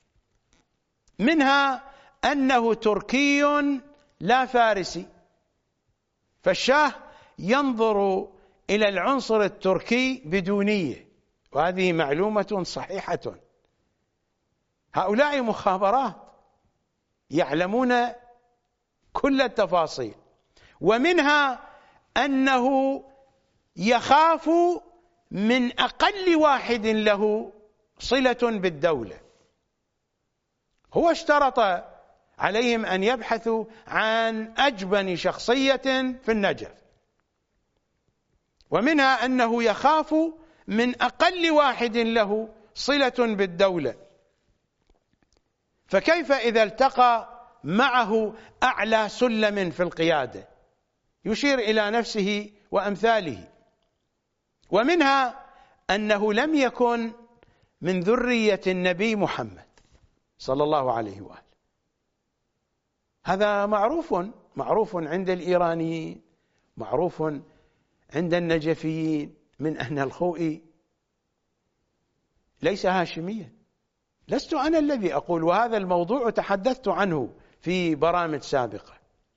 منها أنه تركي لا فارسي، فالشاه ينظر إلى العنصر التركي بدونية، وهذه معلومة صحيحة. هؤلاء مخابرات يعلمون كل التفاصيل. ومنها أنه يخاف من أقل واحد له صلة بالدولة. هو اشترط عليهم أن يبحثوا عن أجبن شخصية في النجف، ومنها أنه يخاف من أقل واحد له صلة بالدولة، فكيف إذا التقى معه أعلى سلم في القيادة؟ يشير إلى نفسه وأمثاله. ومنها أنه لم يكن من ذرية النبي محمد صلى الله عليه وآله. هذا معروف عند الإيرانيين، معروف عند النجفيين، من أن الخوئي ليس هاشميا. لست أنا الذي أقول، وهذا الموضوع تحدثت عنه في برامج سابقة.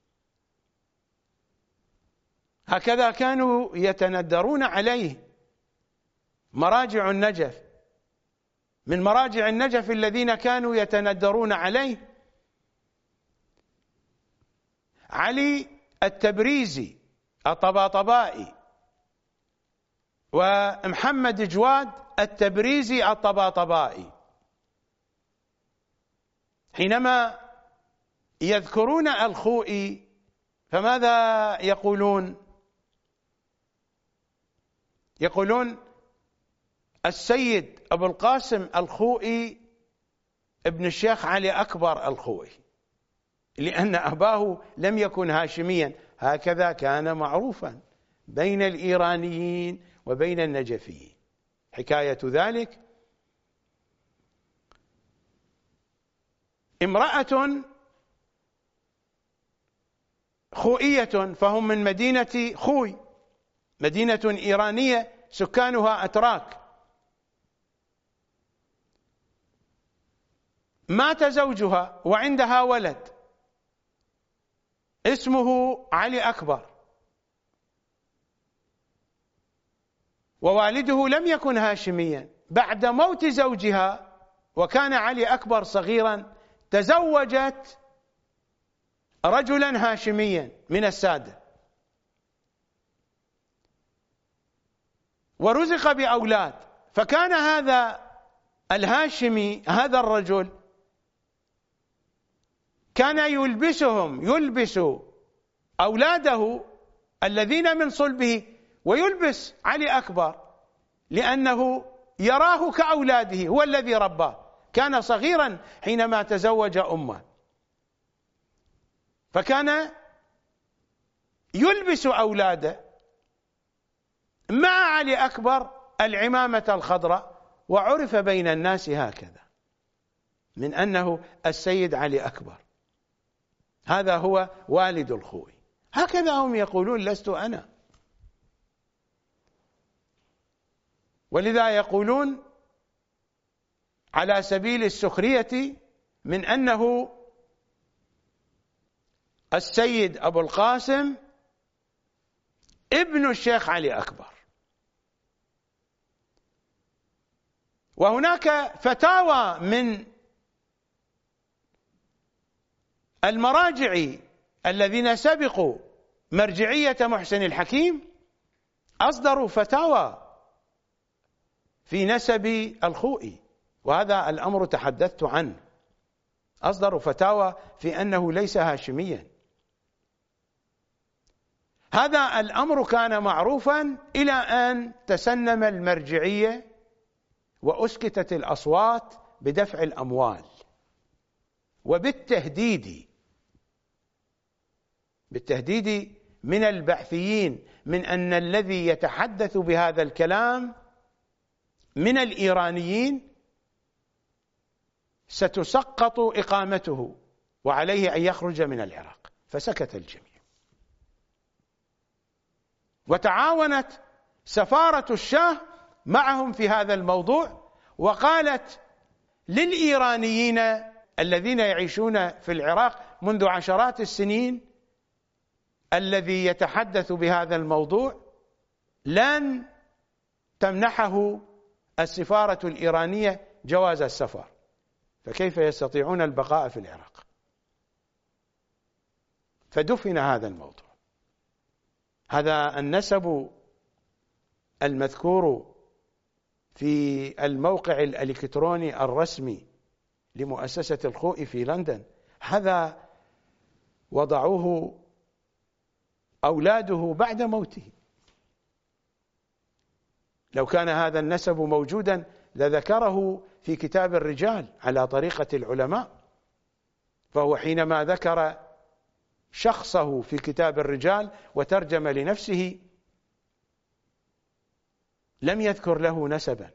هكذا كانوا يتندرون عليه مراجع النجف. من مراجع النجف الذين كانوا يتندرون عليه علي التبريزي الطباطبائي، ومحمد جواد التبريزي الطباطبائي. حينما يذكرون الخوئي فماذا يقولون؟ يقولون السيد أبو القاسم الخوئي ابن الشيخ علي أكبر الخوئي، لأن أباه لم يكن هاشميا. هكذا كان معروفا بين الإيرانيين وبين النجفيين. حكاية ذلك: امرأة خوئية، فهم من مدينة خوي، مدينة إيرانية سكانها أتراك. مات زوجها وعندها ولد اسمه علي أكبر، ووالده لم يكن هاشميا. بعد موت زوجها وكان علي أكبر صغيرا تزوجت رجلا هاشميا من السادة، ورزق بأولاد. فكان هذا الهاشمي، هذا الرجل، كان يلبس أولاده الذين من صلبه، ويلبس علي أكبر لأنه يراه كأولاده، هو الذي رباه. كان صغيرا حينما تزوج أمه، فكان يلبس أولاده مع علي أكبر العمامة الخضراء، وعرف بين الناس هكذا من أنه السيد علي أكبر، هذا هو والد الخوئي. هكذا هم يقولون، لست أنا. ولذا يقولون على سبيل السخرية من أنه السيد أبو القاسم ابن الشيخ علي أكبر. وهناك فتاوى من المراجع الذين سبقوا مرجعية محسن الحكيم، أصدروا فتاوى في نسب الخوئي، وهذا الأمر تحدثت عنه. أصدروا فتاوى في أنه ليس هاشميا. هذا الأمر كان معروفا إلى أن تسنم المرجعية وأسكتت الأصوات بدفع الأموال وبالتهديد من البعثيين من أن الذي يتحدث بهذا الكلام من الإيرانيين ستسقط إقامته وعليه أن يخرج من العراق. فسكت الجميع، وتعاونت سفارة الشاه معهم في هذا الموضوع، وقالت للإيرانيين الذين يعيشون في العراق منذ عشرات السنين الذي يتحدث بهذا الموضوع لن تمنحه السفارة الإيرانية جواز السفر، فكيف يستطيعون البقاء في العراق؟ فدفن هذا الموضوع. هذا النسب المذكور في الموقع الإلكتروني الرسمي لمؤسسة الخوئي في لندن، هذا وضعوه أولاده بعد موته. لو كان هذا النسب موجودا لذكره في كتاب الرجال على طريقة العلماء، فهو حينما ذكر شخصه في كتاب الرجال وترجم لنفسه لم يذكر له نسبا،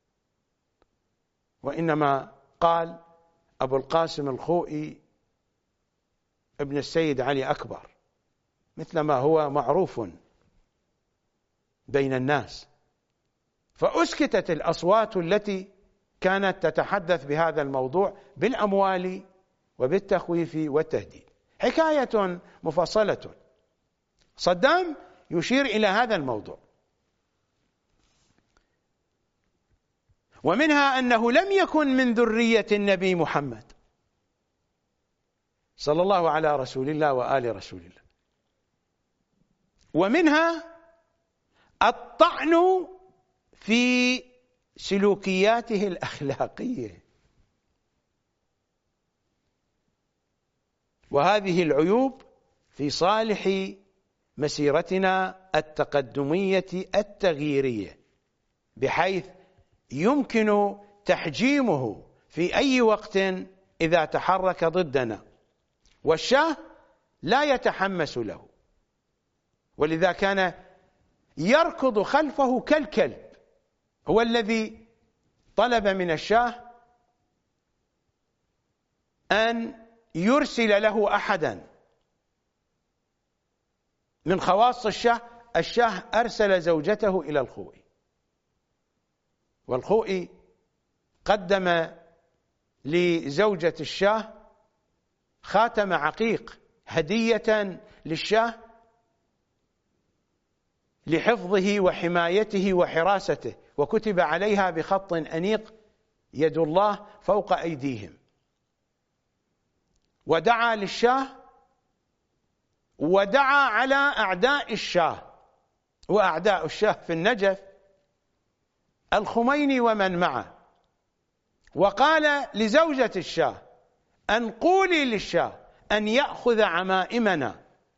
وإنما قال أبو القاسم الخوئي ابن السيد علي أكبر، مثلما هو معروف بين الناس. فأسكتت الأصوات التي كانت تتحدث بهذا الموضوع بالأموال وبالتخويف والتهديد. حكاية مفصلة. صدام يشير إلى هذا الموضوع، ومنها أنه لم يكن من ذرية النبي محمد صلى الله على رسول الله وآل رسول الله، ومنها الطعن في سلوكياته الأخلاقية، وهذه العيوب في صالح مسيرتنا التقدمية التغييرية، بحيث يمكن تحجيمه في أي وقت إذا تحرك ضدنا، والشاه لا يتحمس له، ولذا كان يركض خلفه كالكلب. هو الذي طلب من الشاه أن يرسل له أحدا من خواص الشاه. الشاه أرسل زوجته إلى الخوئي، والخوئي قدم لزوجة الشاه خاتم عقيق هدية للشاه لحفظه وحمايته وحراسته، وكتب عليها بخط أنيق: يد الله فوق أيديهم. ودعا للشاه ودعا على أعداء الشاه، وأعداء الشاه في النجف الخميني ومن معه، وقال لزوجة الشاه: أن قولي للشاه أن يأخذ عمائمنا.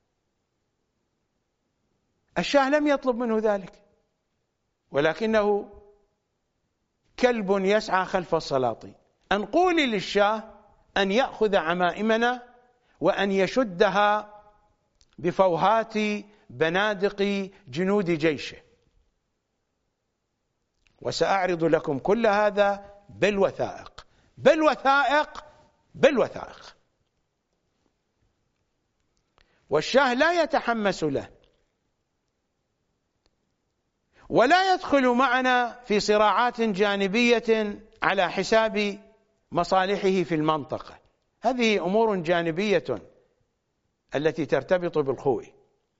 الشاه لم يطلب منه ذلك، ولكنه كلب يسعى خلف السلاطين. أن قولي للشاه أن يأخذ عمائمنا وأن يشدها بفوهات بنادق جنود جيشه، وسأعرض لكم كل هذا بالوثائق بالوثائق بالوثائق. والشاه لا يتحمس له، ولا يدخل معنا في صراعات جانبية على حساب مصالحه في المنطقة. هذه أمور جانبية التي ترتبط بالخوئي.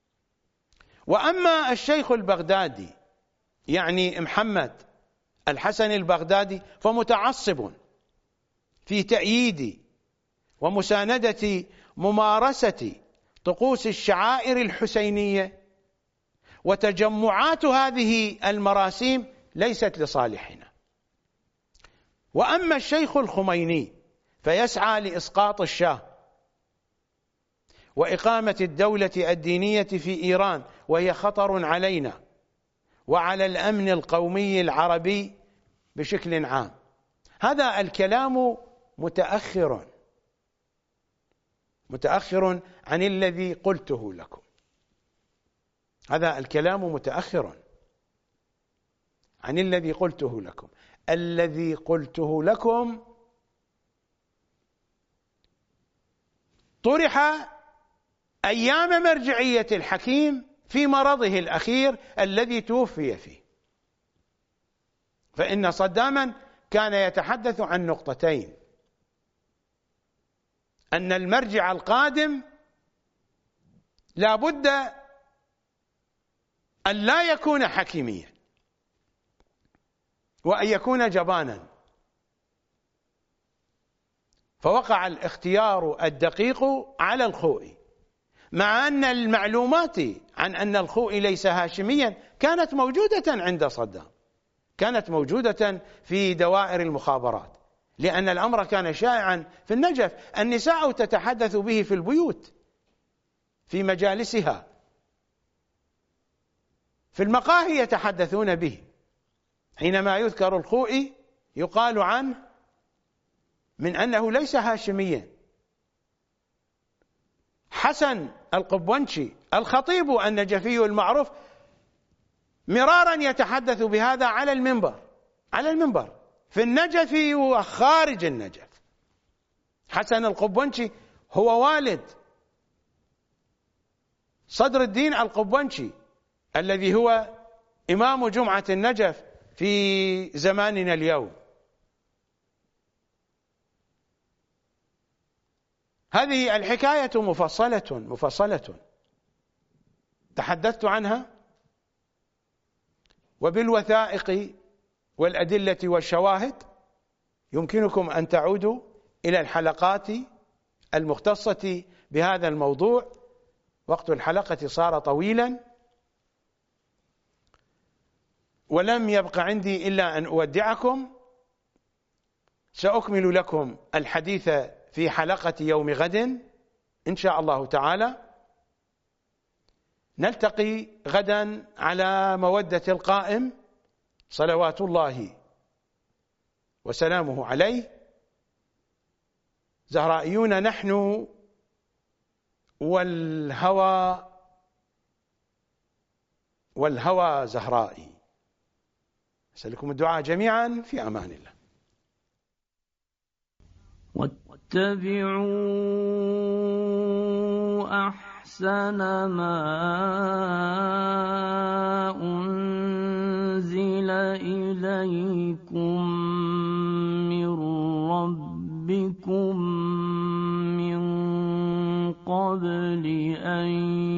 وأما الشيخ البغدادي، يعني محمد الحسن البغدادي، فمتعصب في تأييد ومساندة ممارسة طقوس الشعائر الحسينية، وتجمعات هذه المراسيم ليست لصالحنا. وأما الشيخ الخميني فيسعى لإسقاط الشاه، وإقامة الدولة الدينية في إيران، وهي خطر علينا وعلى الأمن القومي العربي بشكل عام. هذا الكلام متأخر عن الذي قلته لكم. هذا الكلام متأخر عن الذي قلته لكم. الذي قلته لكم طرح أيام مرجعية الحكيم في مرضه الأخير الذي توفي فيه. فإن صداما كان يتحدث عن نقطتين: أن المرجع القادم لا بد أن لا يكون حكيميا وأن يكون جبانا. فوقع الاختيار الدقيق على الخوئي، مع أن المعلومات عن أن الخوئي ليس هاشميا كانت موجودة عند صدام، كانت موجودة في دوائر المخابرات، لأن الأمر كان شائعا في النجف. النساء تتحدث به في البيوت، في مجالسها، في المقاهي يتحدثون به. حينما يذكر الخوئي يقال عنه من أنه ليس هاشميا. حسن القبونشي الخطيب النجفي المعروف مرارا يتحدث بهذا على المنبر في النجف وخارج النجف. حسن القبونشي هو والد صدر الدين القبونشي الذي هو إمام جمعة النجف في زماننا اليوم. هذه الحكاية مفصلة تحدثت عنها، وبالوثائق والأدلة والشواهد يمكنكم أن تعودوا إلى الحلقات المختصة بهذا الموضوع. وقت الحلقة صار طويلا، ولم يبق عندي إلا أن أودعكم. سأكمل لكم الحديث في حلقة يوم غد إن شاء الله تعالى. نلتقي غدا على مودة القائم صلوات الله وسلامه عليه. زهرائيون نحن، والهوى زهرائي. أسألكم الدعاء جميعا، في أمان الله. واتبعوا أحسن ما أنزل إليكم من ربكم من قبل أن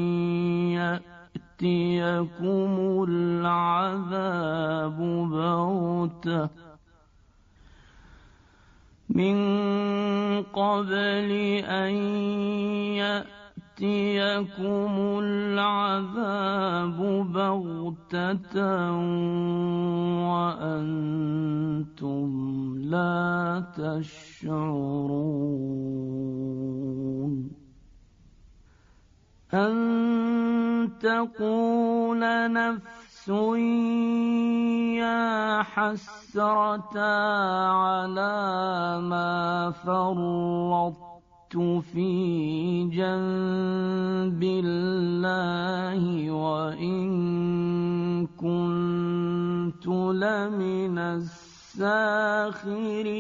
يأتيكم العذاب بغتة من قبل أن يأتيكم العذاب بغتة وأنتم لا تشعرون. أن تقول نفس يا حسرة على ما فرطت في جنب الله وإن كنت لمن الساخرين.